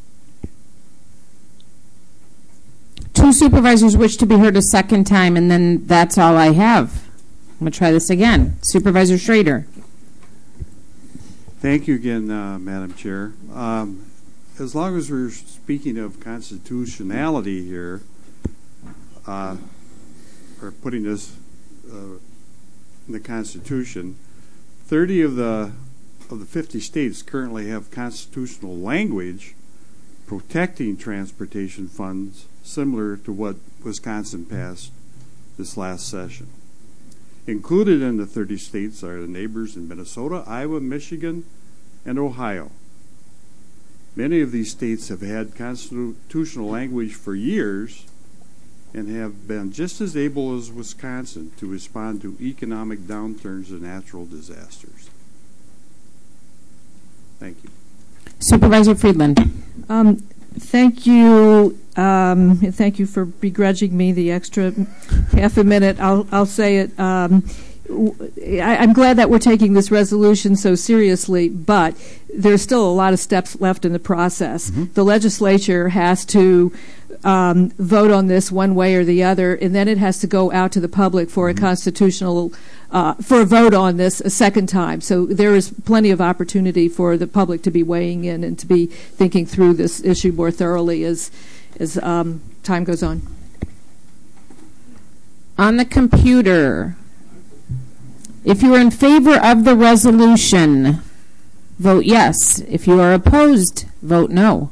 Two supervisors wish to be heard a second time, and then that's all I have. I'm going to try this again. Supervisor Schrader. Thank you again, Madam Chair. As long as we're speaking of constitutionality here, or putting this in the Constitution, 30 of the 50 states currently have constitutional language protecting transportation funds similar to what Wisconsin passed this last session. Included in the 30 states are the neighbors in Minnesota, Iowa, Michigan, and Ohio. Many of these states have had constitutional language for years and have been just as able as Wisconsin to respond to economic downturns and natural disasters. Thank you. Supervisor Friedland. Thank you. Thank you for begrudging me the extra half a minute. I'll say it. I'm glad that we're taking this resolution so seriously, but there's still a lot of steps left in the process. Mm-hmm. The legislature has to vote on this one way or the other, and then it has to go out to the public for a constitutional for a vote on this a second time. So there is plenty of opportunity for the public to be weighing in and to be thinking through this issue more thoroughly as time goes on. On the computer, if you are in favor of the resolution, vote yes. If you are opposed, vote no.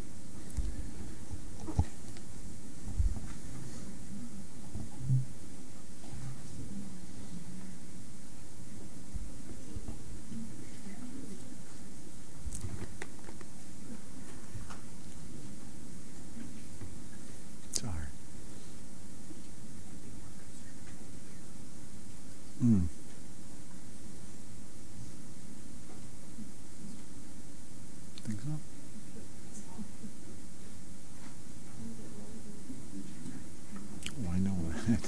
Mm. Think so? Oh, I know that.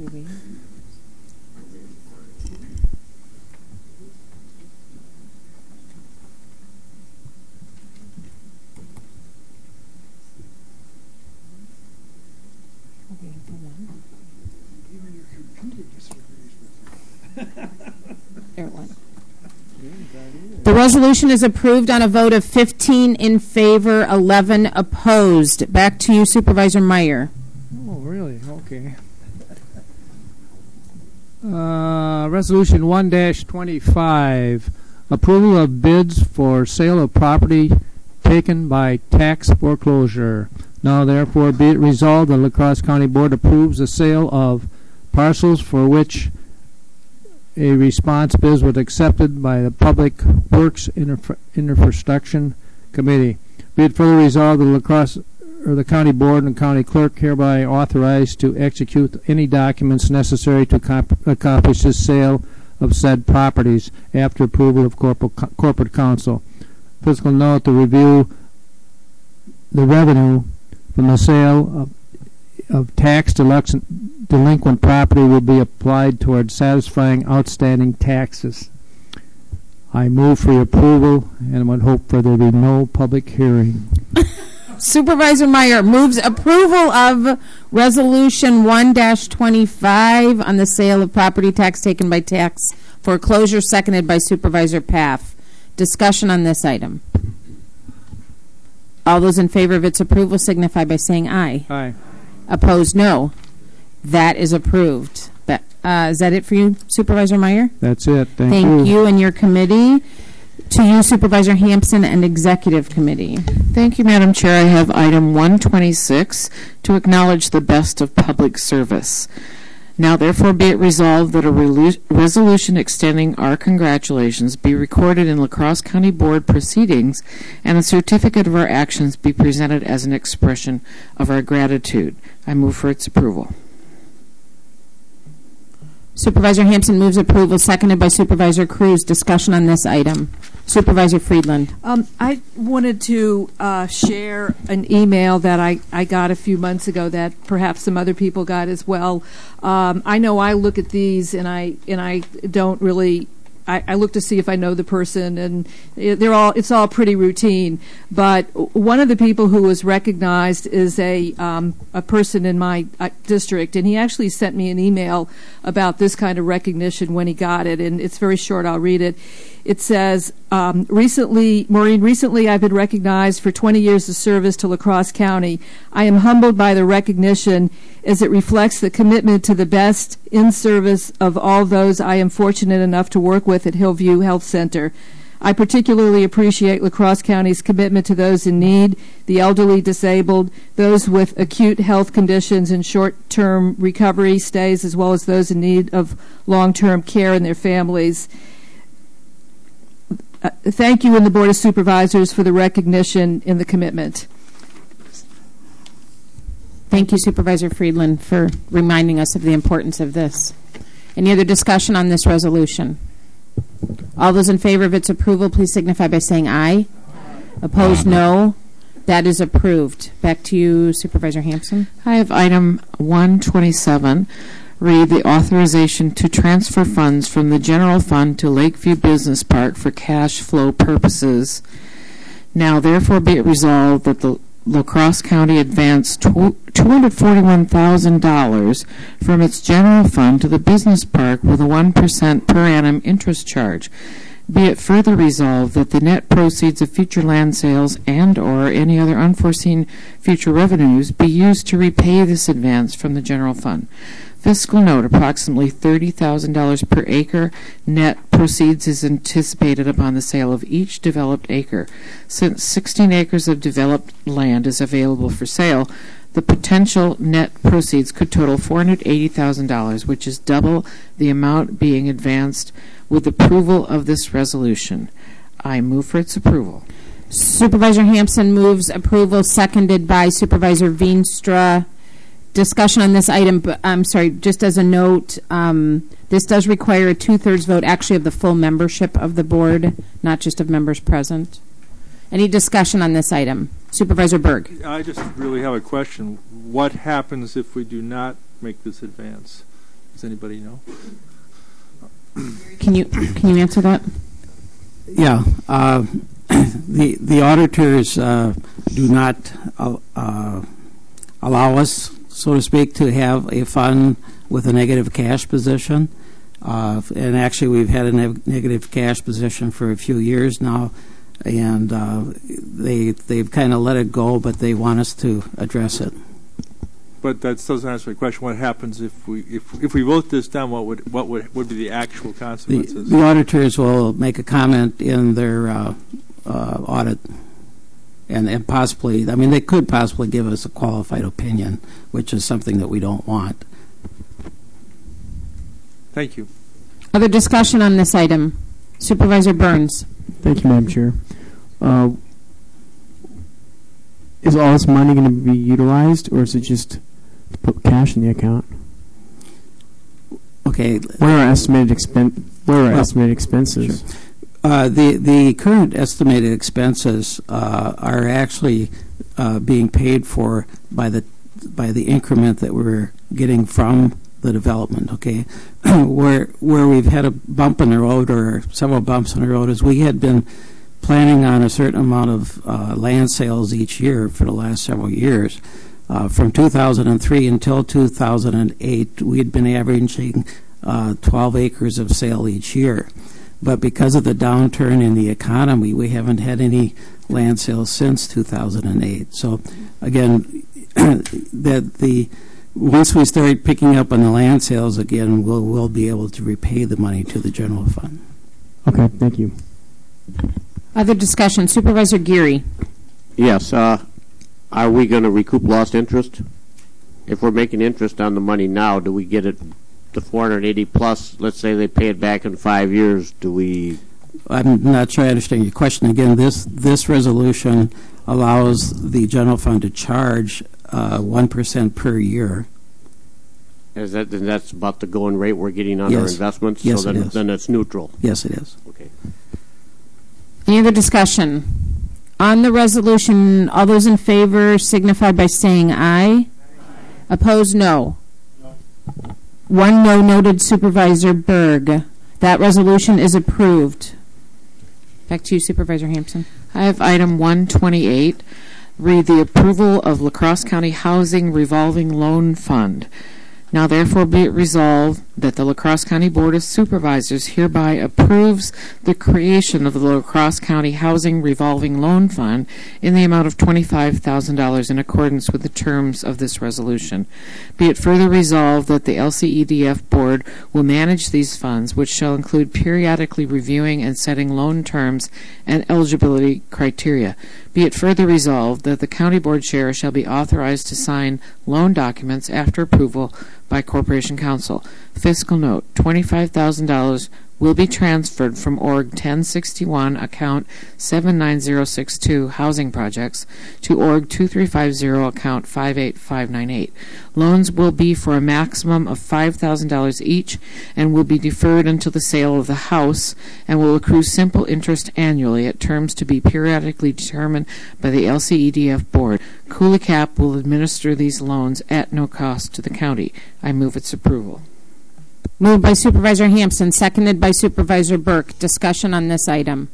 The resolution is approved on a vote of 15 in favor, 11 opposed. Back to you, Supervisor Meyer. Oh, really? Okay. Resolution 1-25, approval of bids for sale of property taken by tax foreclosure. Now, therefore, be it resolved, the La Crosse County Board approves the sale of parcels for which a response bid was accepted by the Public Works Infrastructure Committee. Be it further resolved, the La Crosse or the County Board and County Clerk hereby authorized to execute any documents necessary to accomplish this sale of said properties after approval of Corporate Council. Fiscal note: to review the revenue from the sale of tax delinquent property will be applied towards satisfying outstanding taxes. I move for approval and would hope for there be no public hearing. Supervisor Meyer moves approval of Resolution 1-25 on the sale of property tax taken by tax foreclosure, seconded by Supervisor Paff. Discussion on this item. All those in favor of its approval signify by saying aye. Aye. Opposed, no. That is approved. Is that it for you, Supervisor Meyer? That's it. Thank you and your committee. To you, Supervisor Hampson and Executive Committee. Thank you, Madam Chair. I have item 126 to acknowledge the best of public service. Now, therefore, be it resolved that a resolution extending our congratulations be recorded in La Crosse County Board proceedings and a certificate of our actions be presented as an expression of our gratitude. I move for its approval. Supervisor Hampson moves approval, seconded by Supervisor Cruz. Discussion on this item. Supervisor Friedland. I wanted to share an email that I got a few months ago that perhaps some other people got as well. I know I look at these and I don't really. I look to see if I know the person, and it's all pretty routine. But one of the people who was recognized is a person in my district, and he actually sent me an email about this kind of recognition when he got it, and it's very short. I'll read it. It says, recently I've been recognized for 20 years of service to La Crosse County. I am humbled by the recognition as it reflects the commitment to the best in service of all those I am fortunate enough to work with at Hillview Health Center. I particularly appreciate La Crosse County's commitment to those in need, the elderly, disabled, those with acute health conditions and short-term recovery stays, as well as those in need of long-term care and their families. Thank you and the Board of Supervisors for the recognition and the commitment. Thank you, Supervisor Friedland, for reminding us of the importance of this. Any other discussion on this resolution? All those in favor of its approval, please signify by saying aye. Opposed, no. That is approved. Back to you, Supervisor Hampson. I have item 127. Read the authorization to transfer funds from the general fund to Lakeview Business Park for cash flow purposes. Now, therefore, be it resolved that the La Crosse County advanced $241,000 from its general fund to the business park with a 1% per annum interest charge. Be it further resolved that the net proceeds of future land sales and or any other unforeseen future revenues be used to repay this advance from the general fund. Fiscal note, approximately $30,000 per acre. Net proceeds is anticipated upon the sale of each developed acre. Since 16 acres of developed land is available for sale, the potential net proceeds could total $480,000, which is double the amount being advanced with approval of this resolution. I move for its approval. Supervisor Hampson moves approval, seconded by Supervisor Veenstra. Discussion on this item, but I'm sorry, just as a note, this does require a 2/3 vote actually of the full membership of the board, not just of members present. Any discussion on this item? Supervisor Berg. I just really have a question. What happens if we do not make this advance? Does anybody know? Can you answer that? Yeah. The auditors do not allow us, so to speak, to have a fund with a negative cash position. And actually, we've had a negative cash position for a few years now, and they've kind of let it go, but they want us to address it. But that doesn't answer my question. What happens if we vote this down? What would be the actual consequences? The auditors will make a comment in their audit. And possibly, I mean, they could possibly give us a qualified opinion, which is something that we don't want. Thank you. Other discussion on this item? Supervisor Burns. Thank you, Madam Chair. Is all this money going to be utilized, or is it just to put cash in the account? Okay. What are estimated expenses? Sure. The current estimated expenses are actually being paid for by the increment that we're getting from the development. Okay, where we've had a bump in the road or several bumps in the road is we had been planning on a certain amount of land sales each year for the last several years. From 2003 until 2008, we had been averaging 12 acres of sale each year. But because of the downturn in the economy, we haven't had any land sales since 2008. So, again, once we start picking up on the land sales again, we'll be able to repay the money to the general fund. Okay, thank you. Other discussion, Supervisor Geary. Yes. Are we going to recoup lost interest? If we're making interest on the money now, do we get it? The 480 plus, let's say they pay it back in 5 years, do we? I'm not sure I understand your question. Again, this resolution allows the general fund to charge 1% per year. Is that, then that's about the going rate we're getting on our investments? Yes, so then it's neutral. Yes, it is. Okay. Any other discussion? On the resolution, all those in favor signify by saying aye. Opposed, no. One no noted, Supervisor Berg. That resolution is approved. Back to you, Supervisor Hampson. I have item 128. Read the approval of La Crosse County Housing Revolving Loan Fund. Now therefore be it resolved that the La Crosse County Board of Supervisors hereby approves the creation of the La Crosse County Housing Revolving Loan Fund in the amount of $25,000 in accordance with the terms of this resolution. Be it further resolved that the LCEDF Board will manage these funds, which shall include periodically reviewing and setting loan terms and eligibility criteria. Be it further resolved that the County Board Chair shall be authorized to sign loan documents after approval by Corporation Council. Fiscal note, $25,000 will be transferred from Org 1061, account 79062, Housing Projects, to Org 2350, account 58598. Loans will be for a maximum of $5,000 each and will be deferred until the sale of the house and will accrue simple interest annually at terms to be periodically determined by the LCEDF board. Cooley Cap will administer these loans at no cost to the county. I move its approval. Moved by Supervisor Hampson, seconded by Supervisor Burke. Discussion on this item.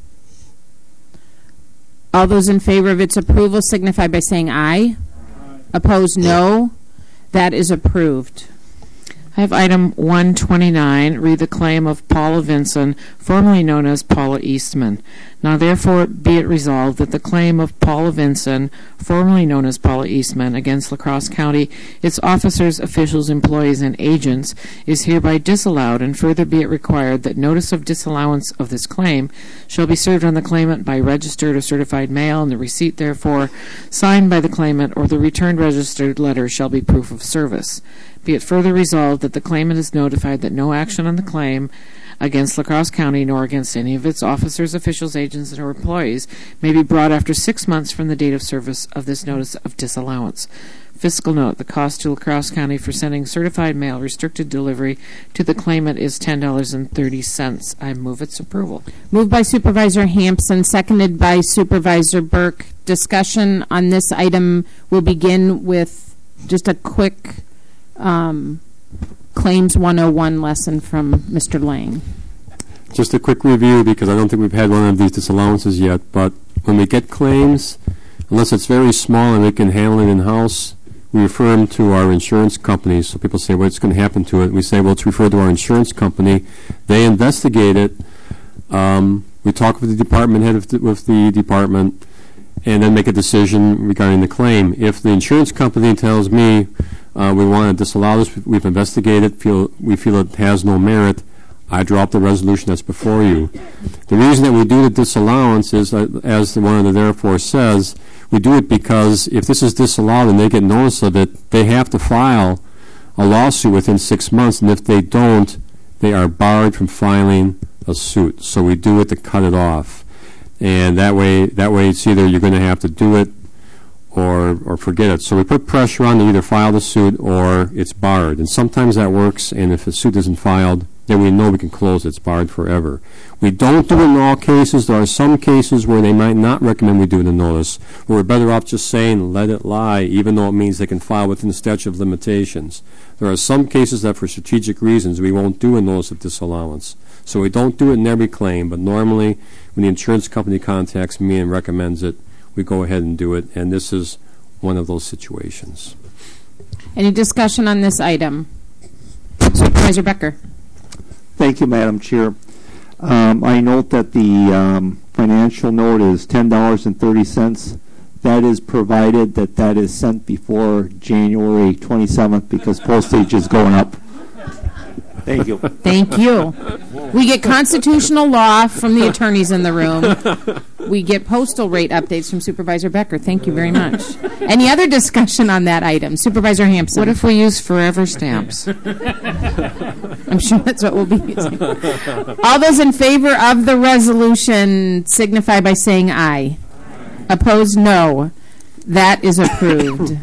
All those in favor of its approval signify by saying aye. Opposed, no. That is approved. I have item 129, read the claim of Paula Vinson, formerly known as Paula Eastman. Now therefore be it resolved that the claim of Paula Vinson, formerly known as Paula Eastman, against La Crosse County, its officers, officials, employees, and agents is hereby disallowed, and further be it required that notice of disallowance of this claim shall be served on the claimant by registered or certified mail, and the receipt therefore signed by the claimant or the returned registered letter shall be proof of service. Be it further resolved that the claimant is notified that no action on the claim against La Crosse County nor against any of its officers, officials, agents, or employees may be brought after 6 months from the date of service of this notice of disallowance. Fiscal note, the cost to La Crosse County for sending certified mail restricted delivery to the claimant is $10.30. I move its approval. Moved by Supervisor Hampson, seconded by Supervisor Burke. Discussion on this item will begin with just a quick Claims 101 lesson from Mr. Lang. Just a quick review, because I don't think we've had one of these disallowances yet, but when we get claims, unless it's very small and we can handle it in-house, we refer them to our insurance company. So people say, what's going to happen to it? We say, well, it's referred to our insurance company. They investigate it. We talk with the department head with the department, and then make a decision regarding the claim. If the insurance company tells me we want to disallow this, we've investigated, we feel it has no merit, I drop the resolution that's before you. The reason that we do the disallowance is, as one of the therefore says, we do it because if this is disallowed and they get notice of it, they have to file a lawsuit within 6 months, and if they don't, they are barred from filing a suit. So we do it to cut it off. And that way it's either you're going to have to do it or forget it. So we put pressure on to either file the suit or it's barred. And sometimes that works, and if the suit isn't filed, then we know we can close it. It's barred forever. We don't do it in all cases. There are some cases where they might not recommend we do it in notice, where we're better off just saying let it lie, even though it means they can file within the statute of limitations. There are some cases that for strategic reasons we won't do a notice of disallowance. So we don't do it in every claim, but normally when the insurance company contacts me and recommends it, we go ahead and do it, and this is one of those situations. Any discussion on this item? Supervisor Becker. Thank you, Madam Chair. I note that the financial note is $10.30. That is provided that is sent before January 27th because postage is going up. Thank you. Thank you. We get constitutional law from the attorneys in the room. We get postal rate updates from Supervisor Becker. Thank you very much. Any other discussion on that item? Supervisor Hampson. What if we use forever stamps? I'm sure that's what we'll be using. All those in favor of the resolution signify by saying aye. Opposed, no. That is approved.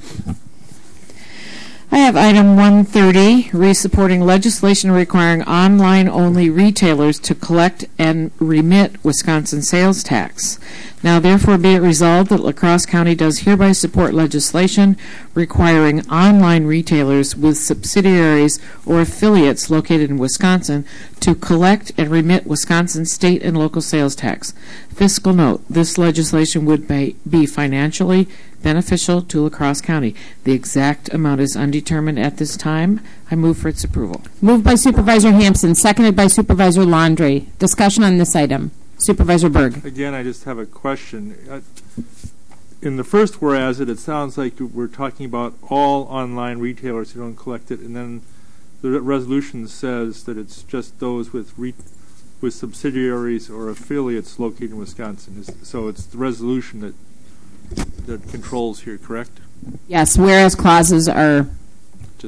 I have item 130, re-supporting legislation requiring online-only retailers to collect and remit Wisconsin sales tax. Now, therefore, be it resolved that La Crosse County does hereby support legislation requiring online retailers with subsidiaries or affiliates located in Wisconsin to collect and remit Wisconsin state and local sales tax. Fiscal note, this legislation would be financially beneficial to La Crosse County. The exact amount is undetermined at this time. I move for its approval. Moved by Supervisor Hampson, seconded by Supervisor Laundrie. Discussion on this item. Supervisor Berg. Again, I just have a question. In the first whereas it sounds like we're talking about all online retailers who don't collect it, and then the resolution says that it's just those with subsidiaries or affiliates located in Wisconsin. So it's the resolution that controls here, correct? Yes, whereas clauses are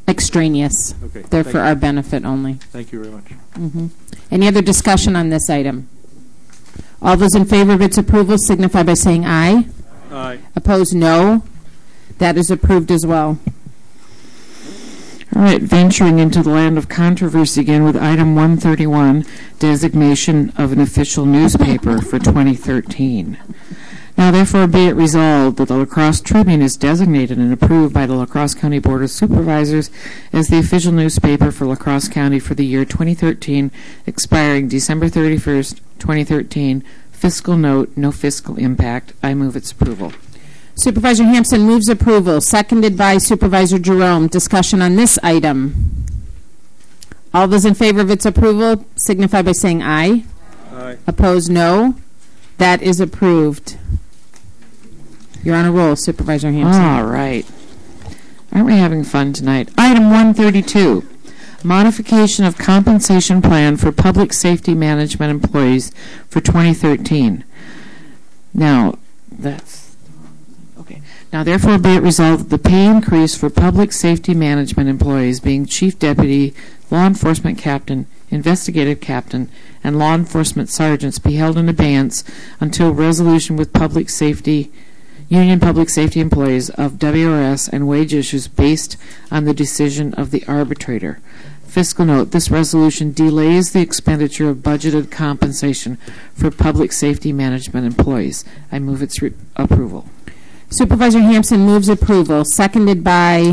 extraneous. Okay. They're Thank for you. our benefit only. Thank you very much. Any other discussion on this item? All those in favor of its approval signify by saying aye. Aye. Opposed, no. That is approved as well. All right, venturing into the land of controversy again with item 131, designation of an official newspaper for 2013. Now, therefore, be it resolved that the La Crosse Tribune is designated and approved by the La Crosse County Board of Supervisors as the official newspaper for La Crosse County for the year 2013, expiring December 31st, 2013. Fiscal note, no fiscal impact. I move its approval. Supervisor Hampson moves approval, seconded by Supervisor Jerome. Discussion on this item. All those in favor of its approval signify by saying aye. Aye. Opposed, no. That is approved. You're on a roll, Supervisor Hampson. All right. Aren't we having fun tonight? Item 132, modification of compensation plan for public safety management employees for 2013. Now, Now, therefore, be it resolved that the pay increase for public safety management employees, being chief deputy, law enforcement captain, investigative captain, and law enforcement sergeants, be held in abeyance until resolution with union public safety employees of WRS and wage issues based on the decision of the arbitrator. Fiscal note, this resolution delays the expenditure of budgeted compensation for public safety management employees. I move its approval. Supervisor Hampson moves approval, seconded by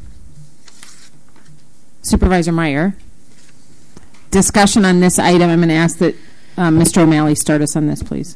Supervisor Meyer. Discussion on this item. I'm going to ask that Mr. O'Malley start us on this, please.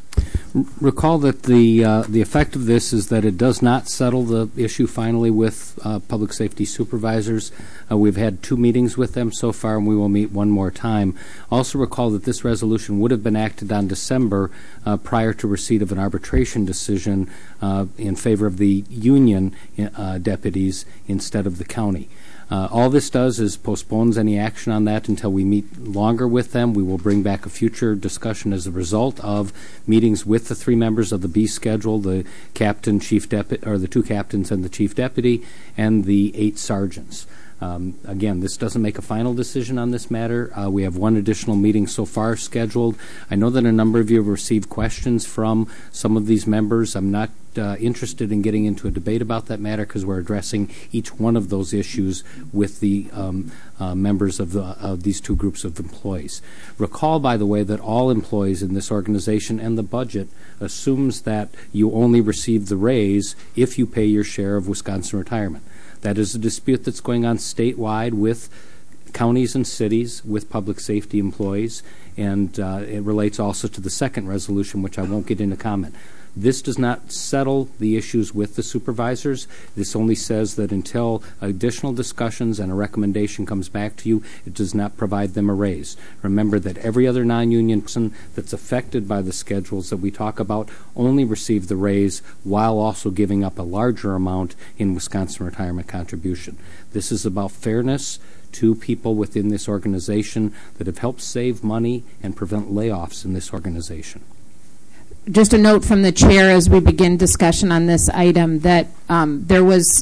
Recall that the effect of this is that it does not settle the issue finally with public safety supervisors. We've had 2 meetings with them so far, and we will meet one more time. Also recall that this resolution would have been acted on December prior to receipt of an arbitration decision in favor of the union deputies instead of the county. All this does is postpones any action on that until we meet longer with them. We will bring back a future discussion as a result of meetings with the 3 members of the B schedule, the captain, chief deputy, or the 2 captains and the chief deputy, and the 8 sergeants. Again, this doesn't make a final decision on this matter. We have 1 additional meeting so far scheduled. I know that a number of you have received questions from some of these members. I'm not interested in getting into a debate about that matter because we're addressing each one of those issues with the members of these 2 groups of employees. Recall, by the way, that all employees in this organization and the budget assumes that you only receive the raise if you pay your share of Wisconsin retirement. That is a dispute that's going on statewide with counties and cities with public safety employees, and it relates also to the second resolution, which I won't get into comment. This does not settle the issues with the supervisors. This only says that until additional discussions and a recommendation comes back to you, it does not provide them a raise. Remember that every other non-union person that's affected by the schedules that we talk about only receive the raise while also giving up a larger amount in Wisconsin retirement contribution. This is about fairness to people within this organization that have helped save money and prevent layoffs in this organization. Just a note from the chair as we begin discussion on this item that there was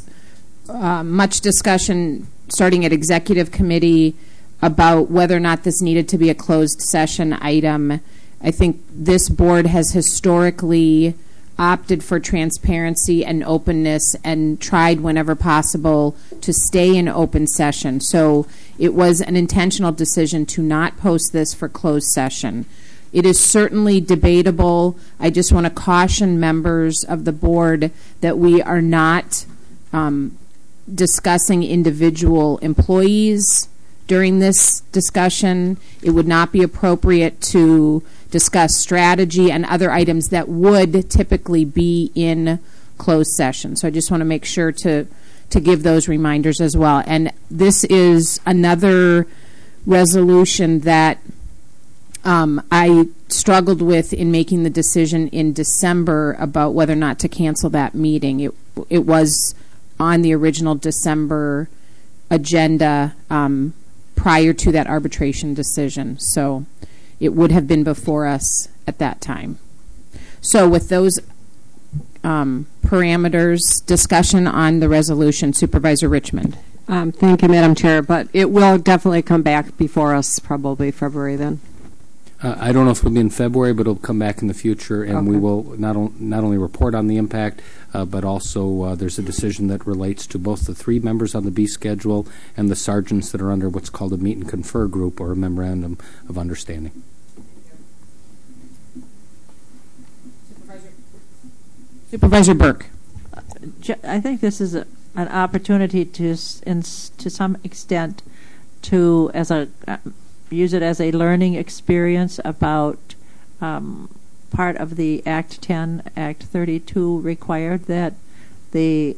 much discussion starting at executive committee about whether or not this needed to be a closed session item. I think this board has historically opted for transparency and openness and tried whenever possible to stay in open session. So it was an intentional decision to not post this for closed session. It is certainly debatable. I just want to caution members of the board that we are not discussing individual employees during this discussion. It would not be appropriate to discuss strategy and other items that would typically be in closed session. So I just want to make sure to give those reminders as well. And this is another resolution that I struggled with in making the decision in December about whether or not to cancel that meeting. It was on the original December agenda prior to that arbitration decision. So it would have been before us at that time. So with those parameters, discussion on the resolution, Supervisor Richmond. Thank you, Madam Chair, but it will definitely come back before us, probably February then. I don't know if it'll be in February, but it'll come back in the future, and we Okay. will not only report on the impact, but also there's a decision that relates to both the 3 members on the B schedule and the sergeants that are under what's called a meet and confer group or a memorandum of understanding. Supervisor Burke. I think this is an opportunity to some extent to use it as a learning experience about part of the Act 10, Act 32 required that the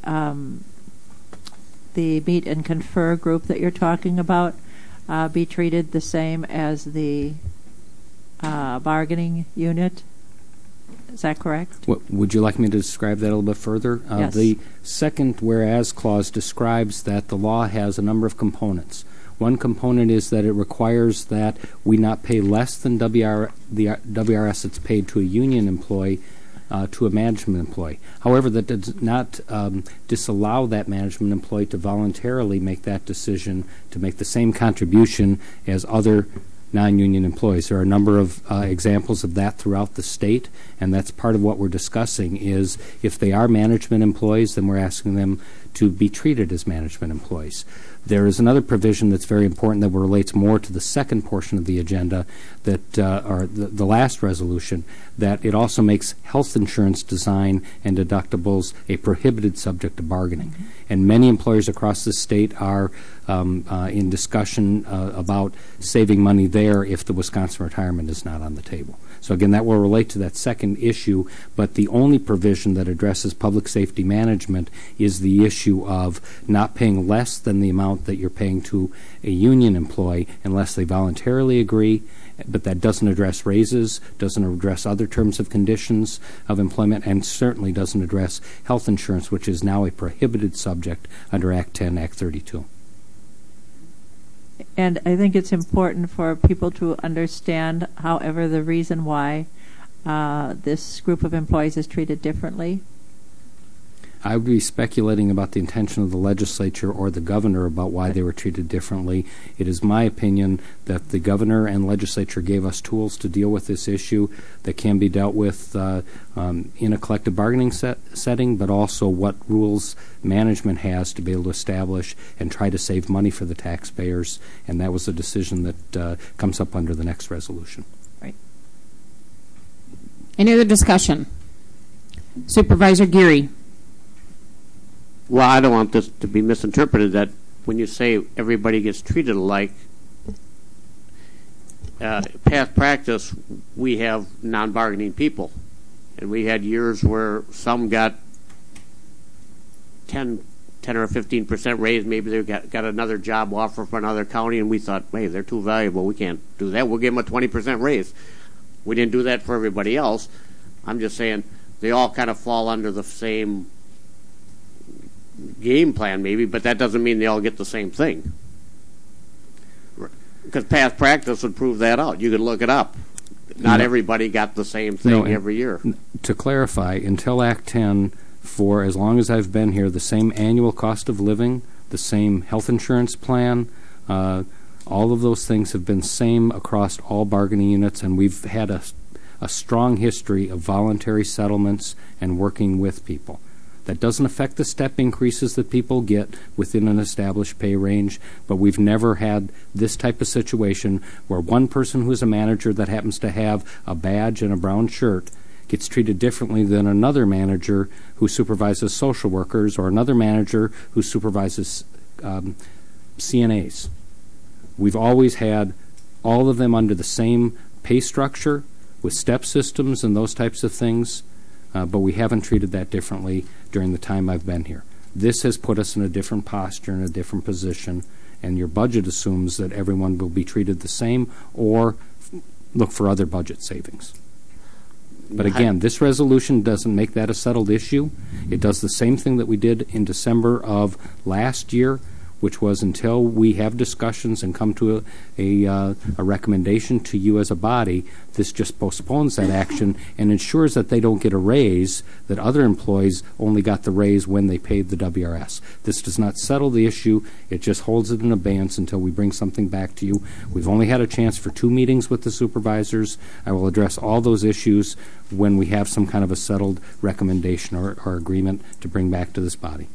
meet and confer group that you're talking about be treated the same as the bargaining unit. Is that correct? Would you like me to describe that a little bit further? Yes. The second whereas clause describes that the law has a number of components. One component is that it requires that we not pay less than the WRS that's paid to a union employee to a management employee. However, that does not disallow that management employee to voluntarily make that decision to make the same contribution as other non-union employees. There are a number of examples of that throughout the state, and that's part of what we're discussing is if they are management employees, then we're asking them to be treated as management employees. There is another provision that's very important that relates more to the second portion of the agenda, that or the last resolution, that it also makes health insurance design and deductibles a prohibited subject of bargaining. And many employers across the state are in discussion about saving money there if the Wisconsin retirement is not on the table. So again, that will relate to that second issue, but the only provision that addresses public safety management is the issue of not paying less than the amount that you're paying to a union employee unless they voluntarily agree, but that doesn't address raises, doesn't address other terms of conditions of employment, and certainly doesn't address health insurance, which is now a prohibited subject under Act 10, Act 32. And I think it's important for people to understand, however, the reason why this group of employees is treated differently. I would be speculating about the intention of the legislature or the governor about why they were treated differently. It is my opinion that the governor and legislature gave us tools to deal with this issue that can be dealt with in a collective bargaining setting, but also what rules management has to be able to establish and try to save money for the taxpayers. And that was a decision that comes up under the next resolution. Right. Any other discussion? Supervisor Geary. Well, I don't want this to be misinterpreted that when you say everybody gets treated alike, past practice, we have non-bargaining people. And we had years where some got 10 or 15% raise. Maybe they got another job offer from another county, and we thought, hey, they're too valuable. We can't do that. We'll give them a 20% raise. We didn't do that for everybody else. I'm just saying they all kind of fall under the same game plan maybe, but that doesn't mean they all get the same thing. Because past practice would prove that out. You can look it up. Not everybody got the same thing every year. To clarify, until Act 10, for as long as I've been here, the same annual cost of living, the same health insurance plan, all of those things have been same across all bargaining units, and we've had a strong history of voluntary settlements and working with people. That doesn't affect the step increases that people get within an established pay range, but we've never had this type of situation where one person who's a manager that happens to have a badge and a brown shirt gets treated differently than another manager who supervises social workers or another manager who supervises CNAs. We've always had all of them under the same pay structure with step systems and those types of things. But we haven't treated that differently during the time I've been here. This has put us in a different posture, in a different position, and your budget assumes that everyone will be treated the same or look for other budget savings. But again, this resolution doesn't make that a settled issue. It does the same thing that we did in December of last year which was until we have discussions and come to a recommendation to you as a body, this just postpones that action and ensures that they don't get a raise, that other employees only got the raise when they paid the WRS. This does not settle the issue. It just holds it in abeyance until we bring something back to you. We've only had a chance for 2 meetings with the supervisors. I will address all those issues when we have some kind of a settled recommendation or agreement to bring back to this body.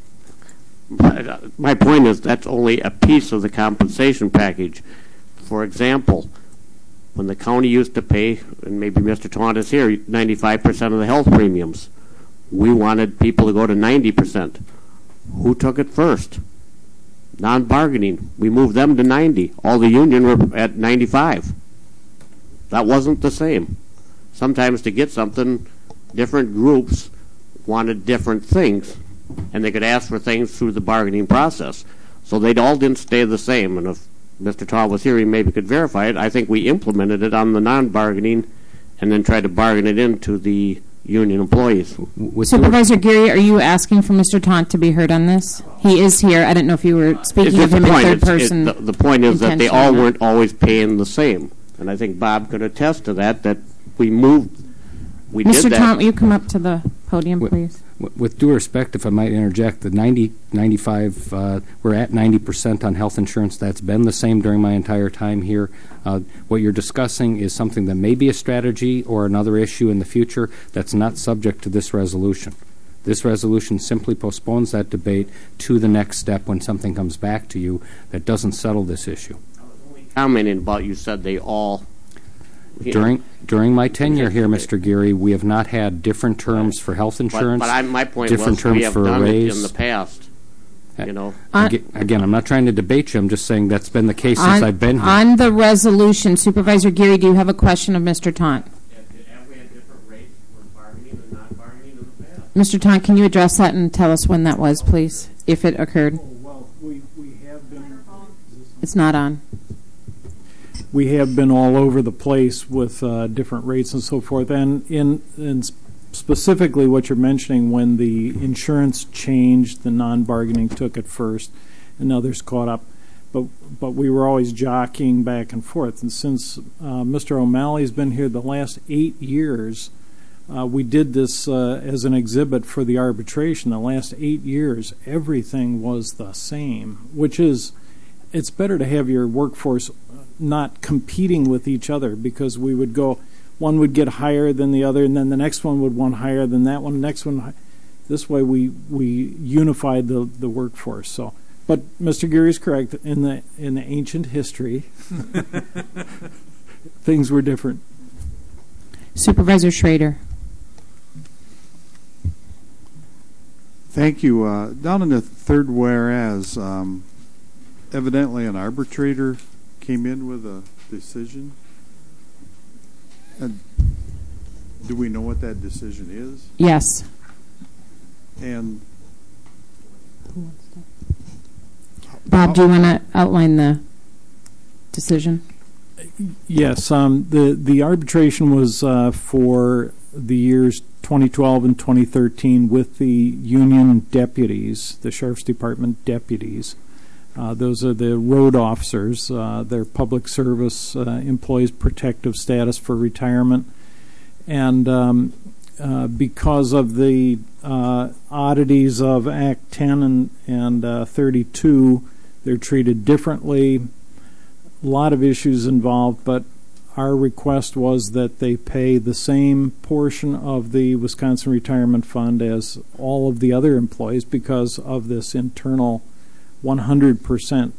My point is that's only a piece of the compensation package. For example, when the county used to pay, and maybe Mr. Taunt is here, 95% of the health premiums, we wanted people to go to 90%. Who took it first? Non-bargaining. We moved them to 90. All the union were at 95. That wasn't the same. Sometimes to get something, different groups wanted different things, and they could ask for things through the bargaining process. So they all didn't stay the same. And if Mr. Tall was here, he maybe could verify it. I think we implemented it on the non-bargaining and then tried to bargain it into the union employees. Supervisor Geary, are you asking for Mr. Taunt to be heard on this? He is here. I didn't know if you were speaking of him in third person. The point is that they all weren't always paying the same. And I think Bob could attest to that, that we moved, we did that. Mr. Taunt, will you come up to the podium, please? With due respect, if I might interject, the 95, we're at 90% on health insurance. That's been the same during my entire time here. What you're discussing is something that may be a strategy or another issue in the future that's not subject to this resolution. This resolution simply postpones that debate to the next step when something comes back to you that doesn't settle this issue. Commenting about, you said they all... During my tenure here, Mr. Geary, we have not had different terms for health insurance. But my point different was terms we have for done a raise. it in the past. You know. Again, I'm not trying to debate you. I'm just saying that's been the case since I've been here. On the resolution, Supervisor Geary, do you have a question of Mr. Taunt? Have we had different rates for bargaining and non-bargaining in the past? Mr. Taunt, can you address that and tell us when that was, please, if it occurred? Well, we have been... It's not on. We have been all over the place with different rates and so forth. And in specifically what you're mentioning, when the insurance changed, the non-bargaining took it first, and others caught up. But we were always jockeying back and forth. And since Mr. O'Malley's been here the last 8 years, we did this as an exhibit for the arbitration. The last 8 years, everything was the same, which is, it's better to have your workforce not competing with each other, because we would go, one would get higher than the other, and then the next one would want higher than that one, next one. This way we unified the workforce. So, but Mr. Geary is correct. In the ancient history, things were different. Supervisor Schrader. Thank you. Down in the third whereas, evidently an arbitrator came in with a decision. And do we know what that decision is? Yes. And Bob, do you want to outline the decision? Yes. The arbitration was for the years 2012 and 2013 with the union deputies, the Sheriff's Department deputies. Those are the road officers. They're public service employees, protective status for retirement. And because of the oddities of Act 10 and 32, they're treated differently. A lot of issues involved, but our request was that they pay the same portion of the Wisconsin Retirement Fund as all of the other employees because of this internal 100%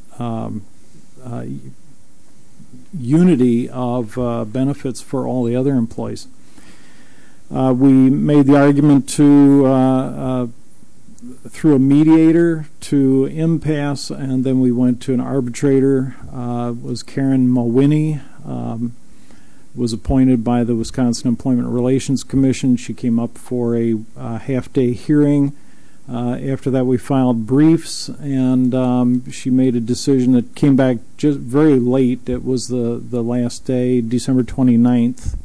unity of benefits for all the other employees. We made the argument to through a mediator to impasse, and then we went to an arbitrator. Was Karen Mulwiney, was appointed by the Wisconsin Employment Relations Commission. She came up for a half-day hearing. After that, we filed briefs, and she made a decision that came back just very late. It was the last day, December 29th,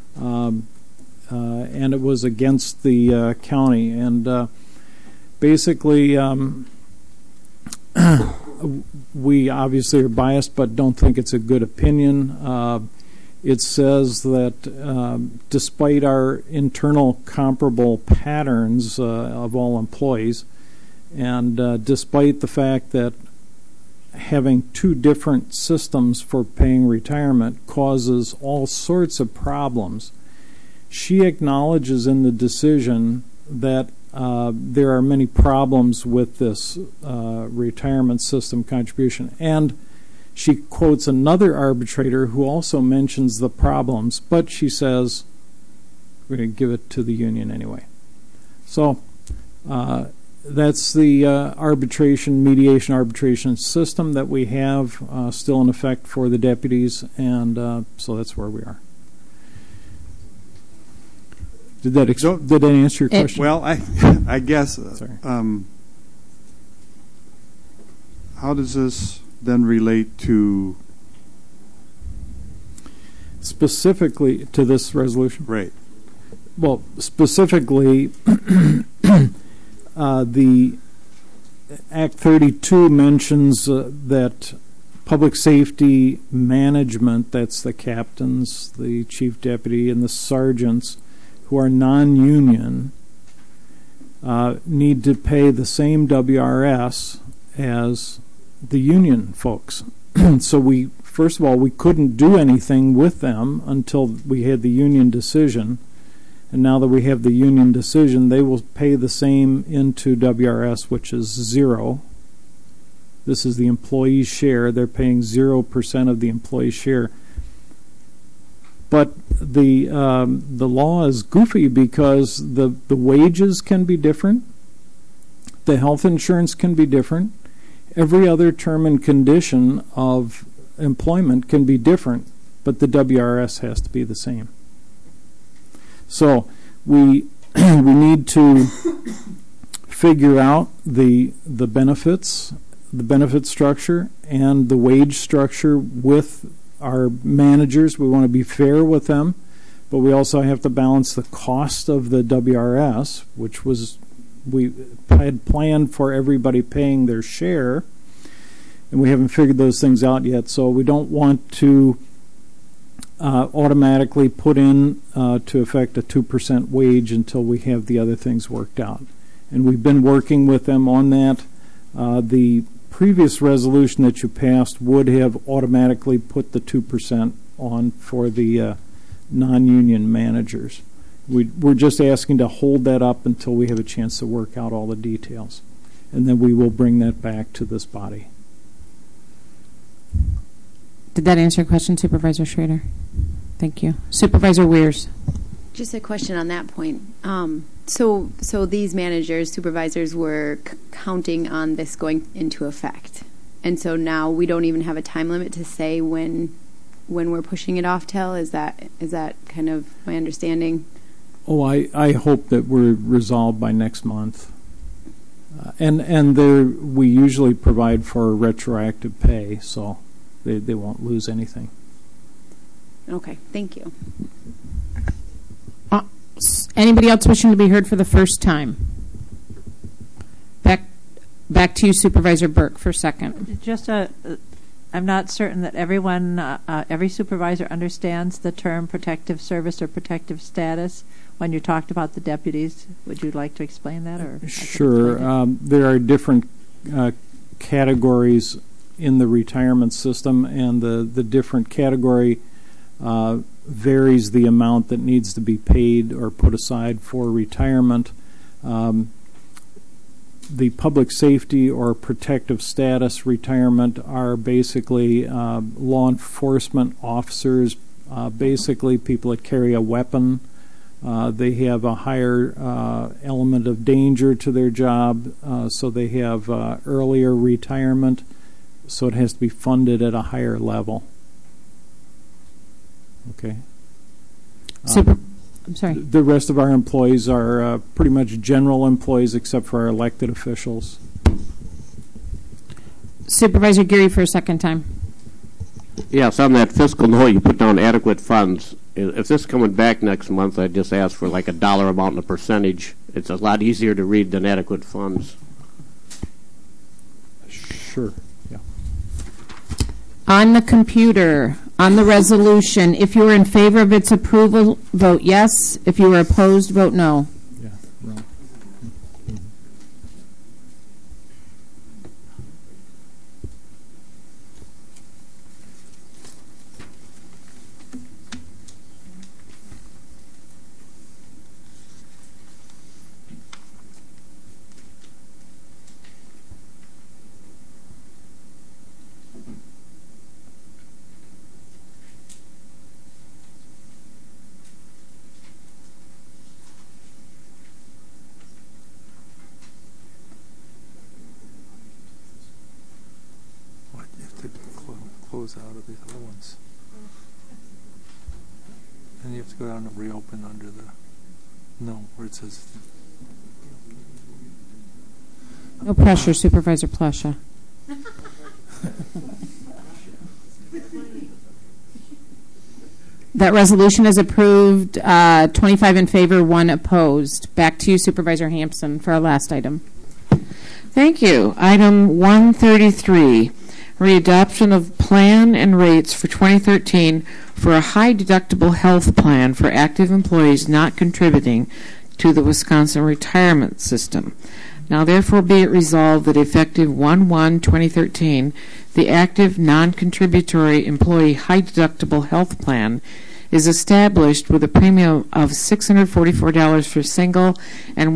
and it was against the county. And basically, we obviously are biased, but don't think it's a good opinion. It says that despite our internal comparable patterns of all employees, and despite the fact that having two different systems for paying retirement causes all sorts of problems, she acknowledges in the decision that there are many problems with this retirement system contribution. And she quotes another arbitrator who also mentions the problems, but she says, we're going to give it to the union anyway. So that's the mediation arbitration system that we have still in effect for the deputies, and so that's where we are. Did that answer your question? Well, I guess. How does this then relate to specifically to this resolution? Right. Well, specifically, the Act 32 mentions that public safety management, that's the captains, the chief deputy, and the sergeants, who are non-union, need to pay the same WRS as the union folks. So first of all, we couldn't do anything with them until we had the union decision. And now that we have the union decision, they will pay the same into WRS, which is 0. This is the employee's share. They're paying 0% of the employee's share. But the law is goofy because the wages can be different, the health insurance can be different, every other term and condition of employment can be different, but the WRS has to be the same. So we need to figure out the benefits, the benefit structure, and the wage structure with our managers. We want to be fair with them, but we also have to balance the cost of the WRS, which was we had planned for everybody paying their share, and we haven't figured those things out yet. So we don't want to automatically put in to effect a 2% wage until we have the other things worked out. And we've been working with them on that. The previous resolution that you passed would have automatically put the 2% on for the non-union managers. We're just asking to hold that up until we have a chance to work out all the details. And then we will bring that back to this body. Did that answer your question, Supervisor Schrader? Thank you. Supervisor Weirs. Just a question on that point. So these managers, supervisors were counting on this going into effect. And so now we don't even have a time limit to say when we're pushing it off till? Is that kind of my understanding? Oh, I hope that we're resolved by next month. And we usually provide for retroactive pay, so they won't lose anything. Okay, thank you. Anybody else wishing to be heard for the first time? Back to you, Supervisor Burke, for a second. Just I'm not certain that every supervisor understands the term protective service or protective status. When you talked about the deputies, would you like to explain that? Or sure. There are different categories in the retirement system, and the different category varies the amount that needs to be paid or put aside for retirement. The public safety or protective status retirement are basically law enforcement officers, basically people that carry a weapon. They have a higher element of danger to their job, so they have earlier retirement, so it has to be funded at a higher level. Okay. I'm sorry. The rest of our employees are pretty much general employees except for our elected officials. Supervisor Geary for a second time. Yes, on that fiscal note, you put down adequate funds. If this is coming back next month, I'd just ask for like a dollar amount and a percentage. It's a lot easier to read than adequate funds. Sure. Yeah. On the computer, on the resolution, if you are in favor of its approval, vote yes. If you are opposed, vote no. Close out of these other ones. And you have to go down and reopen under the where it says No pressure, Supervisor Plesha. That resolution is approved, 25 in favor, 1 opposed. Back to you, Supervisor Hampson, for our last item. Thank you. Item 133, readoption of plan and rates for 2013 for a high deductible health plan for active employees not contributing to the Wisconsin retirement system. Now, therefore, be it resolved that effective 1/1/2013, the active non-contributory employee high deductible health plan is established with a premium of $644 for single and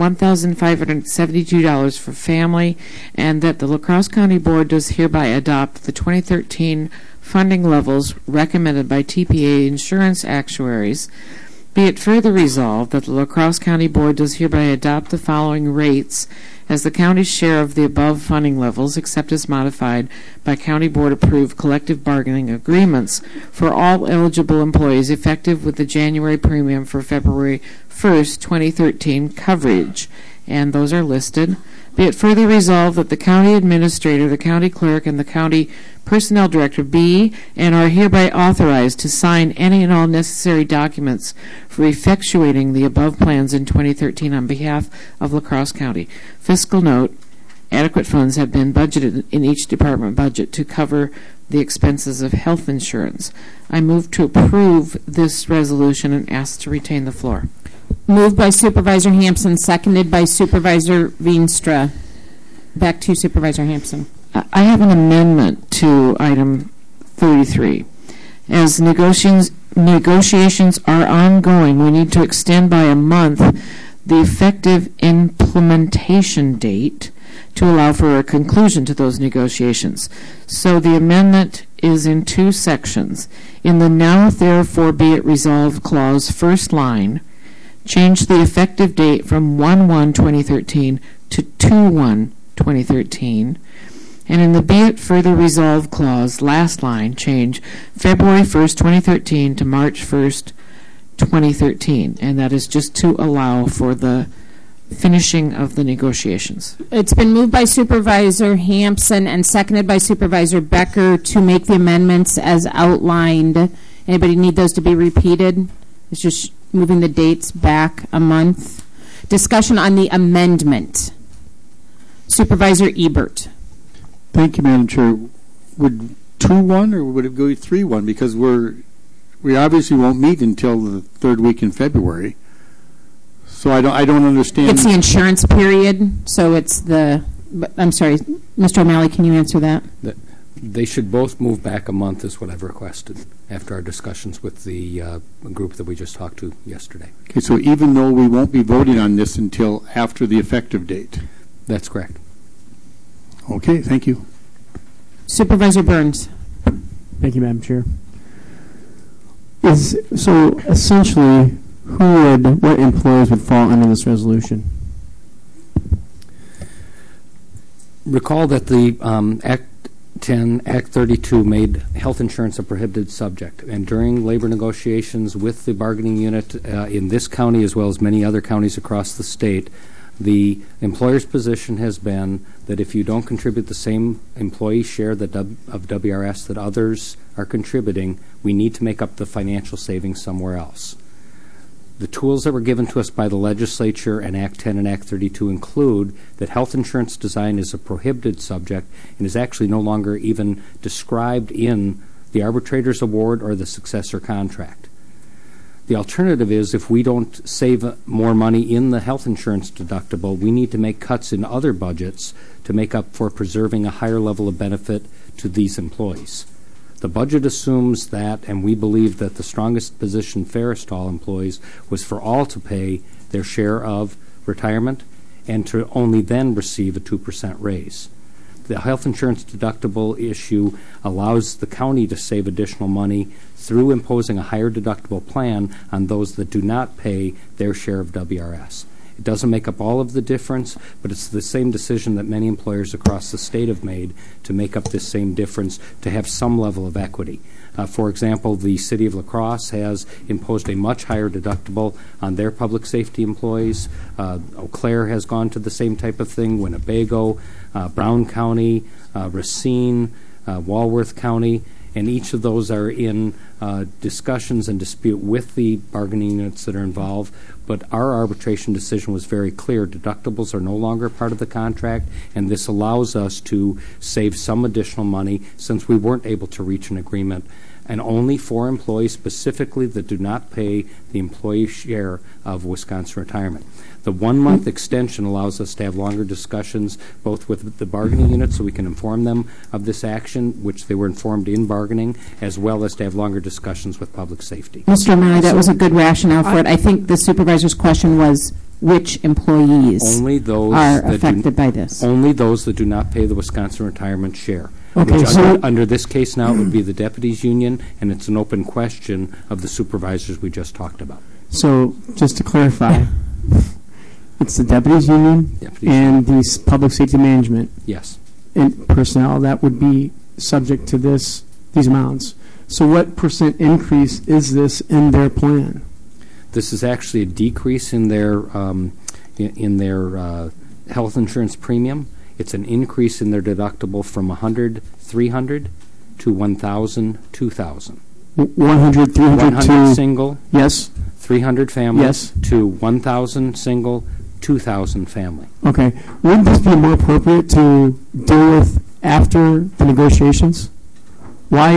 $1,572 for family, and that the La Crosse County Board does hereby adopt the 2013 funding levels recommended by TPA insurance actuaries. Be it further resolved that the La Crosse County Board does hereby adopt the following rates as the county's share of the above funding levels, except as modified by county board approved collective bargaining agreements for all eligible employees, effective with the January premium for February 1st, 2013 coverage. And those are listed. Be it further resolved that the county administrator, the county clerk, and the county personnel director be and are hereby authorized to sign any and all necessary documents for effectuating the above plans in 2013 on behalf of La Crosse County. Fiscal note, adequate funds have been budgeted in each department budget to cover the expenses of health insurance. I move to approve this resolution and ask to retain the floor. Moved by Supervisor Hampson, seconded by Supervisor Veenstra. Back to you, Supervisor Hampson. I have an amendment to item 33. As negotiations are ongoing, we need to extend by a month the effective implementation date to allow for a conclusion to those negotiations. So the amendment is in 2 sections. In the now therefore be it resolved clause, first line, change the effective date from 1/1/2013 to 2/1/2013. And in the be it further resolved clause, last line, change February 1st, 2013 to March 1st, 2013. And that is just to allow for the finishing of the negotiations. It's been moved by Supervisor Hampson and seconded by Supervisor Becker to make the amendments as outlined. Anybody need those to be repeated? It's just moving the dates back a month. Discussion on the amendment. Supervisor Ebert. Thank you, Madam Chair. Would 2/1 or would it go 3/1? Because we obviously won't meet until the 3rd week in February. So I don't understand. It's the insurance period, so it's the. I'm sorry, Mr. O'Malley. Can you answer that? They should both move back a month, is what I've requested after our discussions with the group that we just talked to yesterday. Okay, so even though we won't be voting on this until after the effective date? That's correct. Okay, thank you. Supervisor Burns. Thank you, Madam Chair. So essentially, what employees would fall under this resolution? Recall that the Act 10, Act 32 made health insurance a prohibited subject, and during labor negotiations with the bargaining unit in this county as well as many other counties across the state, the employer's position has been that if you don't contribute the same employee share of WRS that others are contributing, we need to make up the financial savings somewhere else. The tools that were given to us by the legislature and Act 10 and Act 32 include that health insurance design is a prohibited subject and is actually no longer even described in the arbitrator's award or the successor contract. The alternative is, if we don't save more money in the health insurance deductible, we need to make cuts in other budgets to make up for preserving a higher level of benefit to these employees. The budget assumes that, and we believe that the strongest position fairest to all employees was for all to pay their share of retirement and to only then receive a 2% raise. The health insurance deductible issue allows the county to save additional money through imposing a higher deductible plan on those that do not pay their share of WRS. It doesn't make up all of the difference, but it's the same decision that many employers across the state have made to make up this same difference to have some level of equity. For example, the City of La Crosse has imposed a much higher deductible on their public safety employees. Eau Claire has gone to the same type of thing, Winnebago, Brown County, Racine, Walworth County, and each of those are in discussions and dispute with the bargaining units that are involved. But our arbitration decision was very clear. Deductibles are no longer part of the contract, and this allows us to save some additional money since we weren't able to reach an agreement, and only for employees specifically that do not pay the employee share of Wisconsin retirement. The 1 month extension allows us to have longer discussions both with the bargaining units so we can inform them of this action, which they were informed in bargaining, as well as to have longer discussions with public safety. Mr. O'Malley, that was a good rationale for it. I think the supervisor's question was which employees are affected by this. Only those that do not pay the Wisconsin retirement share. Okay, which so under this case now it would be the deputies union, and it's an open question of the supervisors we just talked about. So just to clarify, it's the deputies union and the public safety management. Yes. And personnel that would be subject to these amounts. So what % increase is this in their plan? This is actually a decrease in their health insurance premium. It's an increase in their deductible from $100, $300 to $1,000, $2,000. 100, 300 100 single. Yes. 300 family. Yes. To 1,000 single, 2,000 family. Okay. Wouldn't this be more appropriate to deal with after the negotiations? Why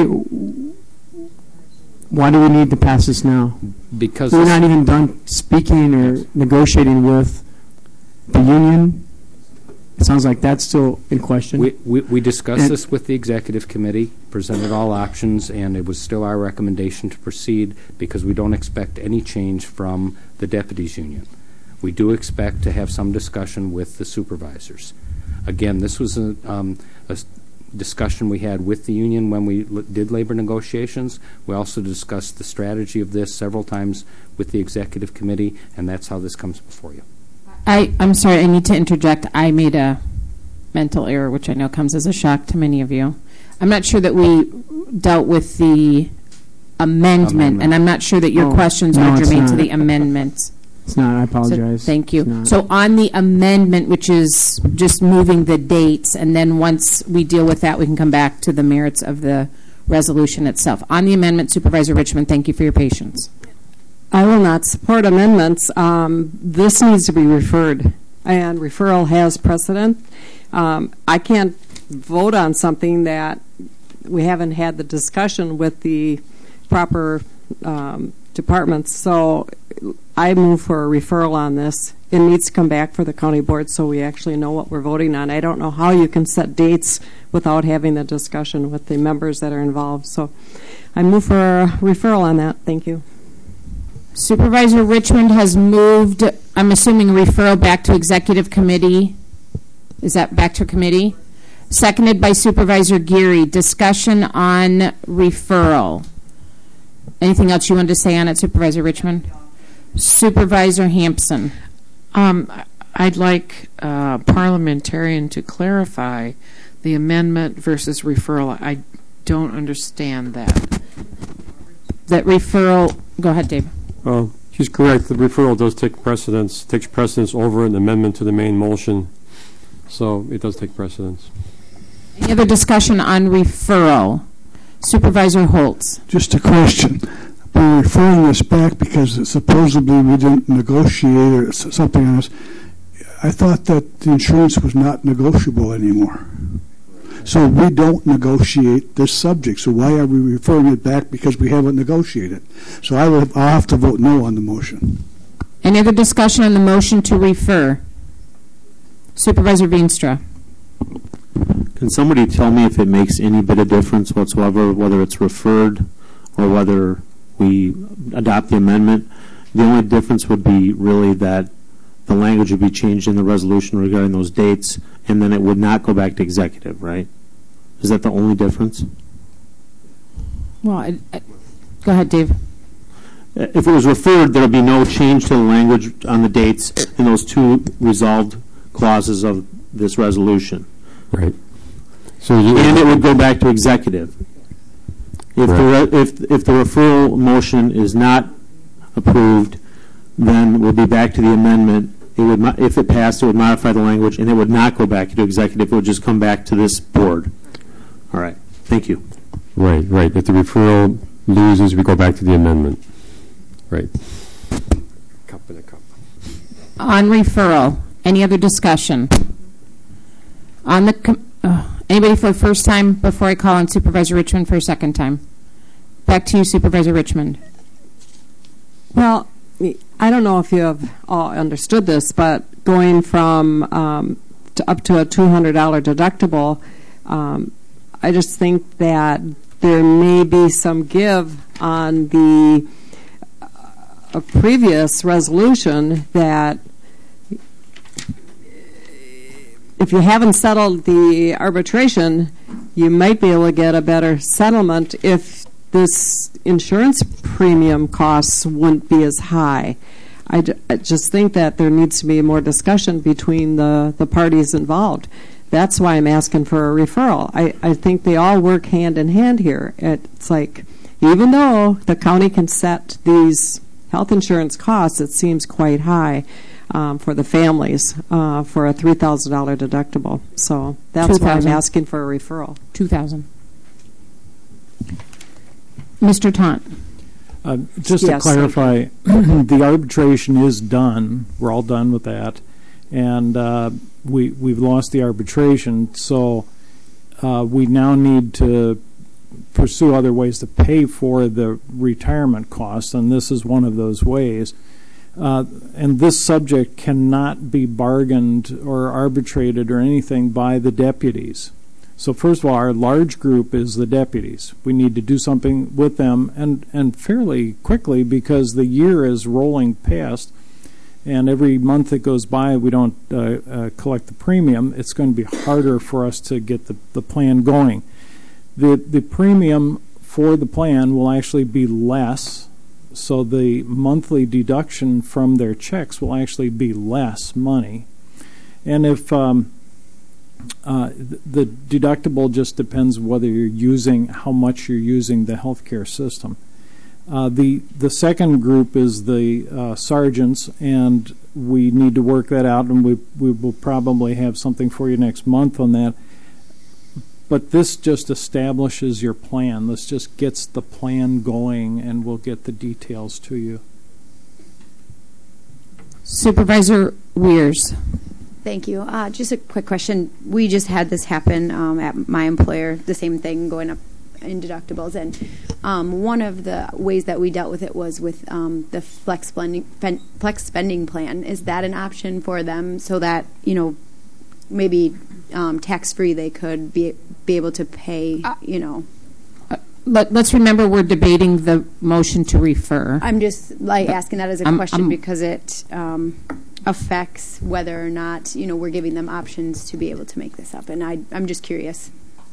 do we need to pass this now? Because we're not even done speaking or negotiating with the union. It sounds like that's still in question. We discussed this with the executive committee, presented all options, and it was still our recommendation to proceed because we don't expect any change from the deputies union. We do expect to have some discussion with the supervisors. Again, this was a discussion we had with the union when we did labor negotiations. We also discussed the strategy of this several times with the executive committee, and that's how this comes before you. I'm sorry, I need to interject. I made a mental error, which I know comes as a shock to many of you. I'm not sure that we dealt with the amendment. And I'm not sure that your questions are germane to the amendments. It's not. I apologize. So, thank you. So on the amendment, which is just moving the dates, and then once we deal with that, we can come back to the merits of the resolution itself. On the amendment, Supervisor Richmond, thank you for your patience. I will not support amendments. This needs to be referred, and referral has precedent. I can't vote on something that we haven't had the discussion with the proper departments. So I move for a referral on this. It needs to come back for the county board so we actually know what we're voting on. I don't know how you can set dates without having the discussion with the members that are involved. So I move for a referral on that. Thank you. Supervisor Richmond has moved, I'm assuming, referral back to executive committee. Is that back to committee? Seconded by Supervisor Geary. Discussion on referral. Anything else you wanted to say on it, Supervisor Richmond? Supervisor Hampson. I'd like parliamentarian to clarify the amendment versus referral. I don't understand that. That referral, go ahead, Dave. She's correct. The referral does takes precedence over an amendment to the main motion. So it does take precedence. Any other discussion on referral? Supervisor Holtz. Just a question. we're referring this back because supposedly we didn't negotiate or something else. I thought that the insurance was not negotiable anymore. So we don't negotiate this subject. So why are we referring it back because we haven't negotiated? So I'll have to vote no on the motion. Any other discussion on the motion to refer? Supervisor Veenstra. Can somebody tell me if it makes any bit of difference whatsoever, whether it's referred or whether we adopt the amendment? The only difference would be really that the language would be changed in the resolution regarding those dates, and then it would not go back to executive, right? Is that the only difference? Well, go ahead, Dave. If it was referred, there would be no change to the language on the dates in those two resolved clauses of this resolution. Right. And it would go back to executive. If the referral motion is not approved, then we'll be back to the amendment. It would, if it passed, it would modify the language, and it would not go back to executive. It would just come back to this board. All right. Thank you. Right. If the referral loses, we go back to the amendment. Right. Cup and a cup. On referral, any other discussion? On the anybody for the first time before I call on Supervisor Richmond for a second time? Back to you, Supervisor Richmond. Well, I don't know if you have all understood this, but going from up to a $200 deductible, I just think that there may be some give on the previous resolution that if you haven't settled the arbitration, you might be able to get a better settlement if this insurance premium costs wouldn't be as high. I just think that there needs to be more discussion between the parties involved. That's why I'm asking for a referral. I think they all work hand in hand here. It's like, even though the county can set these health insurance costs, it seems quite high for the families for a $3,000 deductible. So that's why I'm asking for a referral. $2,000. Mr. Taunt. Just to clarify, the arbitration is done. We're all done with that. And we've lost the arbitration, so we now need to pursue other ways to pay for the retirement costs, and this is one of those ways. And this subject cannot be bargained or arbitrated or anything by the deputies. So first of all, our large group is the deputies. We need to do something with them, and fairly quickly, because the year is rolling past, and every month that goes by we don't collect the premium, it's going to be harder for us to get the plan going. The premium for the plan will actually be less, so the monthly deduction from their checks will actually be less money. And if the deductible just depends whether you're using, how much you're using the healthcare system. The second group is the sergeants, and we need to work that out, and we will probably have something for you next month on that. But this just establishes your plan. This just gets the plan going, and we'll get the details to you. Supervisor Weirs. Thank you. Just a quick question. We just had this happen at my employer, the same thing going up in deductibles. And one of the ways that we dealt with it was with the flex spending plan. Is that an option for them so that, maybe tax-free they could be able to pay, Let's remember we're debating the motion to refer. I'm just asking that as a question because it affects whether or not we're giving them options to be able to make this up, and I'm just curious.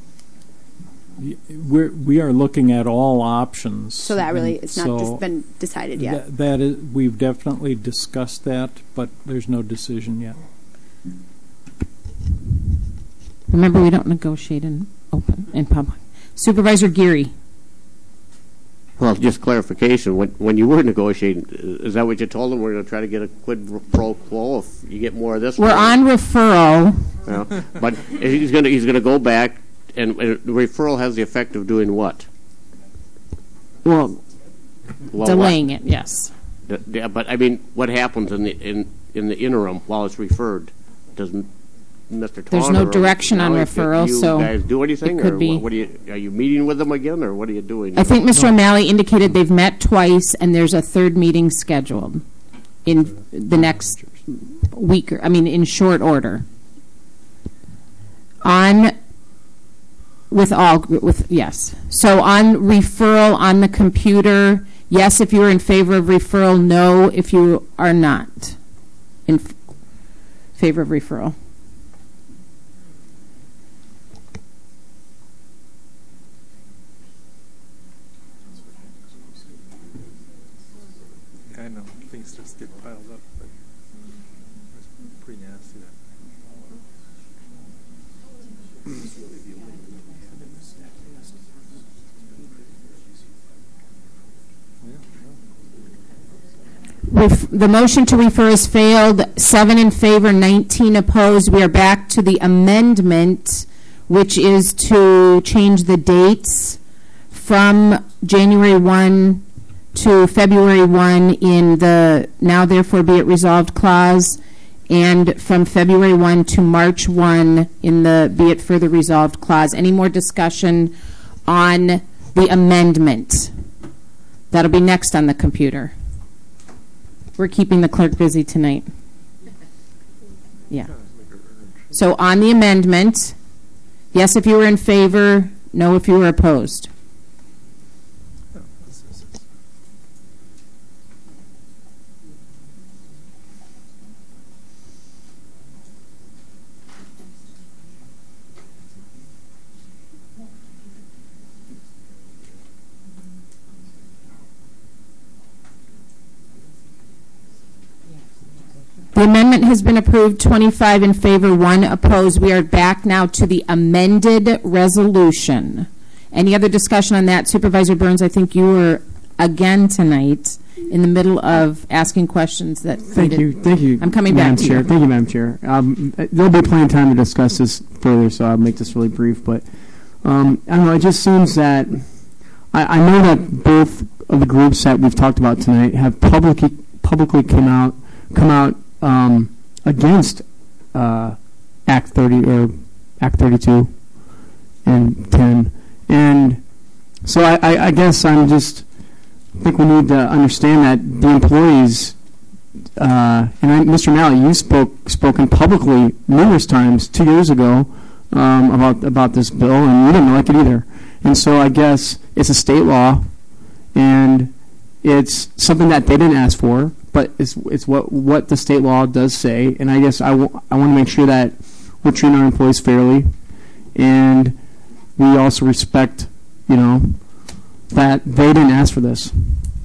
We are looking at all options. So that really it's not just been decided yet. That is, we've definitely discussed that, but there's no decision yet. Remember, we don't negotiate in public. Supervisor Geary. Well, just clarification. When you were negotiating, is that what you told them? We're going to try to get a quid pro quo if you get more of this. We're on referral. Yeah. But he's going to go back, and referral has the effect of doing what? Well, Delaying it, yes. Yeah, but I mean, what happens in the interim while it's referred? Doesn't Mr. There's no direction on referral, so you guys do anything, it could or be. what are you meeting with them again, or what are you doing? I think Mr. O'Malley indicated they've met twice, and there's a third meeting scheduled in the next week, in short order. Yes. So on referral on the computer, yes if you're in favor of referral, no if you are not in favor of referral. I know things just get piled up, but it's pretty nasty. The motion to refer has failed. 7 in favor, 19 opposed. We are back to the amendment, which is to change the dates from January 1 to February 1 in the now therefore be it resolved clause, and from February 1 to March 1 in the be it further resolved clause. Any more discussion on the amendment? That'll be next on the computer. We're keeping the clerk busy tonight. Yeah. So on the amendment, yes if you were in favor, no if you were opposed. The amendment has been approved, 25 in favor, 1 opposed. We are back now to the amended resolution. Any other discussion on that? Supervisor Burns, I think you were again tonight in the middle of asking questions that Thank you. I'm coming Madam back to Chair. you. Thank you, Madam Chair. There'll be plenty of time to discuss this further, so I'll make this really brief. But I don't know. It just seems that I know that both of the groups that we've talked about tonight have publicly come out against Act 30 or Act 32 and 10, and so I guess I think we need to understand that the employees and Mr. O'Malley, you spoken publicly numerous times 2 years ago about this bill, and you didn't like it either, and so I guess it's a state law, and it's something that they didn't ask for. But it's what the state law does say, and I guess I want to make sure that we're treating our employees fairly, and we also respect, that they didn't ask for this.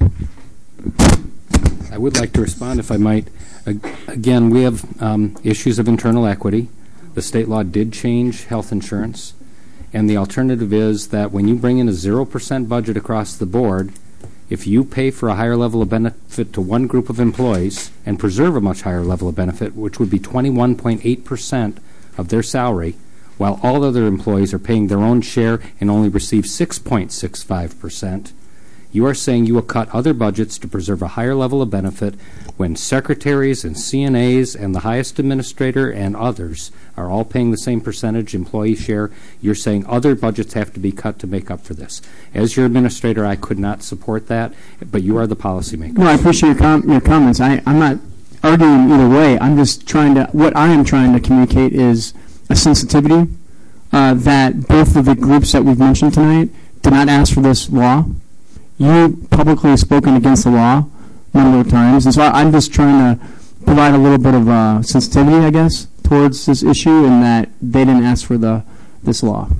I would like to respond, if I might. Again, we have issues of internal equity. The state law did change health insurance, and the alternative is that when you bring in a 0% budget across the board, if you pay for a higher level of benefit to one group of employees and preserve a much higher level of benefit, which would be 21.8% of their salary, while all other employees are paying their own share and only receive 6.65%, you are saying you will cut other budgets to preserve a higher level of benefit when secretaries and CNAs and the highest administrator and others are all paying the same percentage employee share. You're saying other budgets have to be cut to make up for this. As your administrator, I could not support that, but you are the policymaker. No, I appreciate your comments. I'm not arguing either way. I'm just what I am trying to communicate is a sensitivity that both of the groups that we've mentioned tonight did not ask for this law. You publicly have spoken against the law a number of times, and so I'm just trying to provide a little bit of sensitivity, I guess, towards this issue, and that they didn't ask for this law.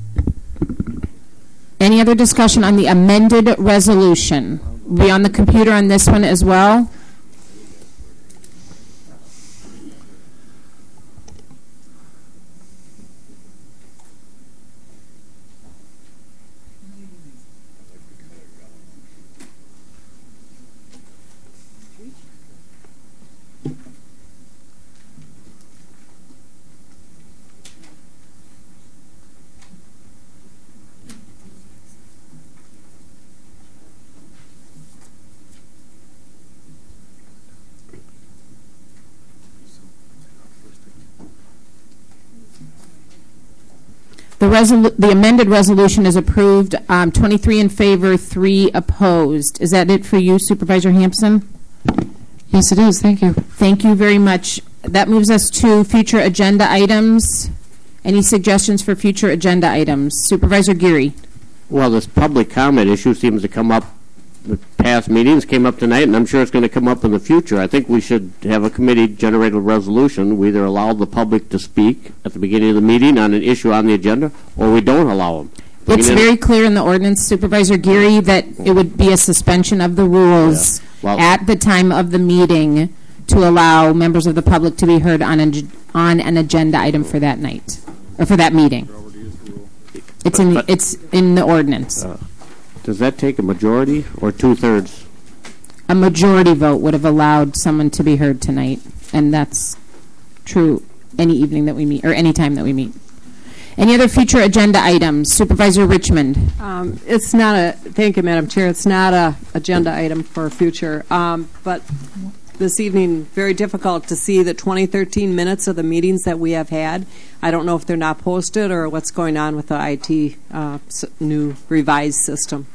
Any other discussion on the amended resolution? Be on the computer on this one as well. The amended resolution is approved, 23 in favor, 3 opposed. Is that it for you, Supervisor Hampson? Yes, it is. Thank you. Thank you very much. That moves us to future agenda items. Any suggestions for future agenda items? Supervisor Geary. Well, this public comment issue seems to come up. The past meetings came up tonight, and I'm sure it's going to come up in the future. I think we should have a committee-generated resolution. We either allow the public to speak at the beginning of the meeting on an issue on the agenda, or we don't allow them. It's very clear in the ordinance, Supervisor Geary, that it would be a suspension of the rules at the time of the meeting to allow members of the public to be heard on an agenda item for that night, or for that meeting. It's in the ordinance. Does that take a majority or 2/3? A majority vote would have allowed someone to be heard tonight, and that's true any evening that we meet, or any time that we meet. Any other future agenda items? Supervisor Richmond. It's not a, thank you, Madam Chair, it's not a agenda item for future, but this evening, very difficult to see the 2013 minutes of the meetings that we have had. I don't know if they're not posted or what's going on with the IT new revised system.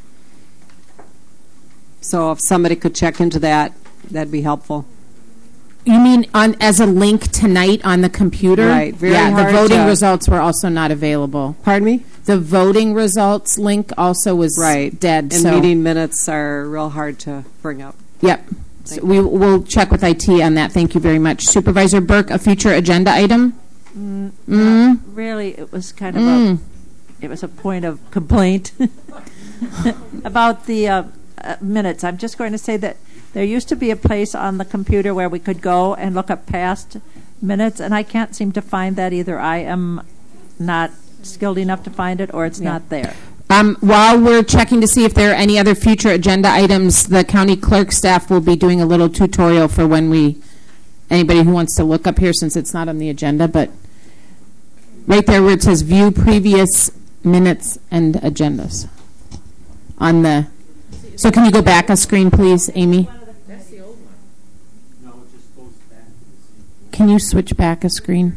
So if somebody could check into that, that'd be helpful. You mean as a link tonight on the computer? Right. Very hard. The voting results were also not available. Pardon me? The voting results link also was dead. And meeting minutes are real hard to bring up. Yep. So we'll check with IT on that. Thank you very much. Supervisor Burke, a future agenda item? Really, it was kind of it was a point of complaint about the minutes. I'm just going to say that there used to be a place on the computer where we could go and look up past minutes, and I can't seem to find that either. I am not skilled enough to find it, or it's not there. While we're checking to see if there are any other future agenda items, the county clerk staff will be doing a little tutorial for anybody who wants to look up here, since it's not on the agenda, but right there where it says view previous minutes and agendas so can you go back a screen, please, Amy? That's the old one. No, it just goes back. Can you switch back a screen?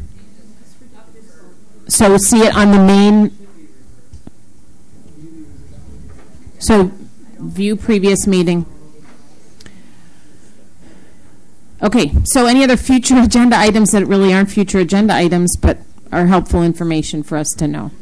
So see it on the main. So view previous meeting. Okay, so any other future agenda items that really aren't future agenda items but are helpful information for us to know?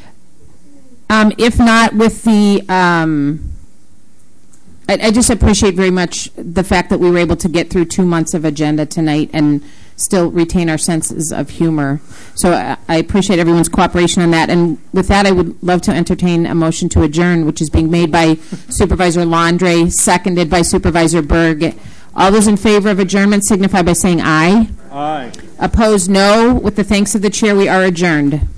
If not, with the I just appreciate very much the fact that we were able to get through 2 months of agenda tonight and still retain our senses of humor. So I appreciate everyone's cooperation on that. And with that, I would love to entertain a motion to adjourn, which is being made by Supervisor Landry, seconded by Supervisor Berg. All those in favor of adjournment signify by saying aye. Aye. Opposed, no. With the thanks of the chair, we are adjourned.